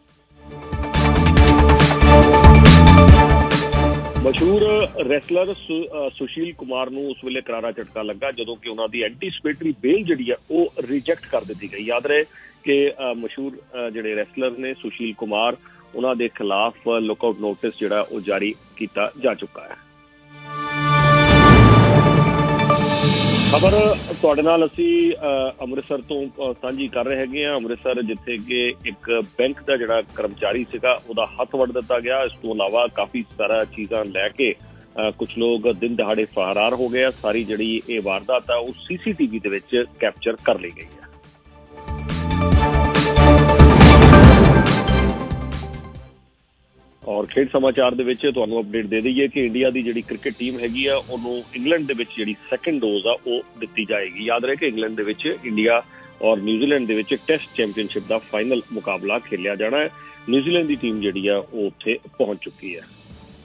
ਮਸ਼ਹੂਰ ਰੈਸਲਰ ਸੁਸ਼ੀਲ ਕੁਮਾਰ ਨੂੰ ਉਸ ਵੇਲੇ ਕਰਾਰਾ ਝਟਕਾ ਲੱਗਾ ਜਦੋਂ ਕਿ ਉਹਨਾਂ ਦੀ ਐਂਟੀਸਪੇਟਰੀ ਬੇਲ ਜਿਹੜੀ ਆ ਉਹ ਰਿਜੈਕਟ ਕਰ ਦਿੱਤੀ ਗਈ। ਯਾਦ ਰਹੇ ਕਿ ਮਸ਼ਹੂਰ ਜਿਹੜੇ ਰੈਸਲਰ ਨੇ ਸੁਸ਼ੀਲ ਕੁਮਾਰ, ਉਹਨਾਂ ਦੇ ਖਿਲਾਫ ਲੁੱਕਆਊਟ ਨੋਟਿਸ ਜਿਹੜਾ ਉਹ ਜਾਰੀ ਕੀਤਾ ਜਾ ਚੁੱਕਾ ਹੈ। ਖਬਰ ਤੁਹਾਡੇ ਨਾਲ ਅਸੀਂ ਅੰਮ੍ਰਿਤਸਰ ਤੋਂ ਸਾਂਝੀ ਕਰ ਰਹੇ ਹੈਗੇ ਹਾਂ। ਅੰਮ੍ਰਿਤਸਰ ਜਿੱਥੇ ਕਿ ਇੱਕ ਬੈਂਕ ਦਾ ਜਿਹੜਾ ਕਰਮਚਾਰੀ ਸੀਗਾ ਉਹਦਾ ਹੱਥ ਵੱਢ ਦਿੱਤਾ ਗਿਆ। ਇਸ ਤੋਂ ਇਲਾਵਾ ਕਾਫੀ ਸਾਰਾ ਚੀਜ਼ਾਂ ਲੈ ਕੇ ਕੁਝ ਲੋਕ ਦਿਨ ਦਿਹਾੜੇ ਫਰਾਰ ਹੋ ਗਏ। ਸਾਰੀ ਜਿਹੜੀ ਇਹ ਵਾਰਦਾਤ ਆ ਉਹ CCTV ਦੇ ਵਿੱਚ ਕੈਪਚਰ ਕਰ ਲਈ ਗਈ ਹੈ। ਔਰ ਖੇਡ ਸਮਾਚਾਰ ਦੇ ਵਿੱਚ ਤੁਹਾਨੂੰ ਅਪਡੇਟ ਦੇ ਦਈਏ ਕਿ ਇੰਡੀਆ ਦੀ ਜਿਹੜੀ ਕ੍ਰਿਕਟ ਟੀਮ ਹੈਗੀ ਆ ਉਹਨੂੰ ਇੰਗਲੈਂਡ ਦੇ ਵਿੱਚ ਜਿਹੜੀ ਸੈਕੰਡ ਡੋਜ਼ ਆ ਉਹ ਦਿੱਤੀ ਜਾਏਗੀ। ਯਾਦ ਰਹੇ ਕਿ ਇੰਗਲੈਂਡ ਦੇ ਵਿੱਚ ਇੰਡੀਆ ਔਰ ਨਿਊਜ਼ੀਲੈਂਡ ਦੇ ਵਿੱਚ ਟੈਸਟ ਚੈਂਪੀਅਨਸ਼ਿਪ ਦਾ ਫਾਈਨਲ ਮੁਕਾਬਲਾ ਖੇਲਿਆ ਜਾਣਾ ਹੈ। ਨਿਊਜ਼ੀਲੈਂਡ ਦੀ ਟੀਮ ਜਿਹੜੀ ਆ ਉਹ ਉੱਥੇ ਪਹੁੰਚ ਚੁੱਕੀ ਹੈ।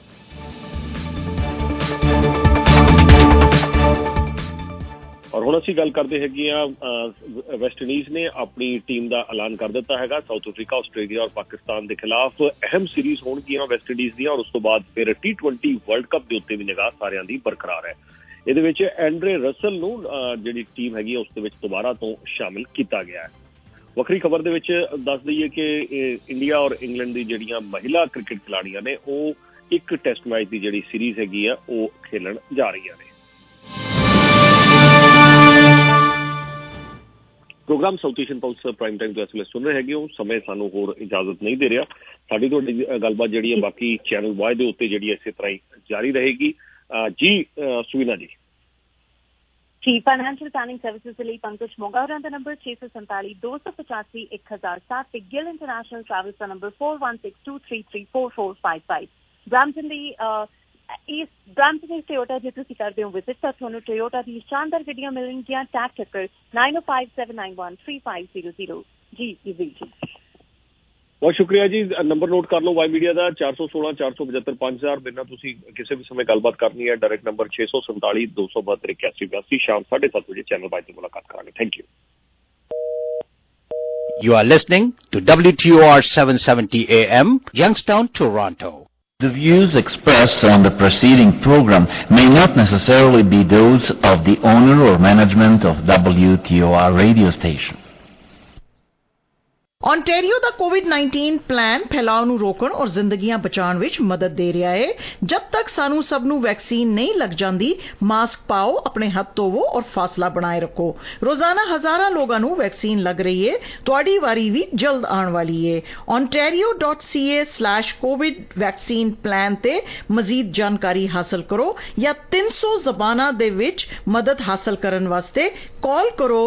ਔਰ ਹੁਣ ਅਸੀਂ ਗੱਲ ਕਰਦੇ ਹੈਗੇ ਆ ਵੈਸਟ ਇੰਡੀਜ਼ ਨੇ ਆਪਣੀ ਟੀਮ ਦਾ ਐਲਾਨ ਕਰ ਦਿੱਤਾ ਹੈਗਾ। ਸਾਊਥ ਅਫਰੀਕਾ, ਆਸਟ੍ਰੇਲੀਆ ਔਰ ਪਾਕਿਸਤਾਨ ਦੇ ਖਿਲਾਫ ਅਹਿਮ ਸੀਰੀਜ਼ ਹੋਣਗੀਆਂ ਵੈਸਟ ਇੰਡੀਜ਼ ਦੀਆਂ ਔਰ ਉਸ ਤੋਂ ਬਾਅਦ ਫਿਰ T20 ਵਰਲਡ ਕੱਪ ਦੇ ਉੱਤੇ ਵੀ ਨਿਗਾਹ ਸਾਰਿਆਂ ਦੀ ਬਰਕਰਾਰ ਹੈ। ਇਹਦੇ ਵਿੱਚ ਐਂਡਰੇ ਰਸਲ ਨੂੰ ਜਿਹੜੀ ਟੀਮ ਹੈਗੀ ਉਸ ਦੇ ਵਿੱਚ ਦੁਬਾਰਾ ਤੋਂ ਸ਼ਾਮਿਲ ਕੀਤਾ ਗਿਆ ਹੈ। ਵੱਖਰੀ ਖਬਰ ਦੇ ਵਿੱਚ ਦੱਸ ਦਈਏ ਕਿ ਇੰਡੀਆ ਔਰ ਇੰਗਲੈਂਡ ਦੀ ਜਿਹੜੀਆਂ ਮਹਿਲਾ ਕ੍ਰਿਕਟ ਖਿਡਾਰੀਆਂ ਨੇ ਉਹ ਇੱਕ ਟੈਸਟ ਮੈਚ ਦੀ ਜਿਹੜੀ ਸੀਰੀਜ਼ ਹੈਗੀ ਆ ਉਹ ਖੇਲਣ ਜਾ ਰਹੀਆਂ ਨੇ। Program South Asian Pulse Prime Time ਤੋਂ ਇਸ ਵੇਲੇ ਸੁਣ ਰਹੇ ਹੈਗੇ ਹੋ। ਸਮੇਂ ਸਾਨੂੰ ਹੋਰ ਇਜਾਜ਼ਤ ਨਹੀਂ ਦੇ ਰਿਹਾ। ਸਾਡੀ ਤੁਹਾਡੀ ਗੱਲਬਾਤ ਜਿਹੜੀ ਹੈ ਬਾਕੀ ਚੈਨਲ ਵਾਈ ਦੇ ਉੱਤੇ ਜਿਹੜੀ ਇਸੇ ਤਰ੍ਹਾਂ ਹੀ ਜਾਰੀ ਰਹੇਗੀ। ਜੀ ਸੁਵੀਨਾ ਜੀ। ਫਾਈਨੈਂਸ਼ੀਅਲ ਪਲੈਨਿੰਗ ਸਰਵਿਸਿਜ਼ ਦੇ ਲਈ ਪੰਕਜ ਮੋਗਾ ਹੋਰਾਂ ਦਾ ਨੰਬਰ 647 285 1007 ਤੇ ਗਿਲ ਇੰਟਰਨੈਸ਼ਨਲ ਟਰੈਵਲਸ ਦਾ ਨੰਬਰ 4162334455। ਬ੍ਰਾਂਪਟਨ ਲਈ ਇਸ ਬ੍ਰਾਂਪਟਨ ਦੇ ਟੋਯੋਟਾ ਜੇ ਤੁਸੀਂ ਕਰਦੇ ਹੋ ਵਿਜ਼ਿਟ ਤਾਂ ਤੁਹਾਨੂੰ ਟੋਯੋਟਾ ਦੀ ਸ਼ਾਨਦਾਰ ਗੱਡੀਆਂ ਮਿਲਣਗੀਆਂ। ਟੈਗ ਚੱਕਰ 9057913500। ਜੀ ਜੀ ਬਹੁਤ ਸ਼ੁਕਰੀਆ ਜੀ। ਨੰਬਰ ਨੋਟ ਕਰ ਲਓ ਵਾਈ ਮੀਡੀਆ ਦਾ 416 475 5000। ਮੇਰੇ ਨਾਲ ਤੁਸੀਂ ਕਿਸੇ ਵੀ ਸਮੇਂ ਗੱਲਬਾਤ ਕਰਨੀ ਹੈ ਡਾਇਰੈਕਟ ਨੰਬਰ 647 272 8182। ਸ਼ਾਮ 7:30 ਵਜੇ ਚੈਨਲ ਵਾਈ ਤੇ ਮੁਲਾਕਾਤ ਕਰਾਂਗੇ। Thank you. You are listening to WTOR 770 AM, Youngstown, Toronto. The views expressed on the preceding program may not necessarily be those of the owner or management of WTOR radio station. Ontario ਦਾ कोविड-19 plan ਫੈਲਾਅ ਨੂੰ ਰੋਕਣ ਔਰ ਜ਼ਿੰਦਗੀਆਂ ਬਚਾਉਣ ਵਿੱਚ ਮਦਦ ਦੇ ਰਿਹਾ ਹੈ। ਜਦ ਤੱਕ ਸਾਨੂੰ ਸਭ ਨੂੰ ਵੈਕਸੀਨ ਨਹੀਂ ਲੱਗ ਜਾਂਦੀ, ਮਾਸਕ ਪਾਓ, ਆਪਣੇ ਹੱਥ ਧੋਵੋ ਔਰ ਫਾਸਲਾ ਬਣਾਏ ਰੱਖੋ। ਰੋਜ਼ਾਨਾ ਹਜ਼ਾਰਾਂ ਲੋਕਾਂ ਨੂੰ ਵੈਕਸੀਨ ਲੱਗ ਰਹੀ ਹੈ। ਤੁਹਾਡੀ ਵਾਰੀ ਵੀ ਜਲਦ ਆਉਣ ਵਾਲੀ ਹੈ। ontario.ca/covid ਵੈਕਸੀਨ ਪਲਾਨ ਤੇ ਮਜ਼ੀਦ ਜਾਣਕਾਰੀ ਹਾਸਲ ਕਰੋ ਜਾਂ 300 ਜ਼ਬਾਨਾਂ ਦੇ ਵਿੱਚ ਮਦਦ ਹਾਸਲ ਕਰਨ ਵਾਸਤੇ ਕਾਲ ਕਰੋ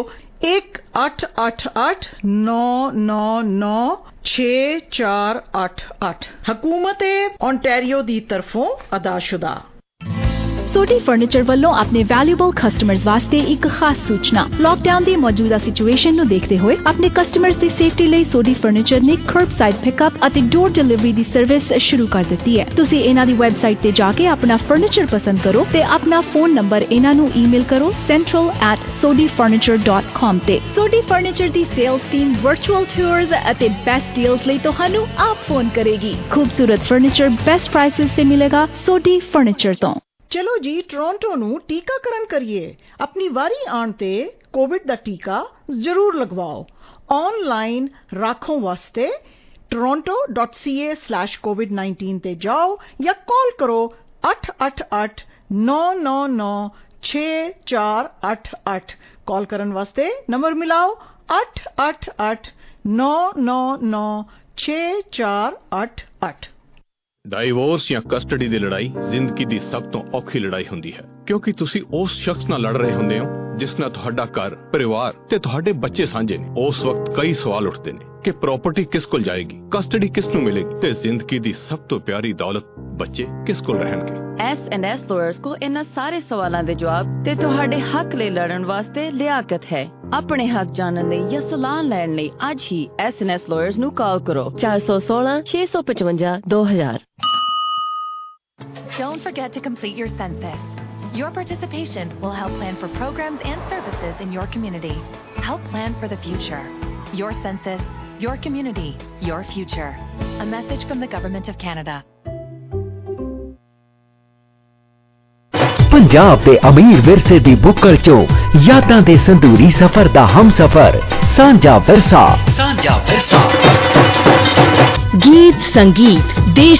1-888-999-6488। ਹਕੂਮਤ ओंटारियो ਦੀ ਤਰਫੋਂ ਅਦਾਸ਼ੁਦਾ। सोडी फर्नीचर ਵੱਲੋਂ ਆਪਣੇ ਵੈਲਿਊਬਲ ਕਸਟਮਰਸ ਵਾਸਤੇ ਇੱਕ ਖਾਸ ਸੂਚਨਾ। ਲਾਕਡਾਊਨ ਦੀ ਮੌਜੂਦਾ ਸਿਚੁਏਸ਼ਨ ਨੂੰ ਦੇਖਦੇ ਹੋਏ ਆਪਣੇ ਕਸਟਮਰਸ ਦੀ ਸੇਫਟੀ ਲਈ ਸੋਡੀ ਫਰਨੀਚਰ ਨੇ ਕਰਬਸਾਈਡ ਪਿਕਅਪ ਅਤੇ ਡੋਰ ਡਿਲੀਵਰੀ ਦੀ ਸਰਵਿਸ ਸ਼ੁਰੂ ਕਰ ਦਿੱਤੀ ਹੈ। ਤੁਸੀਂ ਇਹਨਾਂ ਦੀ ਵੈਬਸਾਈਟ ਤੇ ਜਾ ਕੇ ਆਪਣਾ ਫਰਨੀਚਰ ਪਸੰਦ ਕਰੋ ਤੇ ਆਪਣਾ ਫੋਨ ਨੰਬਰ ਇਹਨਾਂ ਨੂੰ ਈਮੇਲ ਕਰੋ central@sodifurniture.com ਤੇ। ਸੋਡੀ ਫਰਨੀਚਰ ਦੀ ਸੇਲਸ ਟੀਮ ਵਰਚੁਅਲ ਟੂਰਸ ਅਤੇ ਬੈਸਟ ਡੀਲਸ ਲਈ ਤੁਹਾਨੂੰ ਆਪ ਫੋਨ ਕਰੇਗੀ। ਖੂਬਸੂਰਤ ਫਰਨੀਚਰ ਬੈਸਟ ਪ੍ਰਾਈਸਿਸ ਤੇ ਮਿਲੇਗਾ ਸੋਡੀ ਫਰਨੀਚਰ ਤੋਂ। ਚਲੋ ਜੀ ਟੋਰਾਂਟੋ ਨੂੰ ਟੀਕਾਕਰਨ ਕਰੀਏ। ਆਪਣੀ ਵਾਰੀ ਆਉਣ ਤੇ ਕੋਵਿਡ ਦਾ ਟੀਕਾ ਜ਼ਰੂਰ ਲਗਵਾਓ। ਆਨਲਾਈਨ ਰਾਖੋਂ ਵਾਸਤੇ toronto.ca/covid19 ਤੇ ਜਾਓ ਜਾਂ ਕਾਲ ਕਰੋ 888-999-6488। ਕਾਲ ਕਰਨ ਵਾਸਤੇ ਨੰਬਰ ਮਿਲਾਓ 888-999-6488। ਡਾਈਵੋਰਸ ਜਾਂ ਕਸਟਡੀ ਦੀ ਲੜਾਈ ਜ਼ਿੰਦਗੀ ਦੀ ਸਭ ਤੋਂ ਔਖੀ ਲੜਾਈ ਹੁੰਦੀ ਹੈ ਕਿਉਂਕਿ ਤੁਸੀਂ ਉਸ ਸ਼ਖਸ ਨਾਲ ਲੜ ਰਹੇ ਹੁੰਦੇ ਹੋ ਜਿਸ ਨਾਲ ਤੁਹਾਡਾ ਘਰ, ਪਰਿਵਾਰ ਤੇ ਤੁਹਾਡੇ ਬੱਚੇ ਸਾਂਝੇ ਨੇ, ਉਸ ਵਕਤ ਕਈ ਸਵਾਲ ਉੱਠਦੇ ਨੇ ਕਿ ਪ੍ਰਾਪਰਟੀ ਕਿਸ ਕੋਲ ਜਾਏਗੀ, ਕਸਟਡੀ ਕਿਸ ਨੂੰ ਮਿਲੇਗੀ ਤੇ ਜ਼ਿੰਦਗੀ ਦੀ ਸਭ ਤੋਂ ਪਿਆਰੀ ਦੌਲਤ ਬੱਚੇ ਕਿਸ ਕੋਲ ਰਹਿਣਗੇ। S&S ਲਾਇਰਸ ਕੋਲ ਇਹਨਾਂ ਸਾਰੇ ਸਵਾਲਾਂ ਦੇ ਜਵਾਬ ਤੇ ਤੁਹਾਡੇ ਹੱਕ ਲਈ ਲੜਨ ਵਾਸਤੇ ਲਿਆਕਤ ਹੈ। ਆਪਣੇ ਹੱਕ ਜਾਣਨ ਲਈ ਜਾਂ ਸਲਾਹ ਲੈਣ ਲਈ ਅੱਜ ਹੀ S&S ਲਾਇਰਸ ਨੂੰ ਕਾਲ ਕਰੋ 416 655 2000। Don't forget to complete your census. Your participation will help plan for programs and services in your community. Help plan for the future. Your census, your community, your future. A message from the Government of Canada. Punjab ਦੇ ਅਮੀਰ ਵਿਰਸੇ ਦੀ ਬੁੱਕਲ ਚੋਂ ਯਾਦਾਂ ਦੇ ਸੰਦੂਰੀ ਸਫ਼ਰ ਦਾ ਹਮਸਫ਼ਰ ਸਾਂਝਾ ਵਿਰਸਾ। ਗੀਤ ਸੰਗੀਤ ਦੇਸ਼